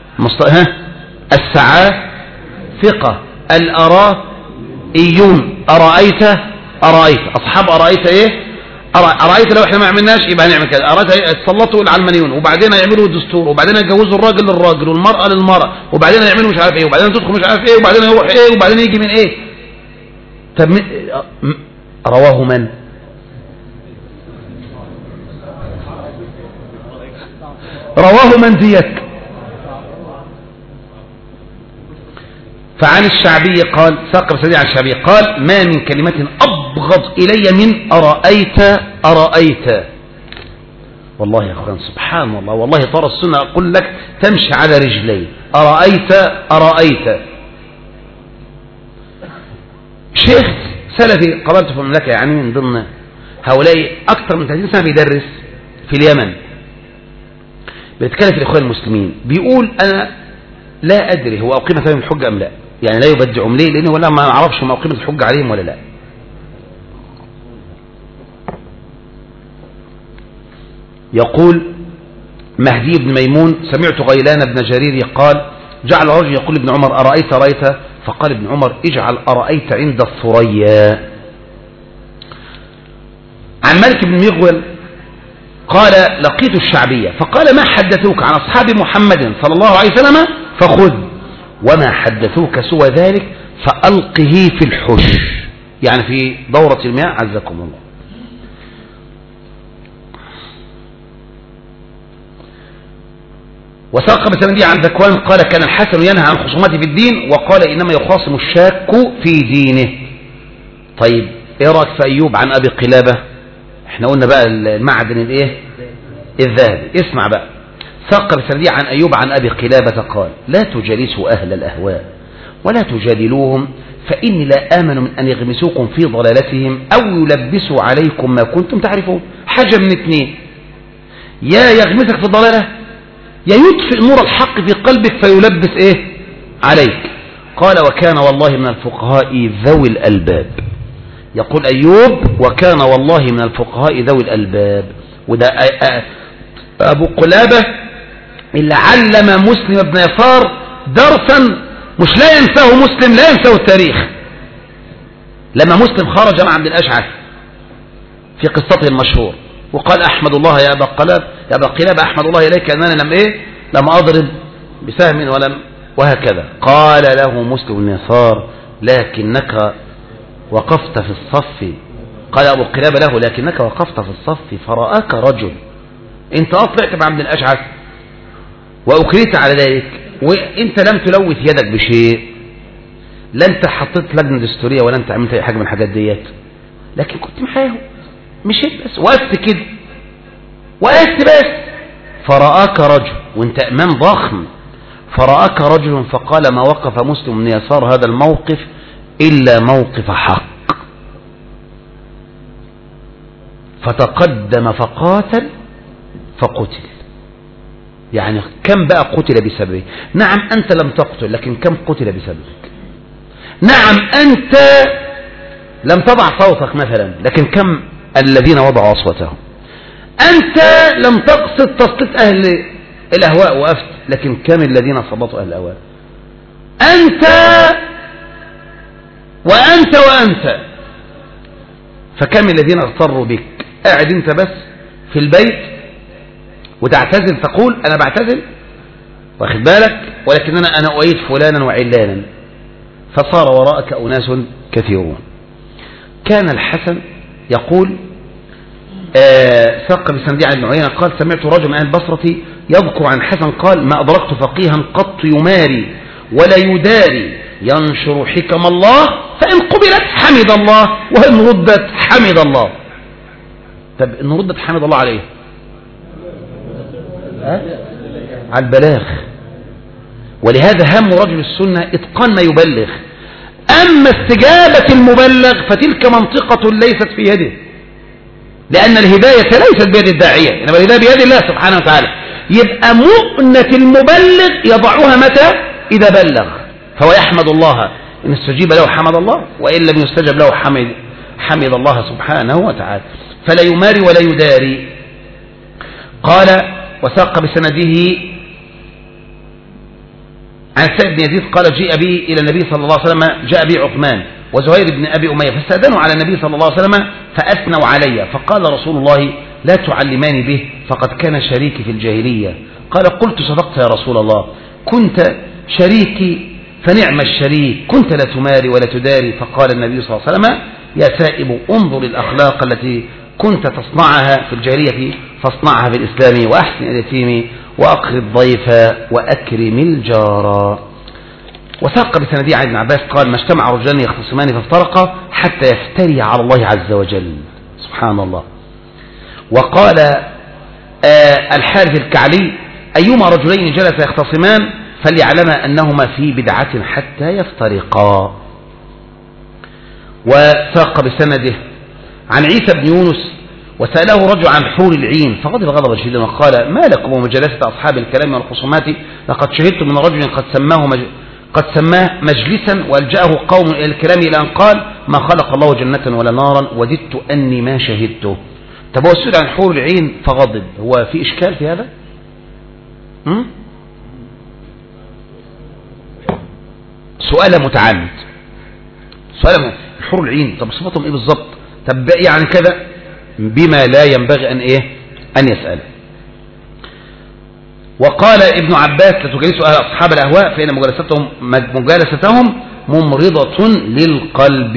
Speaker 1: السعافقة، الأرائيون، أرأيت أصحاب أرأيت إيه؟ أرأيت لو إحنا ما عملناش يبقى هنعمل كذا. أرأيت تسلطوا العلمانيون وبعدين يعملوا الدستور وبعدين يجوزوا الراجل للراجل والمرأة للمرأة وبعدين يعملوا مش عارف إيه وبعدين تدخل مش عارف إيه وبعدين يروح إيه وبعدين يجي من إيه. طب رواه من؟ رواه من ديك؟ فعن الشعبي قال ساق بسنده عن الشعبي قال ما من كلمة أبغض إلي من أرأيت. والله يا أخوان سبحان الله، والله ترى السنة أقول لك تمشي على رجلين. أرأيت. شيخ سلفي قابلته في المملكة يعني من ضمن هؤلاء أكثر من 30 سنة بيدرس في اليمن، بيتكلم في الإخوان المسلمين، بيقول أنا لا أدري هو أقيمت عليهم الحجة أم لا، يعني لا يبدعهم ليه لأنه ولا ما أعرفش ما أقيمت الحجة عليهم ولا لا. يقول مهدي بن ميمون سمعت غيلان بن جرير قال جعل رجل يقول ابن عمر أرأيت فقال ابن عمر اجعل أرأيت عند الثريا. عن مالك بن مغول قال لقيت الشعبية فقال ما حدثوك عن أصحاب محمد صلى الله عليه وسلم فخذ وما حدثوك سوى ذلك فألقه في الحش، يعني في دورة المياه عزكم الله. وساق بسندي عن ذكوان قال كان الحسن ينهى عن خصومته في الدين وقال إنما يخاصم الشاك في دينه. طيب ايه رأيك في أيوب عن أبي قلابة؟ احنا قلنا بقى المعدن الايه الذهبي. اسمع بقى، ساق بسندي عن أيوب عن أبي قلابة قال لا تجالسوا أهل الأهواء ولا تجادلوهم فإني لا آمن من أن يغمسوكم في ضلالتهم أو يلبسوا عليكم ما كنتم تعرفون. حاجة من اتنين، يا يغمسك في الضلالة يا يطفئ نور الحق في قلبك فيلبس ايه عليك. قال وكان والله من الفقهاء ذوي الألباب. يقول أيوب وكان والله من الفقهاء ذوي الألباب. وده أبو قلابة اللي علم مسلم بن يسار درسا مش لا ينساه مسلم، لا ينساه التاريخ. لما مسلم خرج مع عبد الأشعث في قصته المشهور وقال أحمد الله يا أبا قلابة أحمد الله إليك أنني لم أضرب بسهم وهكذا. قال له مسلم بن يسار لكنك وقفت في الصف. قال أبو قلابة له لكنك وقفت في الصف فرآك رجل، انت أطلعت مع عبد الأشعث وأكريت على ذلك وانت لم تلوث يدك بشيء، لا انت حطيت لجنة دستورية ولا انت عملت اي حاجة من الحاجات ديت، لكن كنت معاهم مشيت بس وقفت كده. وقفت بس، فرآك رجل وانت امام ضخم، فرآك رجل فقال ما وقف مسلم من يسار هذا الموقف إلا موقف حق، فتقدم فقاتل فقتل. يعني كم بقى قتل بسببه؟ نعم أنت لم تقتل، لكن كم قتل بسببك؟ نعم أنت لم تضع صوتك مثلا، لكن كم الذين وضعوا أصواتهم؟ أنت لم تقصد تسليط أهل الأهواء وأفت، لكن كم الذين صبطوا أهل الأهواء؟ أنت وأنت وأنت، فكم الذين اغتروا بك؟ قاعد أنت بس في البيت وتعتزل، تقول أنا بعتزل، واخد بالك، ولكن أنا أؤيد فلانا وعلانا، فصار وراءك أناس كثيرون. كان الحسن يقول ساق بسندي عن ابن عيينة قال سمعت رجل من أهل البصرة يذكر عن حسن قال ما أدركت فقيها قط يماري ولا يداري ينشر حكم الله، فإن قبلت حمد الله وإن ردت حمد الله. طب إن ردت حمد الله عليه على البلاغ، ولهذا هم رجل السنة إتقان ما يبلغ. أما استجابة المبلغ فتلك منطقة ليست في يده، لأن الهداية ليست بيد الداعية، إنما الهداية بيد الله سبحانه وتعالى. يبقى مؤنة المبلغ يضعها متى؟ إذا بلغ، فهو يحمد الله إن استجيب له حمد الله، وإن لم يستجب له حمد الله سبحانه وتعالى. فلا يماري ولا يداري. قال وساق بسنده عن سعد بن يزيد قال جاء بي إلى النبي صلى الله عليه وسلم، جاء بي عثمان وزهير بن أبي أمية فاستأذنوا على النبي صلى الله عليه وسلم فأثنوا علي، فقال رسول الله لا تعلماني به فقد كان شريكي في الجاهلية. قال قلت صدقت يا رسول الله، كنت شريكي فنعم الشريك، كنت لا تماري ولا تداري. فقال النبي صلى الله عليه وسلم يا سائب انظر الأخلاق التي كنت تصنعها في الجاهلية فاصنعها في الإسلام، وأحسن اليتيم وأقر الضيف وأكرم الجار. وساق بسندي عن ابن عباس قال ما اجتمع رجلان يختصمان فافترقا حتى يفتري على الله عز وجل. سبحان الله. وقال الحارث الكعلي أيما رجلين جلس يختصمان فليعلم أنهما في بدعة حتى يفترقا. وساق بسنده عن عيسى بن يونس وسأله رجل عن حور العين فغضب غضبا شديدا وقال ما لكم ومجالسة أصحاب الكلام والخصومات؟ لقد شهدت من رجل قد سماه مجلسا وألجأه قوم إلى الكلام إلى أن قال ما خلق الله جنة ولا نارا وددت أني ما شهدته. طب هو السؤال عن حور العين فغضب، هو في إشكال في هذا؟ سؤال متعمد، سؤال حور العين طب صفتهم إيه بالضبط؟ طب يعني كذا بما لا ينبغي أن يسأل. وقال ابن عباس لا تجلسوا أصحاب الأهواء فإن مجالستهم ممرضة للقلب.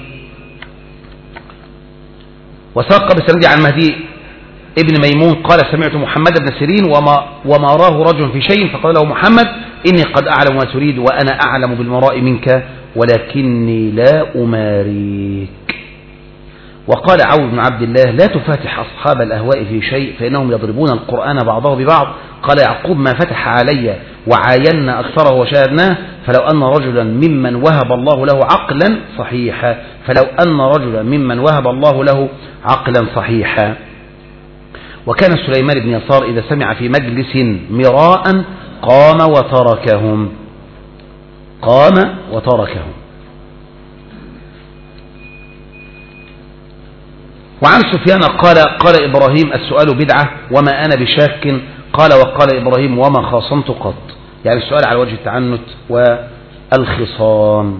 Speaker 1: وساق بسندي عن مهدي ابن ميمون قال سمعت محمد بن سيرين وما راه رجل في شيء فقال له محمد إني قد أعلم ما تريد وأنا أعلم بالمراء منك ولكني لا أماريك. وقال عوف بن عبد الله لا تفاتح أصحاب الأهواء في شيء فإنهم يضربون القرآن بعضه ببعض. قال يعقوب ما فتح علي وعاينا أكثره وشاهدناه فلو أن رجلا ممن وهب الله له عقلا صحيحا، فلو أن رجلا ممن وهب الله له عقلا صحيحا. وكان سليمان بن يسار إذا سمع في مجلس مراء قام وتركهم. وعن سفيان قال إبراهيم السؤال بدعة وما أنا بشاك. قال وقال إبراهيم وما خاصمت قط، يعني السؤال على وجه التعنت والخصام.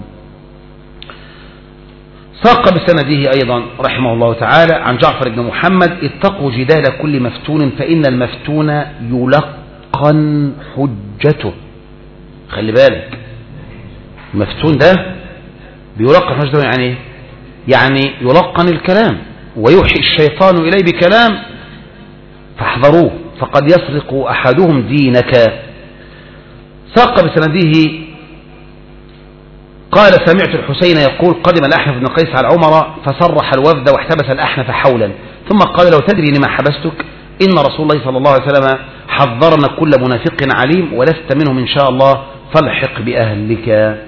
Speaker 1: ساق بسنده أيضا رحمه الله تعالى عن جعفر بن محمد اتقوا جدال كل مفتون فإن المفتون يلقن حجته. خلي بالك المفتون ده بيلقن حجته يعني يلقن الكلام ويوحي الشيطان إليه بكلام فاحذروه فقد يسرق أحدهم دينك. ساق بسنده قال سمعت الحسين يقول قدم الأحنف بن قيس على عمر فصرح الوفد واحتبس الأحنف حولا ثم قال لو تدري لما حبستك إن رسول الله صلى الله عليه وسلم حذرنا كل منافق عليم ولست منهم إن شاء الله فالحق بأهلك.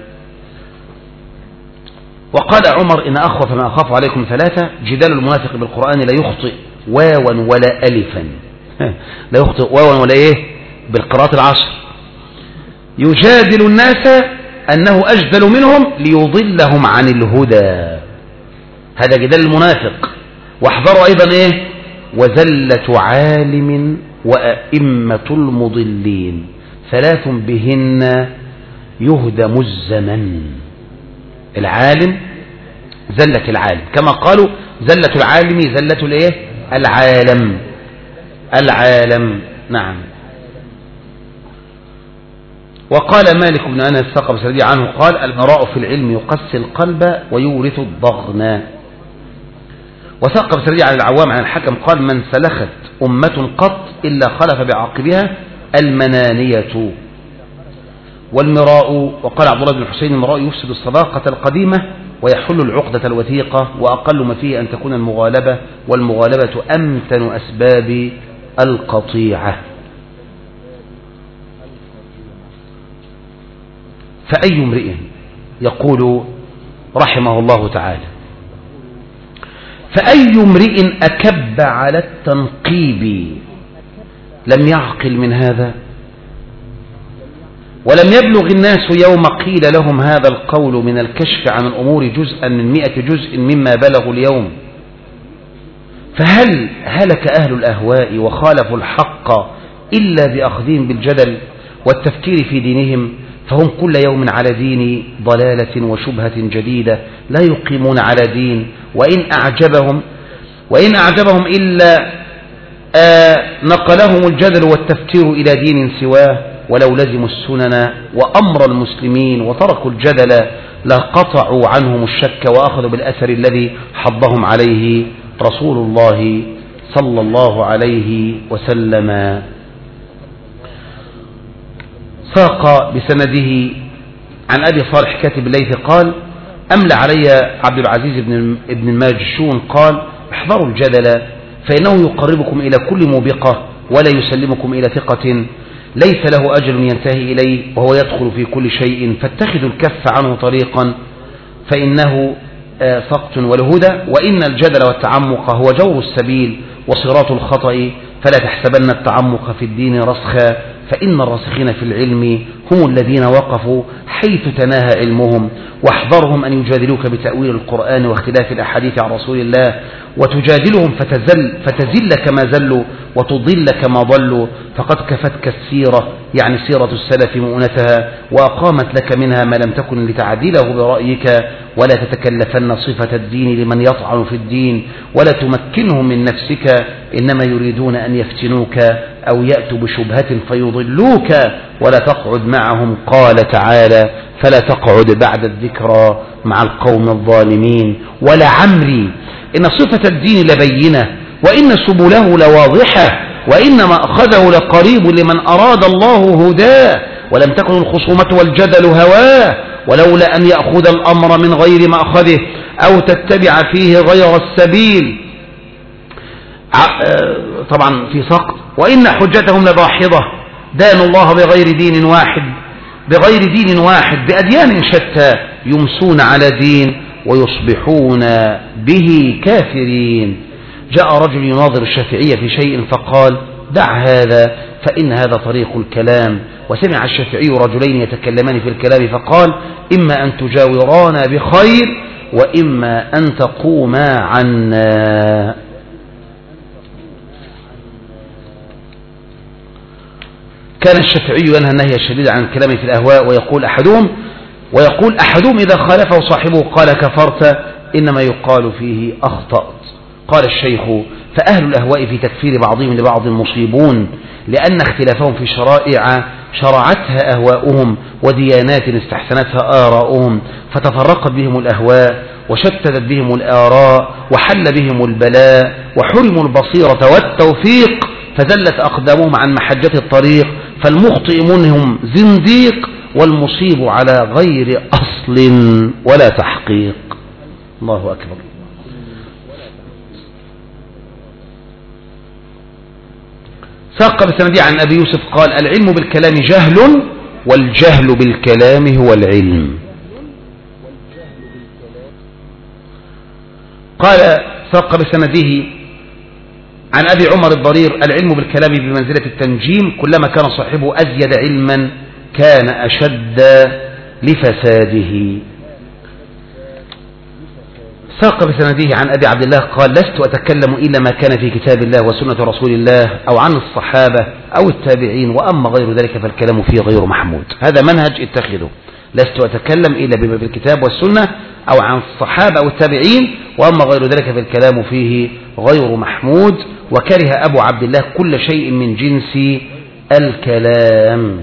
Speaker 1: وقال عمر إن أخوف ما أخاف عليكم ثلاثة: جدال المنافق بالقرآن لا يخطئ واوا ولا ألفا لا يخطئ واوا ولا إيه بالقراءات العشر. يجادل الناس أنه أجدل منهم ليضلهم عن الهدى، هذا جدال المنافق. واحذروا أيضا إيه وزلة عالم وأئمة المضلين، ثلاث بهن يهدم الزمن: العالم، زلة العالم، كما قالوا زلة العالم زلة الايه العالم. نعم. وقال مالك بن أنس ثقب سردي عنه قال: المراء في العلم يقسي القلب ويورث الضغن. وثقب سردي عن العوام عن الحكم قال: من سلخت أمة قط إلا خلف بعقبها المنانية. والمراء، وقال عبد الله بن الحسين: المراء يفسد الصداقة القديمة ويحل العقدة الوثيقة، وأقل ما فيه أن تكون المغالبة، والمغالبة أمتن أسباب القطيعة. فأي امرئ، يقول رحمه الله تعالى: فأي امرئ أكب على التنقيب لم يعقل من هذا، ولم يبلغ الناس يوم قيل لهم هذا القول من الكشف عن الأمور جزءا من 100 جزء مما بلغوا اليوم. فهل هلك أهل الأهواء وخالفوا الحق إلا بأخذهم بالجدل والتفكير في دينهم، فهم كل يوم على دين ضلالة وشبهة جديدة لا يقيمون على دين، وإن أعجبهم إلا نقلهم الجدل والتفكير إلى دين سواه، ولو لزموا السنن وأمر المسلمين وتركوا الجدل لقطعوا عنهم الشك وأخذوا بالأثر الذي حضهم عليه رسول الله صلى الله عليه وسلم. ساق بسنده عن أبي صالح كاتب الليث قال: أملى علي عبد العزيز بن الماجشون قال: احذروا الجدل فإنه يقربكم إلى كل موبقة ولا يسلمكم إلى ثقة ليس له أجل ينتهي إليه وهو يدخل في كل شيء، فاتخذوا الكف عنه طريقا فإنه سقط والهدى، وإن الجدل والتعمق هو جور السبيل وصراط الخطأ، فلا تحسبن التعمق في الدين رسخا، فإن الراسخين في العلم هم الذين وقفوا حيث تناهى علمهم، واحذرهم أن يجادلوك بتأويل القرآن واختلاف الأحاديث عن رسول الله، وتجادلهم فتزل كما زلوا وتضل كما ضلوا، فقد كفتك السيرة يعني سيرة السلف مؤنتها، وأقامت لك منها ما لم تكن لتعديله برأيك، ولا تتكلفن صفة الدين لمن يطعن في الدين، ولا تمكنهم من نفسك، إنما يريدون أن يفتنوك أو يأتوا بشبهة فيضلوك، ولا تقعد معهم. قال تعالى: فلا تقعد بعد الذكرى مع القوم الظالمين. ولعمري إن صفة الدين لبينة، وإن سبله لواضحة، وإن مأخذه لقريب لمن أراد الله هداه، ولم تكن الخصومة والجدل هواه، ولولا أن يأخذ الأمر من غير مأخذه أو تتبع فيه غير السبيل، طبعا في سقط. وإن حجتهم لداحضة، دانوا الله بغير دين واحد بأديان شتى، يمسون على دين ويصبحون به كافرين. جاء رجل يناظر الشافعية في شيء فقال: دع هذا فإن هذا طريق الكلام. وسمع الشافعي رجلين يتكلمان في الكلام فقال: إما أن تجاورانا بخير وإما أن تقوما عنا. كان الشافعي ينهى النهي الشديد عن الكلام في الأهواء، ويقول أحدهم إذا خالفه صاحبه قال كفرت، إنما يقال فيه أخطأت. قال الشيخ: فأهل الأهواء في تكفير بعضهم لبعض مصيبون، لأن اختلافهم في شرائع شرعتها أهواؤهم وديانات استحسنتها آراؤهم، فتفرقت بهم الأهواء وشتتت بهم الآراء وحل بهم البلاء وحرموا البصيرة والتوفيق، فزلت أقدامهم عن محجة الطريق، فالمخطئ منهم زنديق والمصيب على غير أصل ولا تحقيق. الله أكبر. ساق بسنده عن أبي يوسف قال العلم بالكلام جهل والجهل بالكلام هو العلم. قال ساق بسنده عن أبي عمر الضرير العلم بالكلام بمنزلة التنجيم، كلما كان صاحبه أزيد علما كان أشد لفساده. ساق بسنده عن أبي عبد الله قال لست أتكلم إلا ما كان في كتاب الله وسنة رسول الله أو عن الصحابة أو التابعين، وأما غير ذلك فالكلام فيه غير محمود. هذا منهج اتخذه، لست أتكلم إلا بما في الكتاب والسنة أو عن الصحابة أو التابعين، وأما غير ذلك فالكلام فيه غير محمود. وكره أبو عبد الله كل شيء من جنس الكلام.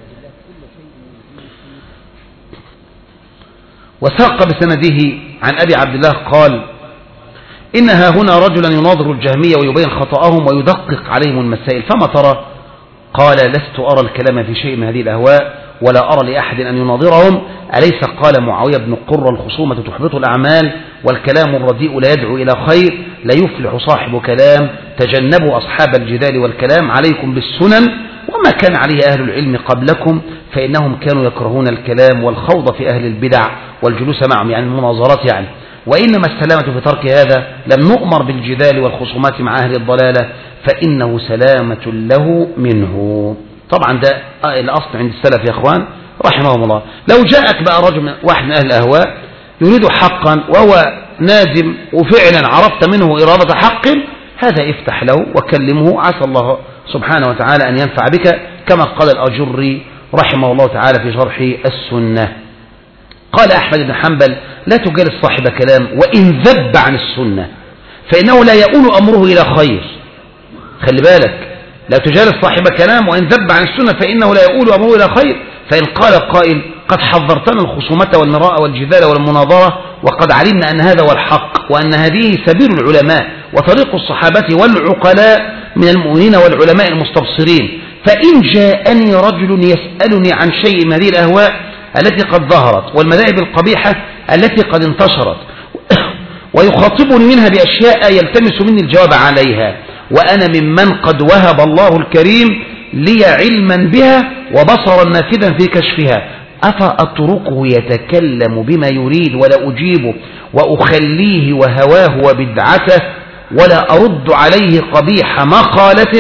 Speaker 1: وساق بسنده عن أبي عبد الله قال إنها هنا رجلا يناظر الجهمية ويبين خطأهم ويدقق عليهم المسائل، فما ترى؟ قال لست أرى الكلام في شيء من هذه الأهواء ولا أرى لأحد أن يناظرهم. أليس قال معاوية بن قرة الخصومة تحبط الأعمال والكلام الرديء لا يدعو إلى خير، لا يفلح صاحب كلام، تجنبوا أصحاب الجدال والكلام، عليكم بالسنن وما كان عليه أهل العلم قبلكم فإنهم كانوا يكرهون الكلام والخوض في أهل البدع والجلوس معهم، يعني المناظرات يعني. وإنما السلامة في ترك هذا، لم نؤمر بالجدال والخصومات مع أهل الضلالة فإنه سلامة له منه. طبعا ده الأصل عند السلف يا أخوان رحمهم الله. لو جاءك بقى رجل واحد من أهل الأهواء يريد حقا وهو نادم وفعلا عرفت منه إرادة حق، هذا افتح له وكلمه، عسى الله سبحانه وتعالى أن ينفع بك، كما قال الأجري رحمه الله تعالى في شرح السنة. قال أحمد بن حنبل لا تجالس صاحب كلام وإن ذب عن السنة فإنه لا يؤول أمره إلى خير. خلي بالك، لا تجالس صاحب كلام وإن ذب عن السنة فإنه لا يؤول أمره إلى خير. فإن قال قائل قد حذرتنا الخصومة والمراء والجدال والمناظرة وقد علمنا أن هذا هو الحق وأن هذه سبيل العلماء وطريق الصحابة والعقلاء من المؤمنين والعلماء المستبصرين، فإن جاءني رجل يسألني عن شيء من هذه الأهواء التي قد ظهرت والمذاهب القبيحة التي قد انتشرت ويخاطبني منها بأشياء يلتمس مني الجواب عليها، وأنا ممن قد وهب الله الكريم لي علما بها وبصرا نافذا في كشفها، أفأتركه يتكلم بما يريد ولا أجيبه وأخليه وهواه وبدعته ولا أرد عليه قبيح مقالته؟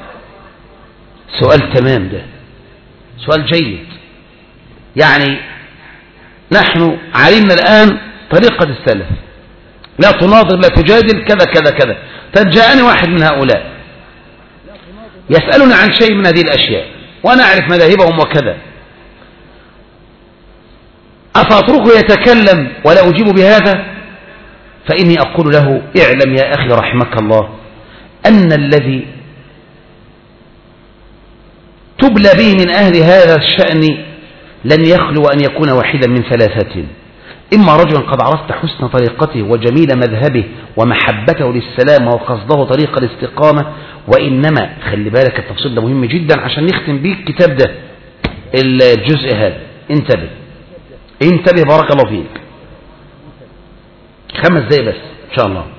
Speaker 1: سؤال تمام، ده سؤال جيد. يعني نحن علمنا الآن طريقة السلف، لا تناظر لا تجادل كذا كذا كذا. فجاءني واحد من هؤلاء يسألني عن شيء من هذه الأشياء وأنا أعرف مذاهبهم وكذا، أفأتركه يتكلم ولا أجيب بهذا؟ فإني أقول له اعلم يا أخي رحمك الله أن الذي تبلى به من أهل هذا الشأن لن يخلو أن يكون واحدا من ثلاثة: إما رجل قد عرفت حسن طريقته وجميل مذهبه ومحبته للسلام وقصده طريق الاستقامة، وإنما خلي بالك التفصيل ده مهم جدا عشان نختم بيه الكتاب ده الجزء هذا. انتبه بارك الله فيك، 5 دقايق بس إن شاء الله.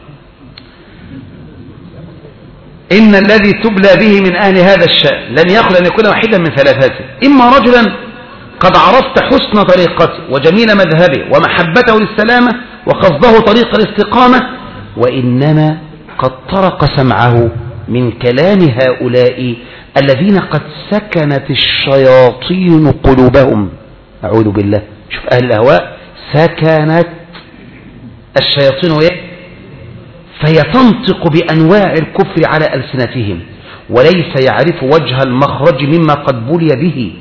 Speaker 1: إن الذي تبلى به من أهل هذا الشأن لن يخلو أن يكون واحدا من ثلاثة: إما رجلا قد عرفت حسن طريقته وجميل مذهبه ومحبته للسلامة وقصده طريق الاستقامة، وإنما قد طرق سمعه من كلام هؤلاء الذين قد سكنت الشياطين قلوبهم. أعوذ بالله، شوف أهل الأهواء سكنت الشياطين فهي تنطق بأنواع الكفر على ألسنتهم وليس يعرف وجه المخرج مما قد بلي به،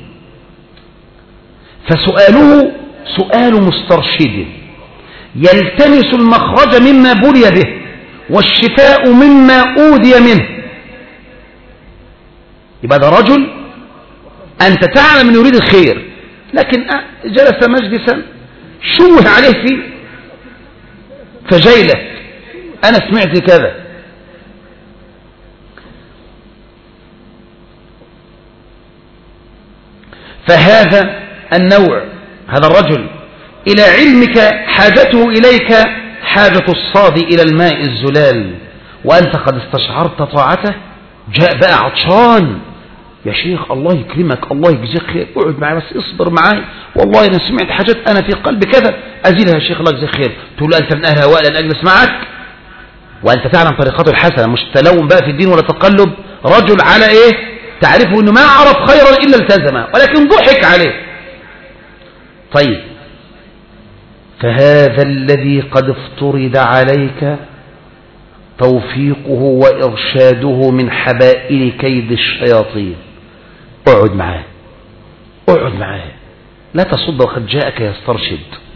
Speaker 1: فسؤاله سؤال مسترشد يلتمس المخرج مما بلي به والشفاء مما أوذي منه. يبقى ده رجل أنت تعلم أنه يريد الخير، لكن جلس مجلسا شوه عليه فيه فجيلك أنا سمعت كذا. فهذا النوع، هذا الرجل إلى علمك حاجته إليك حاجة الصاد إلى الماء الزلال، وأنت قد استشعرت طاعته جاء بقى عطشان، يا شيخ الله يكرمك الله يجزيك خير، اقعد معي بس اصبر معي، والله انا سمعت حاجات انا في قلبي كذا ازيلها يا شيخ الله يجزيك خير. تقول له انت من اهل هواء لن اجلس معك وانت تعلم طريقته الحسنه، مش تلوم بقى في الدين ولا تقلب. رجل على ايه؟ تعرفه انه ما عرف خيرا الا التزمه ولكن ضحك عليه. طيب فهذا الذي قد افترض عليك توفيقه وإرشاده من حبائل كيد الشياطين، اقعد معاه اقعد معاه، لا تصد وقد جاءك يسترشد،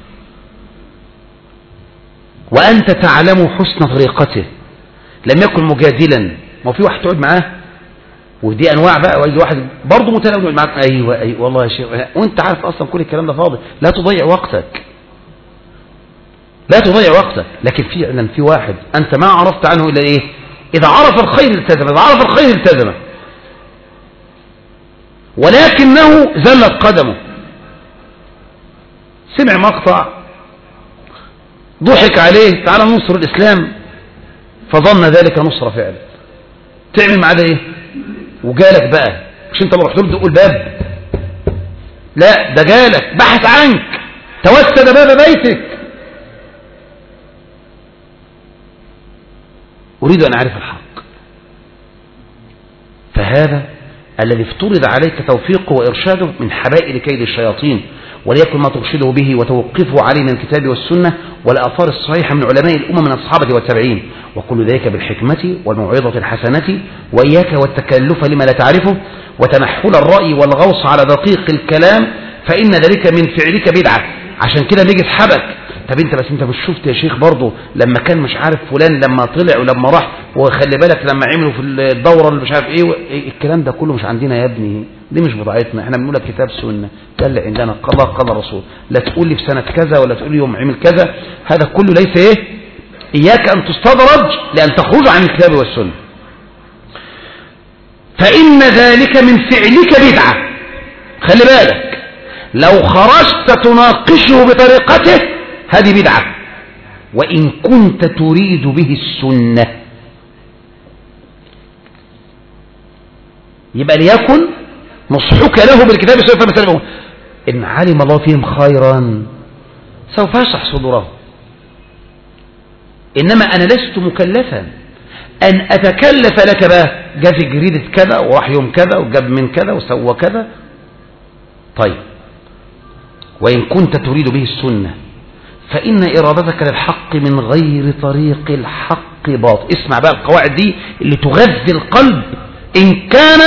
Speaker 1: وأنت تعلم حسن طريقته، لم يكن مجادلا. ما في واحد تقعد معاه ودي أنواع بقى، ويجي واحد برضه متلون معاك أيوة والله يا شيخ، وأنت عارف أصلا كل الكلام ده فاضي، لا تضيع وقتك لا تضيع وقتك. لكن فعلا في واحد أنت ما عرفت عنه إلا إيه؟ إذا عرف الخير التزم، إذا عرف الخير التزم، ولكنه زلت قدمه، سمع مقطع ضحك عليه تعالى ننصر الإسلام فظن ذلك نصر فعلا، تعمل معاه ده إيه؟ وجالك بقى، مش أنت لو رحت له تقول باب، لا ده جالك بحث عنك توسد باب بيتك، أريد أن أعرف الحق. فهذا الذي افترض عليك توفيقه وإرشاده من حبائل كيد الشياطين، وليكن ما ترشده به وتوقفه عليه من الكتاب والسنة والآثار الصحيحة من علماء الأمة من الصحابة والتابعين، وكل ذلك بالحكمة والموعظة الحسنة، وإياك والتكلف لما لا تعرفه وتمحل الرأي والغوص على دقيق الكلام، فإن ذلك من فعلك بدعة. عشان كده بيجي يسحبك، طب انت مش شفت يا شيخ برضه لما كان مش عارف فلان لما طلع ولما راح، وخلي بالك لما عملوا في الدوره اللي مش عارف ايه الكلام ده كله مش عندنا يا ابني، دي مش بضاعتنا، احنا بنقول لك كتاب سنه ده اللي عندنا، الله قال الرسول، لا تقول لي في سنه كذا ولا تقول لي يوم عمل كذا، هذا كله ليس ايه، اياك ان تستدرج لان تخرج عن الكتاب والسنه، فان ذلك من فعلك بدعه. خلي بالك لو خرجت تناقشه بطريقته هذه بدعة، وإن كنت تريد به السنة. يبقى ليكن نصحك له بالكتاب والسنة فمثلا إن علم الله فيهم خيرا سوف يشرح صدوره، إنما أنا لست مكلفا أن أتكلف لك بقى جاء في جريدة كذا وراح يوم كذا وجاب من كذا وسوى كذا. طيب وإن كنت تريد به السنة فإن إرادتك للحق من غير طريق الحق باطل. اسمع بقى القواعد دي اللي تغذي القلب، إن كان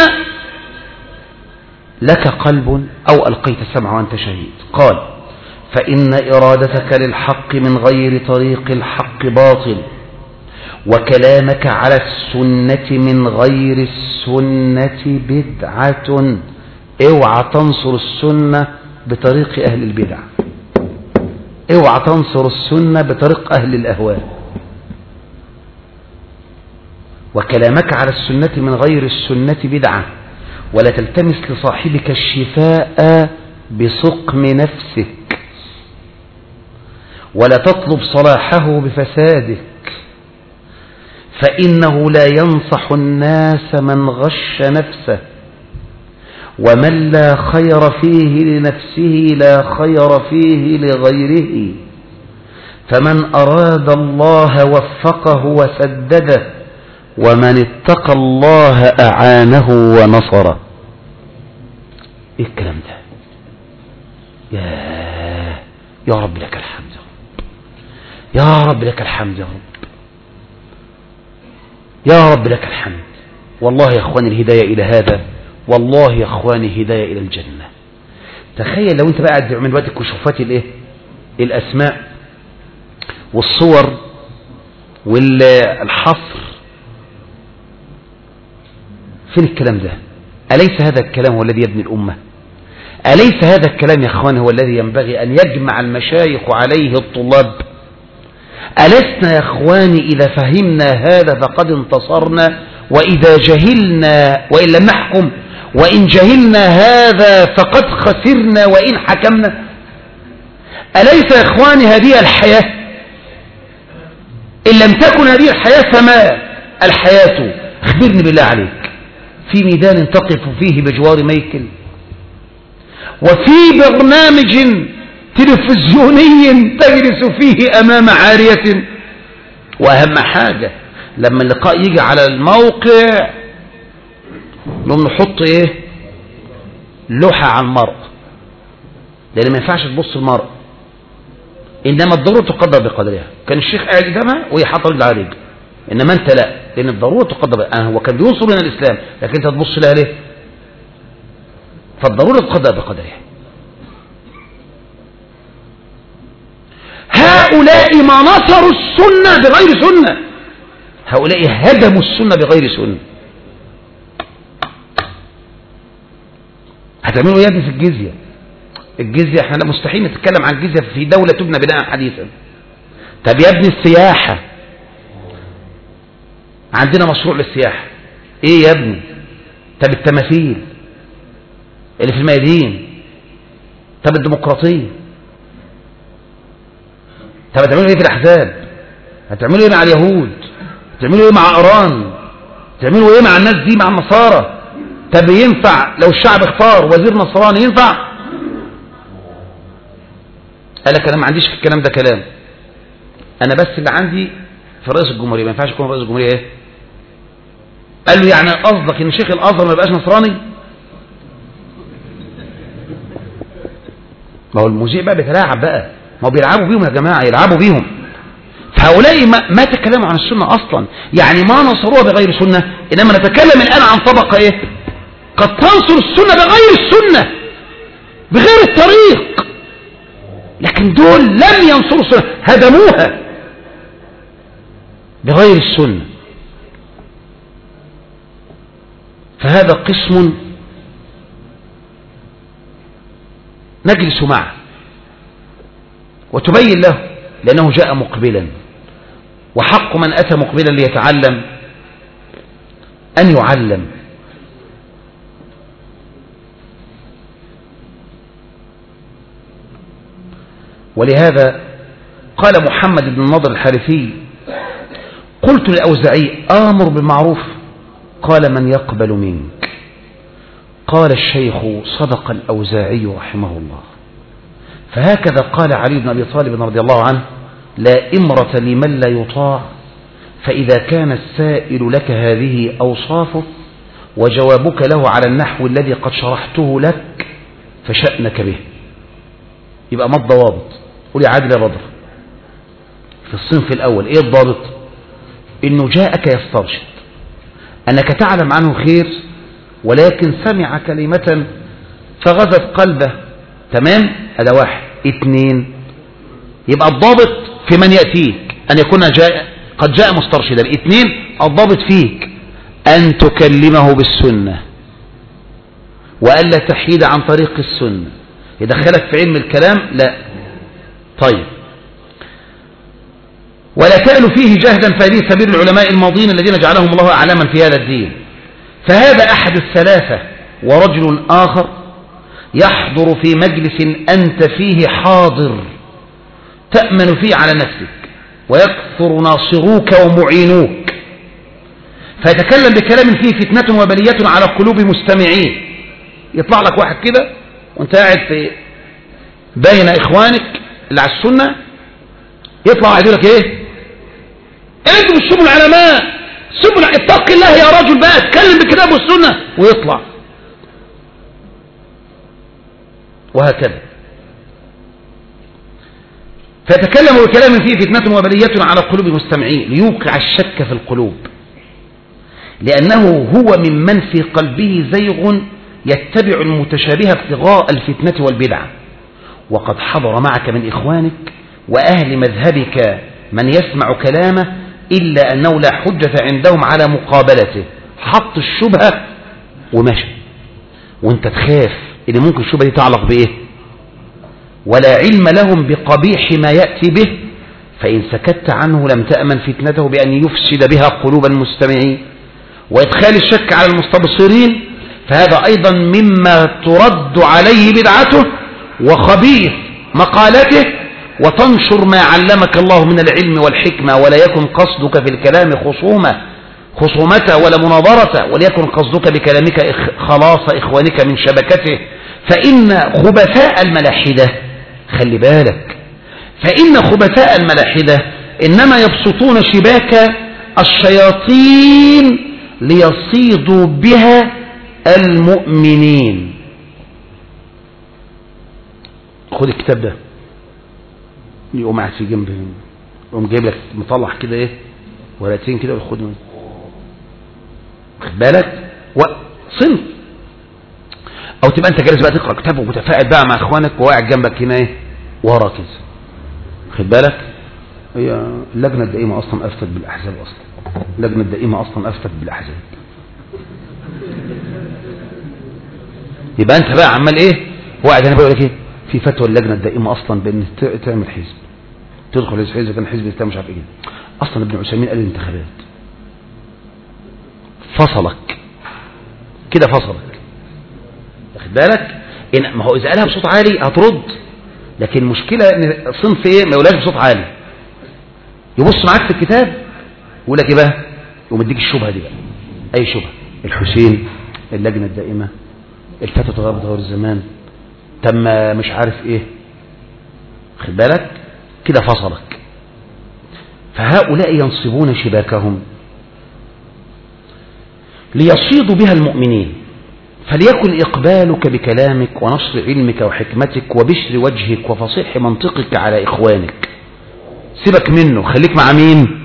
Speaker 1: لك قلب أو ألقيت السمع وأنت شهيد. قال فإن إرادتك للحق من غير طريق الحق باطل، وكلامك على السنة من غير السنة بدعة. اوعى تنصر السنة بطريق أهل البدع، اوعى تنصر السنة بطريق أهل الأهواء. وكلامك على السنة من غير السنة بدعة، ولا تلتمس لصاحبك الشفاء بسقم نفسك، ولا تطلب صلاحه بفسادك، فإنه لا ينصح الناس من غش نفسه، ومن لا خير فيه لنفسه لا خير فيه لغيره، فمن أراد الله وفقه وسدده، ومن اتقى الله أعانه ونصره. ايه الكلام ده؟ يا رب لك الحمد، يا رب لك الحمد، يا رب يا رب لك الحمد. والله يا اخواني الهداية إلى هذا، والله يا اخواني هداية إلى الجنة. تخيل لو انت بقى قاعد من دلوقتي كشوفات الايه، الاسماء والصور والحصر، فين الكلام ده؟ أليس هذا الكلام هو الذي يبني الأمة؟ أليس هذا الكلام يا اخواني هو الذي ينبغي أن يجمع المشايخ عليه الطلاب؟ ألسنا يا اخواني إذا فهمنا هذا فقد انتصرنا، وإذا جهلنا وإن لم نحكم، وإن جهلنا هذا فقد خسرنا وإن حكمنا. أليس يا اخواني هذه الحياة؟ إن لم تكن هذه الحياة فما الحياة؟ اخبرني بالله عليك، في ميدان تقف فيه بجوار ميكل، وفي برنامج تلفزيوني تجلس فيه أمام عارية، وأهم حاجة لما اللقاء يجي على الموقع نقوم نحط ايه؟ لوحة على المرأة، لأن ما ينفعش تبص المرأة، إنما الضرورة تقدر بقدرها. كان الشيخ قاعد قدامها وهي حاطة رجل على رجل، إنما أنت لا، لأن الضرورة تقدر بقدرها. هو كان بينصر لنا الإسلام، لكن أنت تبص لها ليه؟ فالضرورة تقدر بقدرها. هؤلاء ما نصروا السنة بغير سنة، هؤلاء هدموا السنة بغير سنة. هتعملوا يا ابني في الجزية؟ الجزية احنا مستحيل نتكلم عن الجزية في دولة تبنى بناء حديثا. طب يا ابني السياحة، عندنا مشروع للسياحة، ايه يا ابني؟ طب التماثيل اللي في الميادين، طب الديمقراطية، طب هتعملوا ايه في الاحزاب؟ هتعملوا ايه مع اليهود؟ هتعملوا ايه مع ايران؟ هتعملوا ايه مع الناس دي، مع النصارى؟ طب ينفع لو الشعب اختار وزير نصراني ينفع؟ قال لك انا ما عنديش في الكلام ده كلام، انا بس اللي عندي في رئيس الجمهوريه، ما ينفعش يكون رئيس الجمهوريه ايه؟ قال له يعني قصدك ان شيخ الازهر ما يبقاش نصراني؟ ما هو المذيع بقى بيتلاعب بقى، ما هو بيلعبوا بيهم يا جماعه، يلعبوا بيهم. فهؤلاء ما تكلموا عن السنه اصلا، يعني ما نصروها بغير سنه، انما نتكلم الان عن طبقه ايه؟ قد تنصر السنه بغير السنه، بغير الطريق، لكن دول لم ينصروا السنه، هدموها بغير السنه. فهذا قسم نجلس معه وتبين له، لأنه جاء مقبلا، وحق من أتى مقبلا ليتعلم أن يعلم. ولهذا قال محمد بن النضر الحارثي: قلت للأوزاعي آمر بالمعروف، قال من يقبل منك؟ قال الشيخ: صدق الأوزاعي رحمه الله. فهكذا قال علي بن أبي طالب رضي الله عنه: لا إمرة لمن لا يطاع، فإذا كان السائل لك هذه أوصافه وجوابك له على النحو الذي قد شرحته لك فشأنك به. يبقى ما الضوابط؟ قولي عادل يا بدر في الصنف الأول ايه الضابط؟ انه جاءك يسترشد، انك تعلم عنه خير، ولكن سمع كلمة فغزت قلبه، تمام؟ هذا واحد. اثنين، يبقى الضابط في من يأتيك أن يكون قد جاء مسترشدا. اثنين، الضابط فيك أن تكلمه بالسنة وألا تحيد عن طريق السنة. يدخلك في علم الكلام؟ لا. طيب، ولا تألوا فيه جهدا، فهذه سبيل العلماء الماضين الذين جعلهم الله أعلاما في هذا الدين. فهذا أحد الثلاثة. ورجل آخر يحضر في مجلس أنت فيه حاضر، تأمن فيه على نفسك، ويكثر ناصروك ومعينوك، فيتكلم بكلام فيه فتنة وبلية على قلوب مستمعين. يطلع لك واحد كده وانت قاعد في بين إخوانك اللي على السنة، يطلع واحد يقول لك ايه؟ انتوا مش سبوا العلماء، سبوا اتق الله يا رجل بقى، اتكلم بكتاب والسنة، ويطلع. وهكذا فيتكلم بكلام فيه فتنة وبلية على قلوب المستمعين ليوقع الشك في القلوب، لأنه هو ممن في قلبه زيغ يتبع المتشابه ابتغاء الفتنة والبدعة. وقد حضر معك من إخوانك وأهل مذهبك من يسمع كلامه إلا أنه لا حجة عندهم على مقابلته، حط الشبهة ومشى، وانت تخاف إن ممكن الشبهة دي تعلق بإيه؟ ولا علم لهم بقبيح ما يأتي به، فإن سكت عنه لم تأمن فتنته بأن يفسد بها قلوب المستمعين. وإدخال الشك على المستبصرين، فهذا أيضا مما ترد عليه بدعته وخبيث مقالته، وتنشر ما علمك الله من العلم والحكمة، ولا يكن قصدك في الكلام خصومة خصومته ولا مناظرته، وليكن قصدك بكلامك خلاص إخوانك من شبكته، فإن خبثاء الملاحدة، خلي بالك، فإن خبثاء الملاحدة إنما يبسطون شباك الشياطين ليصيدوا بها المؤمنين. خد الكتاب ده، يقوم قاعد في جنب، يقوم جايب لك مطلع كده ايه ورقتين كده وخدهم، خد بالك، وصنف. او تبقى انت جالس بقى تقرا كتاب ومتفاعل بقى مع اخوانك وقاعد جنبك هنا ايه ورا كده، خد بالك. هي اللجنه الدائمه اصلا افتت بالاحزاب، اصلا اللجنه الدائمه اصلا افتت بالاحزاب. يبقى انت بقى عمال ايه وقاعد هنا بقول لك ايه في فتوى اللجنه الدائمه اصلا بان تعمل حزب، تدخل حزب، كان حزب مش عارف ايه اصلا. ابن عثيمين قال الانتخابات فصلك كده، فصلك، واخد بالك. ما هو اذا قالها بصوت عالي هترد، لكن المشكله ان صنف ايه ما يقولهاش بصوت عالي، يبص معاك في الكتاب يقول لك ايه بقى، يقوم يديك الشبهه دي بقى، اي شبهه، الحسين، اللجنه الدائمه، الفتوى تغير بتغير الزمان، تم مش عارف ايه، خد بالك كده، فصلك. فهؤلاء ينصبون شباكهم ليصيدوا بها المؤمنين، فليكن إقبالك بكلامك ونشر علمك وحكمتك وبشر وجهك وفصيح منطقك على إخوانك، سيبك منه، خليك مع مين؟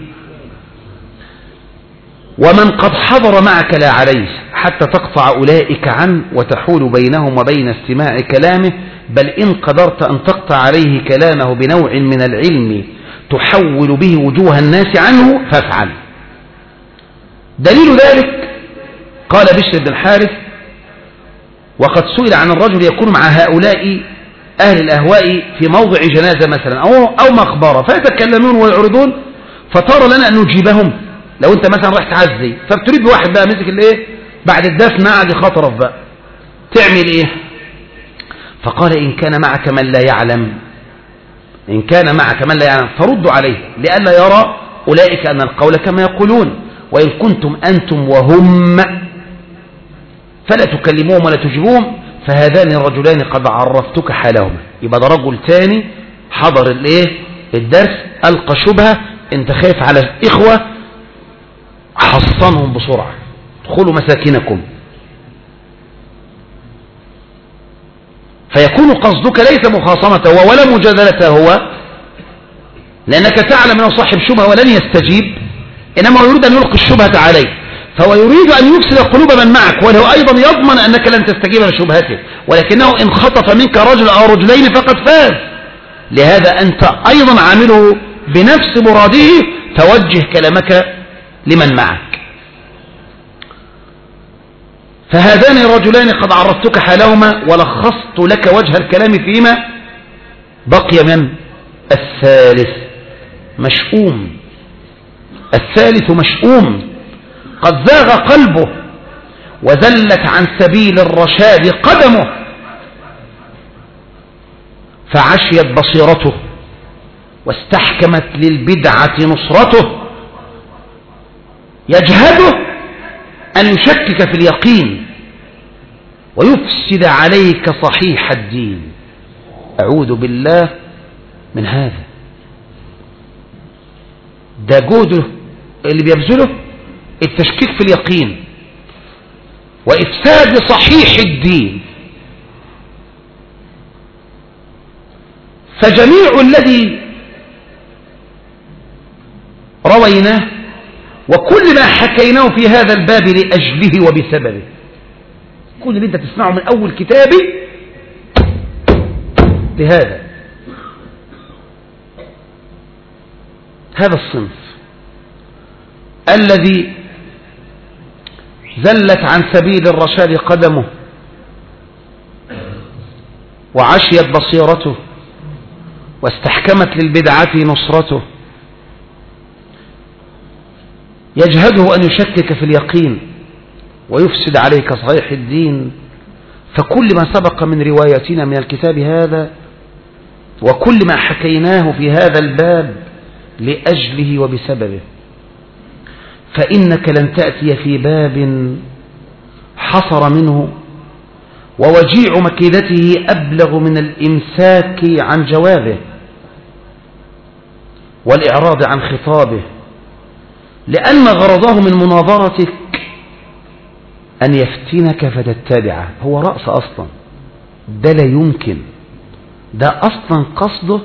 Speaker 1: ومن قد حضر معك لا عليه، حتى تقطع أولئك عنه وتحول بينهم وبين استماع كلامه، بل إن قدرت أن تقطع عليه كلامه بنوع من العلم تحول به وجوه الناس عنه فافعل. دليل ذلك قال بشر بن الحارث: وقد سئل عن الرجل يكون مع هؤلاء أهل الأهواء في موضع جنازة مثلا أو مقبرة فيتكلمون ويعرضون، فترى لنا أن نجيبهم. لو أنت مثلا رايح تعزي فبتريد بواحد بقى مسك الايه بعد الدفن قاعد يخاطرف بقى، تعمل ايه؟ فقال: إن كان معك من لا يعلم، إن كان معك من لا يعلم فردوا عليه لئلا يرى أولئك أن القول كما يقولون، وإن كنتم أنتم وهم فلا تكلموهم ولا تجيبوهم، فهذان الرجلان قد عرفتك حالهما. يبقى ده رجل تاني حضر الايه الدرس، ألقى شبهة، انت خايف على الإخوة، حصنهم بسرعة، ادخلوا مساكنكم. فيكون قصدك ليس مخاصمته ولا مجادلته هو، لأنك تعلم أنه صاحب شبهة ولن يستجيب، إنما هو يريد أن يلقي الشبهة عليه، فهو يريد أن يفسد قلوب من معك، وله أيضا يضمن أنك لن تستجيب لشبهته، ولكنه إن خطف منك رجل أو رجلين فقد فاز. لهذا أنت أيضا عامله بنفس مراده، توجه كلامك لمن معك. فهذان الرجلان قد عرفتك حالهما ولخصت لك وجه الكلام فيما بقي. من الثالث مشؤوم، الثالث مشؤوم قد زاغ قلبه وذلت عن سبيل الرشاد قدمه، فعشيت بصيرته واستحكمت للبدعة نصرته، يجهده أن يشكك في اليقين ويفسد عليك صحيح الدين. أعوذ بالله من هذا. ده جهده اللي بيبذله التشكيك في اليقين وإفساد صحيح الدين. فجميع الذي رويناه وكل ما حكيناه في هذا الباب لأجله وبسببه، كل اللي انت تسمعه من أول كتابي لهذا، هذا الصنف الذي زلت عن سبيل الرشاد قدمه وعشيت بصيرته واستحكمت للبدعة نصرته، يجهده أن يشكك في اليقين ويفسد عليك صحيح الدين. فكل ما سبق من رواياتنا من الكتاب هذا وكل ما حكيناه في هذا الباب لأجله وبسببه. فإنك لن تأتي في باب حصر منه ووجيع مكيدته أبلغ من الإمساك عن جوابه والإعراض عن خطابه، لأن غرضه من مناظرتك أن يفتنك فتتبعه. هو رأس أصلا، ده لا يمكن، ده أصلا قصده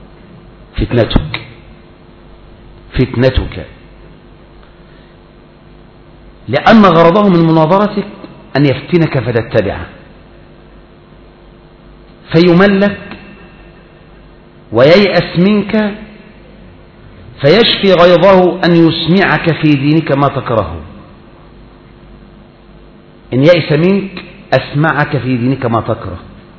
Speaker 1: فتنتك، لأن غرضه من مناظرتك أن يفتنك فتتبعه، فيملك وييأس منك، فيشفي غيظه أن يسمعك في دينك ما تكره. إن يأس منك أسمعك في دينك ما تكره،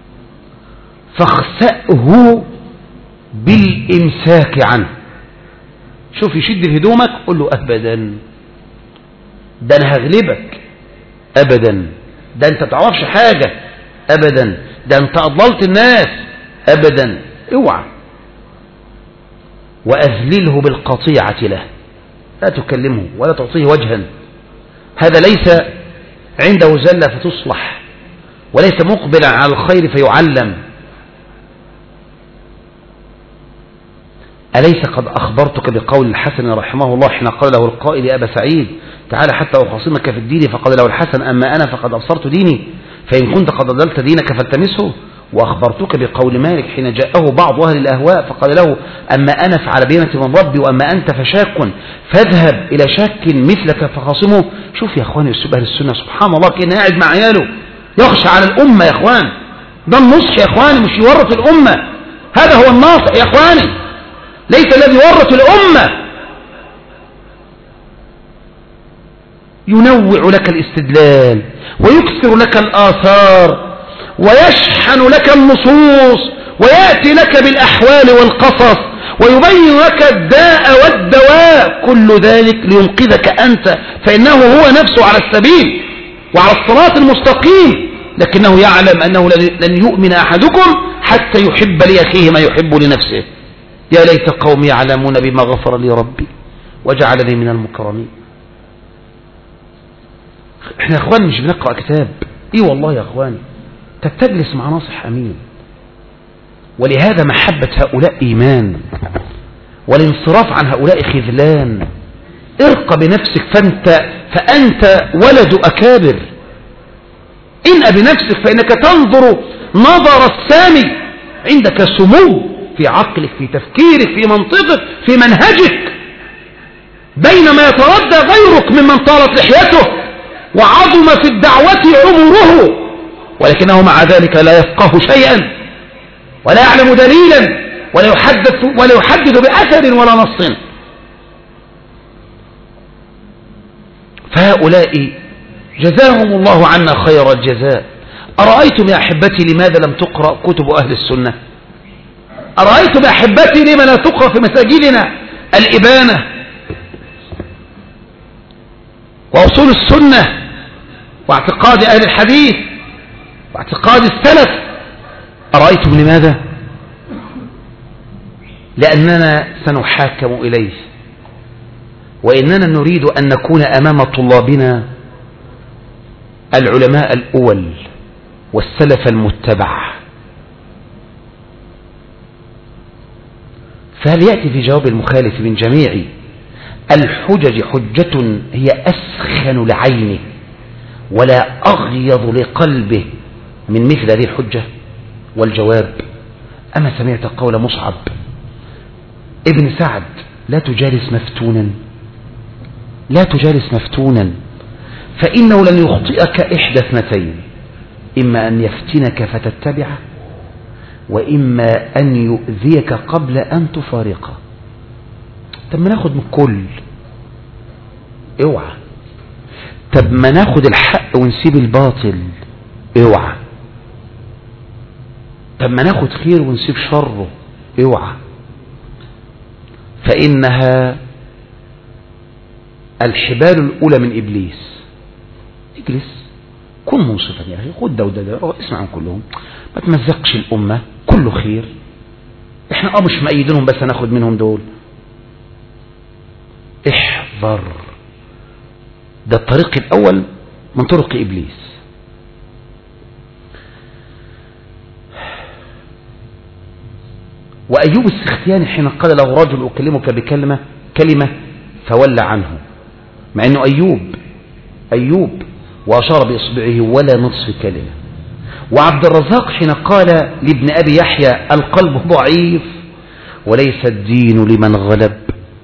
Speaker 1: فاخسأه بالإمساك عنه. شوف، يشد في هدومك قل له أبدا، ده أنا هغلبك، أبدا، ده أنت تعرفش حاجة، أبدا، ده أنت أضللت الناس، أبدا، اوعى. وأذلله بالقطيعة له، لا تكلمه ولا تعطيه وجها، هذا ليس عنده زلة فتصلح، وليس مقبلا على الخير فيعلم. أليس قد أخبرتك بقول الحسن رحمه الله حين قال له القائل يا أبا سعيد تعالى حتى أخاصمك في الدين، فقال له الحسن أما أنا فقد أبصرت ديني، فإن كنت قد أضلت دينك فالتمسه. وأخبرتك بقول مالك حين جاءه بعض أهل الأهواء فقال له أما أنا فعلى بينة من ربي وأما أنت فشاك، فاذهب إلى شاك مثلك فخاصمه. شوف يا أخواني أسلوب أهل السنة، سبحان الله، كأنه قاعد مع عياله يخشى على الأمة. يا أخوان ده النصح يا أخواني، مش يورط الأمة، هذا هو الناصح يا أخواني، ليس الذي يورط الأمة. ينوع لك الاستدلال ويكثر لك الآثار ويشحن لك النصوص ويأتي لك بالأحوال والقصص ويبين لك الداء والدواء، كل ذلك لينقذك أنت، فإنه هو نفسه على السبيل وعلى الصراط المستقيم، لكنه يعلم أنه لن يؤمن أحدكم حتى يحب لأخيه ما يحب لنفسه. يا ليت قوم يعلمون بما غفر لي ربي وجعلني من المكرمين. احنا يا اخوان مش بنقرأ كتاب، ايه والله يا اخوان، تجلس مع ناصح امين. ولهذا محبة هؤلاء ايمان، والانصراف عن هؤلاء خذلان. ارق بنفسك فأنت ولد أكابر. انأ بنفسك فإنك تنظر نظر السامي، عندك سمو في عقلك، في تفكيرك، في منطقك، في منهجك، بينما يتردى غيرك ممن طالت لحيته وعظم في الدعوة عمره، ولكنه مع ذلك لا يفقه شيئا ولا يعلم دليلا ولا يحدد بأثر ولا نص. فهؤلاء جزاهم الله عنا خير الجزاء. أرأيتم يا أحبتي لماذا لم تقرأ كتب أهل السنة؟ أرأيتم يا أحبتي لما لا تقرأ في مساجدنا الإبانة وأصول السنة واعتقاد أهل الحديث واعتقاد السلف؟ أرأيتم لماذا؟ لأننا سنحاكم إليه، وإننا نريد أن نكون أمام طلابنا العلماء الأول والسلف المتبع. فهل يأتي في جواب المخالف من جميع الحجج حجة هي أسخن لعينه ولا أغيض لقلبه من مثل هذه الحجة؟ والجواب: أما سمعت قول مصعب ابن سعد: لا تجالس مفتونا فإنه لن يخطئك إحدى اثنتين، إما أن يفتنك فتتبعه، وإما أن يؤذيك قبل أن تفارقه. طب ما ناخد من كل، اوعى. طب ما ناخد الحق ونسيب الباطل، اوعى. طب ما ناخد خير ونسيب شره، اوعى. فإنها الحبال الأولى من إبليس. اجلس، كن منصفا يا أخي، خد ده وده، اسمع عن كلهم، ما تمزقش الأمة، كله خير. احنا مش مأيدينهم بس هناخد منهم دول. احذر ده الطريق الأول من طرق إبليس. وأيوب السختياني حين قال له رجل أكلمك كلمة فولى عنه، مع أنه أيوب وأشار بإصبعه ولا نصف كلمة. وعبد الرزاق حين قال لابن أبي يحيى القلب ضعيف وليس الدين لمن غلب،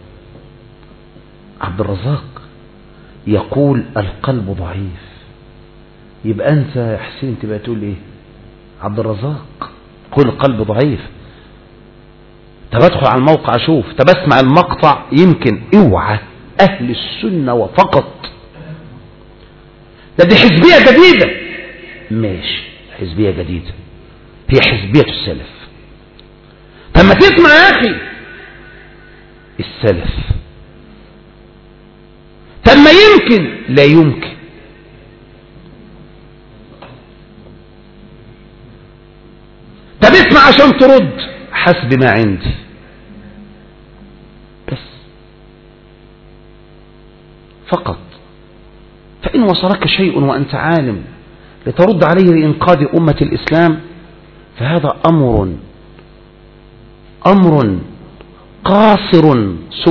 Speaker 1: عبد الرزاق يقول القلب ضعيف. يبقى أنت يا حسين تبقى تقول إيه؟ عبد الرزاق قل القلب ضعيف. طب ادخل على الموقع اشوف، طب اسمع المقطع يمكن. اوعى اهل السنة وفقط، دي حزبية جديدة. ماشي حزبية جديدة، هي حزبية السلف. طب ما تسمع يا اخي السلف. طب ما يمكن، لا يمكن. طب اسمع عشان ترد، حسب ما عندي بس فقط. فإن وصلك شيء وأنت عالم لترد عليه لإنقاذ أمة الإسلام فهذا أمر قاصر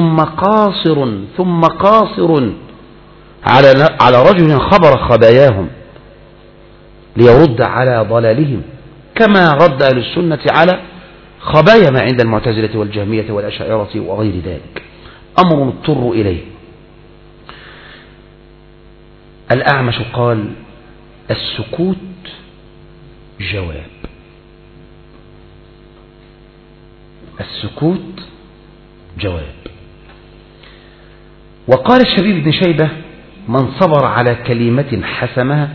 Speaker 1: ثم قاصر على رجل خبر خباياهم ليرد على ضلالهم، كما رد أهل السنة على خبايا ما عند المعتزلة والجهمية والأشاعرة وغير ذلك. أمر نضطر إليه. الأعمش قال السكوت جواب. السكوت جواب. وقال الشبيب بن شيبة من صبر على كلمة حسمها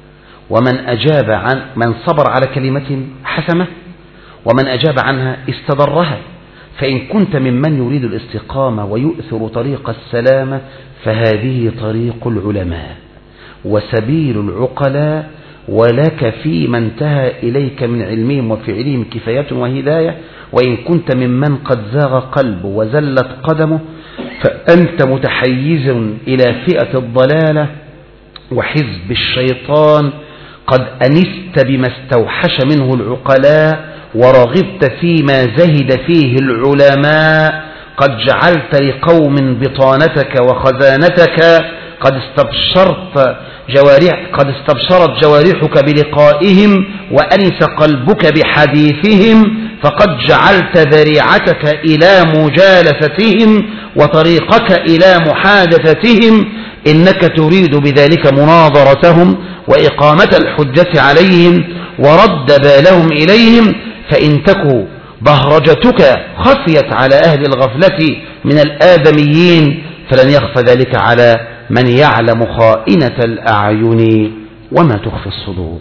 Speaker 1: من صبر على كلمة حسمة ومن أجاب عنها استضرها. فإن كنت ممن يريد الاستقامة ويؤثر طريق السلامة فهذه طريق العلماء وسبيل العقلاء، ولك فيما انتهى إليك من علمهم وفعلهم كفاية وهداية. وإن كنت ممن قد زاغ قلبه وزلت قدمه فأنت متحيز إلى فئة الضلالة وحزب الشيطان، قد أنست بما استوحش منه العقلاء ورغبت فيما زهد فيه العلماء. قد جعلت لقوم بطانتك وخزانتك، قد استبشرت جوارحك بلقائهم وأنس قلبك بحديثهم، فقد جعلت ذريعتك إلى مجالستهم وطريقك إلى محادثتهم. إنك تريد بذلك مناظرتهم وإقامة الحجة عليهم ورد بالهم إليهم. فإن تكو بهرجتك خفيت على أهل الغفلة من الآدميين فلن يخفى ذلك على من يعلم خائنة الأعين وما تخفي الصدور.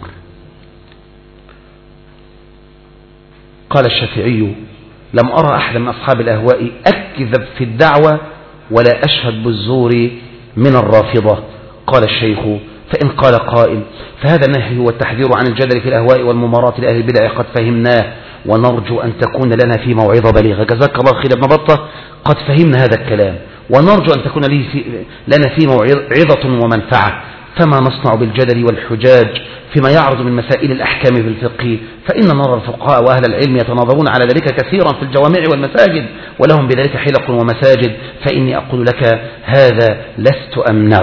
Speaker 1: قال الشافعي لم أرى أحد من أصحاب الأهواء أكذب في الدعوة ولا أشهد بالزور من الرافضة. قال الشيخ فإن قال قائل فهذا النهي والتحذير عن الجدل في الأهواء والممارات لأهل البدع قد فهمناه ونرجو أن تكون لنا في موعظة بليغة. جزاك الله خير ابن بطة، قد فهمنا هذا الكلام ونرجو أن تكون لنا في موعظة ومنفعة. فما نصنع بالجدل والحجاج فيما يعرض من مسائل الأحكام في الفقه؟ فإن نرى الفقهاء وأهل العلم يتناظرون على ذلك كثيرا في الجوامع والمساجد ولهم بذلك حلق ومساجد. فإني أقول لك هذا لست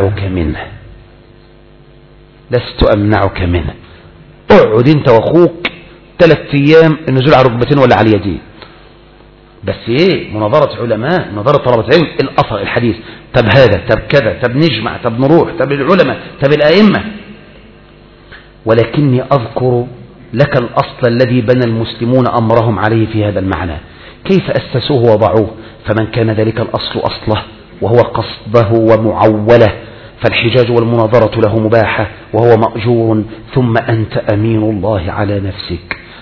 Speaker 1: أمنعك منه. اقعد انت واخوك 3 أيام النزول على ركبتين ولا على اليدين، بس ايه؟ مناظرة علماء، مناظرة طلبة علم، الأثر الحديث، طب هذا، طب كذا، طب نجمع، طب نروح، طب العلماء، طب الأئمة. ولكني أذكر لك الأصل الذي بنى المسلمون أمرهم عليه في هذا المعنى، كيف أسسوه وضعوه. فمن كان ذلك الأصل أصله وهو قصده ومعوله فالحجاج والمناظرة له مباحة وهو مأجور. ثم أنت أمين الله على نفسك،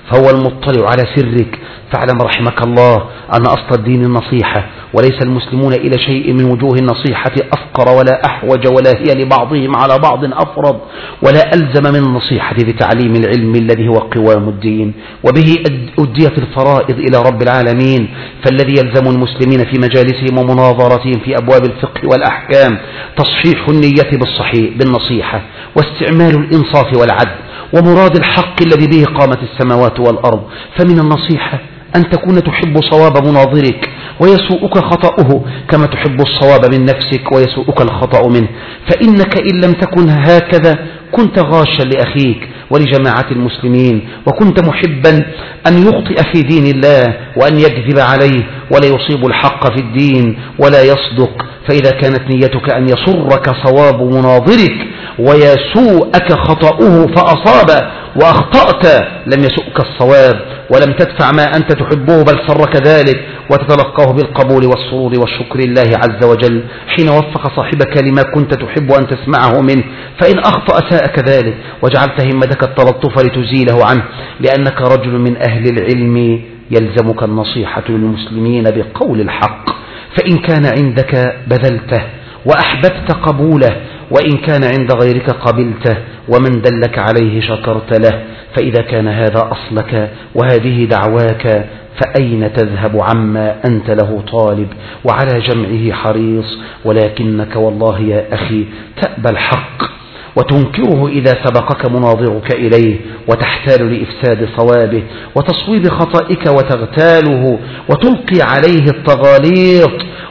Speaker 1: فهو المطلع على سرك. فاعلم رحمك الله أن أصل الدين النصيحة، وليس المسلمون إلى شيء من وجوه النصيحة أفقر ولا أحوج، ولا هي لبعضهم على بعض أفرض، ولا ألزم من النصيحة بتعليم العلم الذي هو قوام الدين، وبه أديت الفرائض إلى رب العالمين. فالذي يلزم المسلمين في مجالسهم ومناظرتهم في أبواب الفقه والأحكام تصحيح النية بالنصيحة، واستعمال الإنصاف والعدل، ومراد الحق الذي به قامت السماوات والأرض. فمن النصيحة أن تكون تحب صواب مناظرك ويسوءك خطأه، كما تحب الصواب من نفسك ويسوءك الخطأ منه. فإنك إن لم تكن هكذا كنت غاشا لأخيك ولجماعة المسلمين، وكنت محبا أن يخطئ في دين الله وأن يكذب عليه، ولا يصيب الحق في الدين ولا يصدق. فإذا كانت نيتك أن يسرك صواب مناظرك ويسوءك خطأه فأصاب وأخطأت، لم يسؤك الصواب ولم تدفع ما أنت تحبه، بل سرك ذلك وتتلقاه بالقبول والسرور والشكر الله عز وجل حين وفق صاحبك لما كنت تحب أن تسمعه منه. فإن أخطأ ساءك ذلك، وجعلت همتك التلطف لتزيله عنه، لأنك رجل من أهل العلم يلزمك النصيحة للمسلمين بقول الحق. فإن كان عندك بذلته وأحببت قبوله، وإن كان عند غيرك قبلته، ومن دلك عليه شكرت له. فإذا كان هذا أصلك وهذه دعواك، فأين تذهب عما أنت له طالب وعلى جمعه حريص؟ ولكنك والله يا أخي تأبى الحق وتنكره إذا سبقك مناظرك إليه، وتحتال لإفساد صوابه وتصويب خطئك وتغتاله، وتلقي عليه التغاليط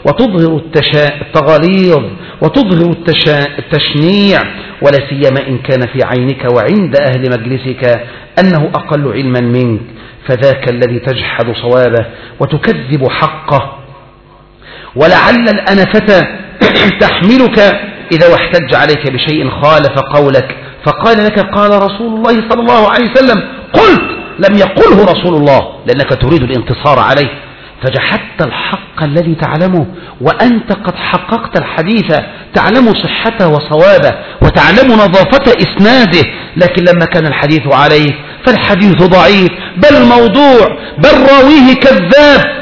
Speaker 1: وتظهر التشنيع، ولا سيما إن كان في عينك وعند أهل مجلسك أنه أقل علما منك، فذاك الذي تجحد صوابه وتكذب حقه. ولعل الأنفة تحملك إذا واحتج عليك بشيء خالف قولك فقال لك قال رسول الله صلى الله عليه وسلم، قلت لم يقله رسول الله، لأنك تريد الانتصار عليه، فجحدت الحق الذي تعلمه، وأنت قد حققت الحديث، تعلم صحته وصوابه وتعلم نظافة إسناده. لكن لما كان الحديث عليه فالحديث ضعيف بل موضوع بل راويه كذاب،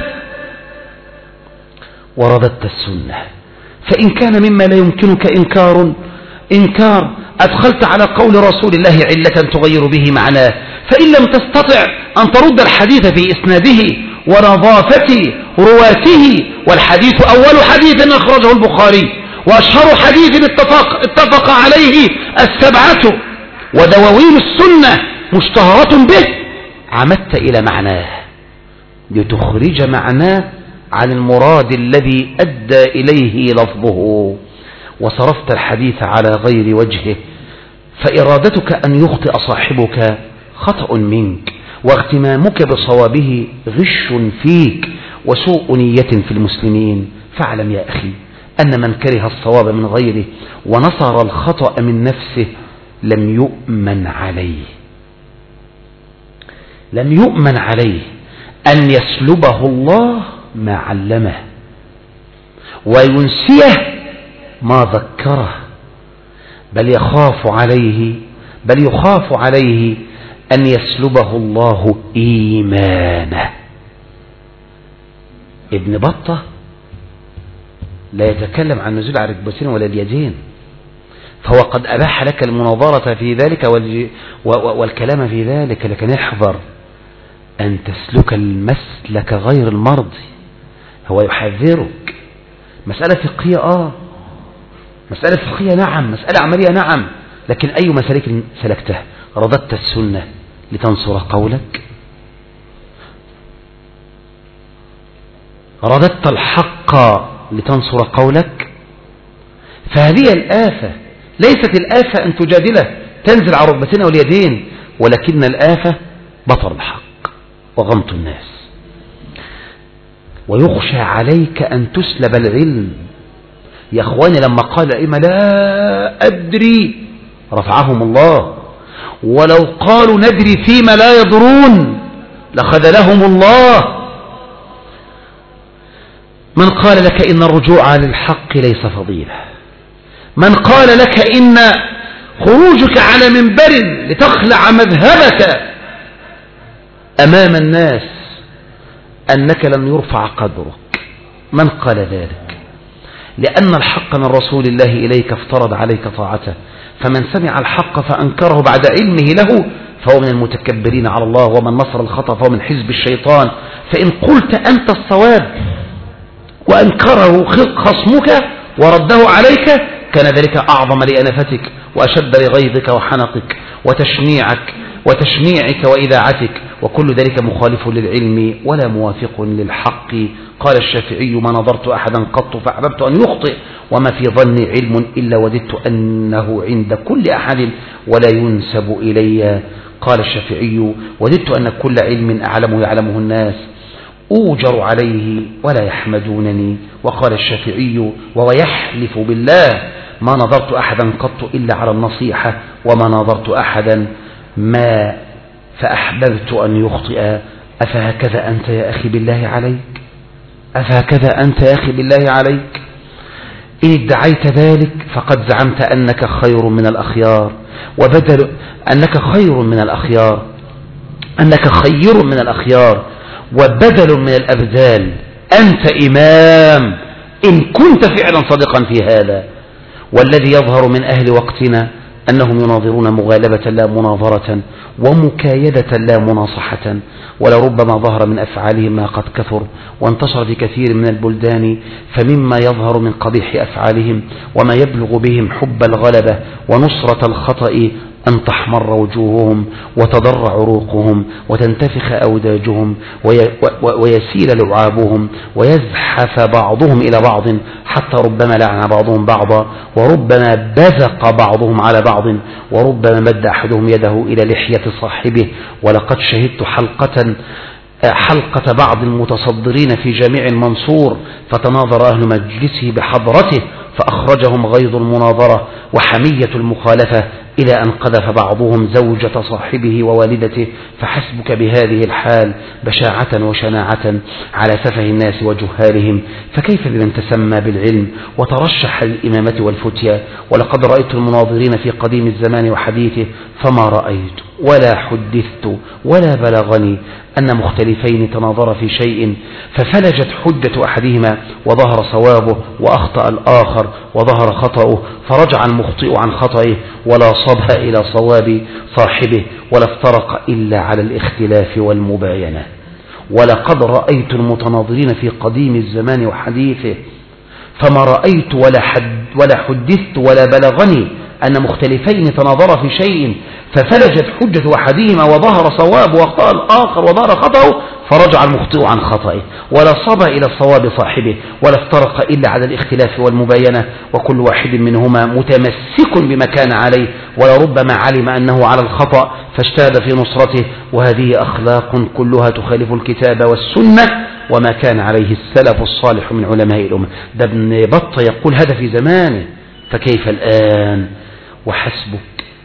Speaker 1: ورددت السنة. فإن كان مما لا يمكنك إنكار أدخلت على قول رسول الله علة تغير به معناه. فإن لم تستطع أن ترد الحديث في إسناده ونظافة رواته، والحديث أول حديث أخرجه البخاري، وأشهر حديث اتفق عليه السبعة، ودواوين السنة مشتهرة به، عمدت إلى معناه لتخرج معناه عن المراد الذي أدى إليه لفظه، وصرفت الحديث على غير وجهه. فإرادتك أن يخطئ صاحبك خطأ منك، واغتمامك بصوابه غش فيك وسوء نية في المسلمين. فاعلم يا أخي أن من كره الصواب من غيره ونصر الخطأ من نفسه لم يؤمن عليه أن يسلبه الله ما علمه وينسيه ما ذكره، بل يخاف عليه أن يسلبه الله إيمانه. ابن بطة لا يتكلم عن نزول على الركبتين ولا اليدين، فهو قد أباح لك المناظرة في ذلك والكلام في ذلك، لكن احذر أن تسلك المسلك غير المرضي. هو يحذرك. مسألة فقهية مسألة فقهية نعم، مسألة عملية نعم، لكن أي مسالك سلكتها؟ رددت السنة لتنصر قولك، رددت الحق لتنصر قولك. فهذه الآفة، ليست الآفة أن تجادله تنزل على ركبتين واليدين، ولكن الآفة بطر الحق وغمط الناس. ويخشى عليك أن تسلب العلم. يا أخواني لما قال الأئمة لا أدري رفعهم الله، ولو قالوا ندري فيما لا يدرون لخذلهم الله. من قال لك إن الرجوع للحق ليس فضيلة، من قال لك إن خروجك على منبر لتخلع مذهبك أمام الناس أنك لم يرفع قدرك. من قال ذلك؟ لأن الحق من رسول الله إليك افترض عليك طاعته، فمن سمع الحق فأنكره بعد علمه له فهو من المتكبرين على الله، ومن نصر الخطأ فهو من حزب الشيطان. فإن قلت أنت الصواب وأنكره خصمك ورده عليك كان ذلك أعظم لأنفتك وأشد لغيظك وحنقك وتشنيعك وإذاعتك، وكل ذلك مخالف للعلم ولا موافق للحق. قال الشافعي: ما نظرت أحدا قط فأحببت أن يخطئ، وما في ظني علم إلا وددت أنه عند كل أحد ولا ينسب إلي. قال الشافعي: وددت أن كل علم أعلمه يعلمه الناس أوجر عليه ولا يحمدونني. وقال الشافعي وهو يحلف بالله: ما نظرت أحدا قط إلا على النصيحة، وما نظرت أحدا ما فأحببت أن يخطئ. أفهكذا أنت يا أخي بالله عليك؟ أفهكذا أنت يا أخي بالله عليك؟ إن ادعيت ذلك فقد زعمت أنك خير من الأخيار، وبدل أنك خير من الأخيار، أنك خير من الأخيار وبدل من الأبدال. أنت إمام إن كنت فعلا صادقا في هذا. والذي يظهر من أهل وقتنا أنهم يناظرون مغالبة لا مناظرة، ومكايدة لا مناصحة، ولربما ظهر من أفعالهم ما قد كثر وانتشر في كثير من البلدان. فمما يظهر من قبيح أفعالهم وما يبلغ بهم حب الغلبة ونصرة الخطأ أن تحمر وجوههم وتضر عروقهم وتنتفخ أوداجهم ويسيل لعابهم ويزحف بعضهم إلى بعض، حتى ربما لعن بعضهم بعضا، وربما بزق بعضهم على بعض، وربما مد أحدهم يده إلى لحية صاحبه. ولقد شهدت حلقة بعض المتصدرين في جامع المنصور، فتناظر أهل مجلسه بحضرته فأخرجهم غيظ المناظرة وحمية المخالفة، إلى أن قذف بعضهم زوجة صاحبه ووالدته. فحسبك بهذه الحال بشاعة وشناعة على سفه الناس وجهالهم، فكيف بمن تسمى بالعلم وترشح للإمامة والفتيا؟ ولقد رأيت المناظرين في قديم الزمان وحديثه، فما رأيت ولا حدثت ولا بلغني أن مختلفين تناظر في شيء ففلجت حجة أحدهما وظهر صوابه، وأخطأ الآخر وظهر خطأه، فرجع المخطئ عن خطئه ولا صبها إلى صواب صاحبه، ولا افترق إلا على الاختلاف والمباينة. ولقد رأيت المتناظرين في قديم الزمان وحديثه، فما رأيت ولا حدثت ولا بلغني أن مختلفين تناظر في شيء ففلجت حجة أحدهما وظهر صواب، وأخطأ الآخر وظهر خطأه، فرجع المخطئ عن خطئه ولا صبى إلى الصواب صاحبه، ولا افترق إلا على الاختلاف والمباينة، وكل واحد منهما متمسك بما كان عليه، ولربما علم أنه على الخطأ فاجتهد في نصرته. وهذه أخلاق كلها تخالف الكتاب والسنة وما كان عليه السلف الصالح من علماء الأمة. ده ابن بطة يقول هذا في زمانه، فكيف الآن؟ وحسبك.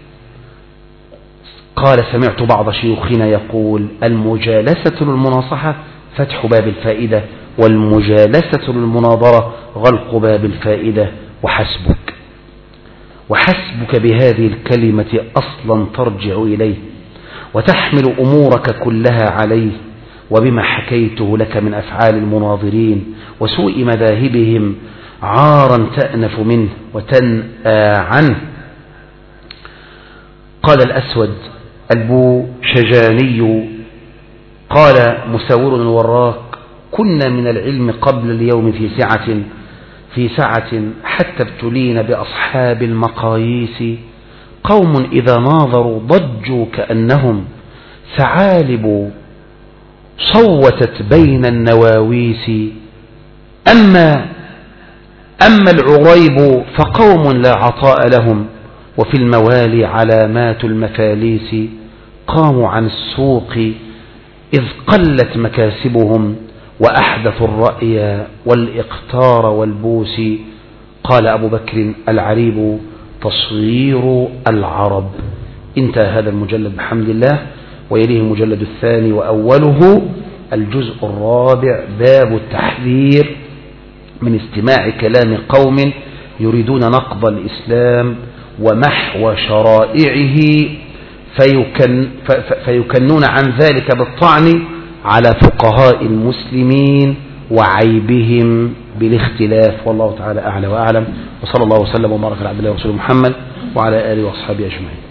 Speaker 1: قال: سمعت بعض شيوخنا يقول: المجالسة للمناصحة فتح باب الفائدة، والمجالسة للمناظرة غلق باب الفائدة. وحسبك. وحسبك بهذه الكلمة أصلا ترجع إليه وتحمل أمورك كلها عليه، وبما حكيته لك من أفعال المناظرين وسوء مذاهبهم عارا تأنف منه وتنأى عنه. قال الأسود البوشجاني قال مساور الوراق: كنا من العلم قبل اليوم في سعة حتى ابتلينا بأصحاب المقاييس، قوم إذا ناظروا ضجوا كأنهم ثعالب صوتت بين النواويس. أما العريب فقوم لا عطاء لهم، وفي الموالي علامات المفاليس، قاموا عن السوق إذ قلت مكاسبهم، وأحدثوا الرأي والإقتار والبوس. قال أبو بكر: العريب تصوير العرب. انتهى هذا المجلد بحمد الله، ويليه المجلد الثاني وأوله الجزء الرابع، باب التحذير من استماع كلام قوم يريدون نقض الإسلام ومحو شرائعه فيكنون عن ذلك بالطعن على فقهاء المسلمين وعيبهم بالاختلاف. والله تعالى أعلى وأعلم، وصلى الله وسلم وبارك على عبد الله ورسوله محمد وعلى آله وأصحابه أجمعين.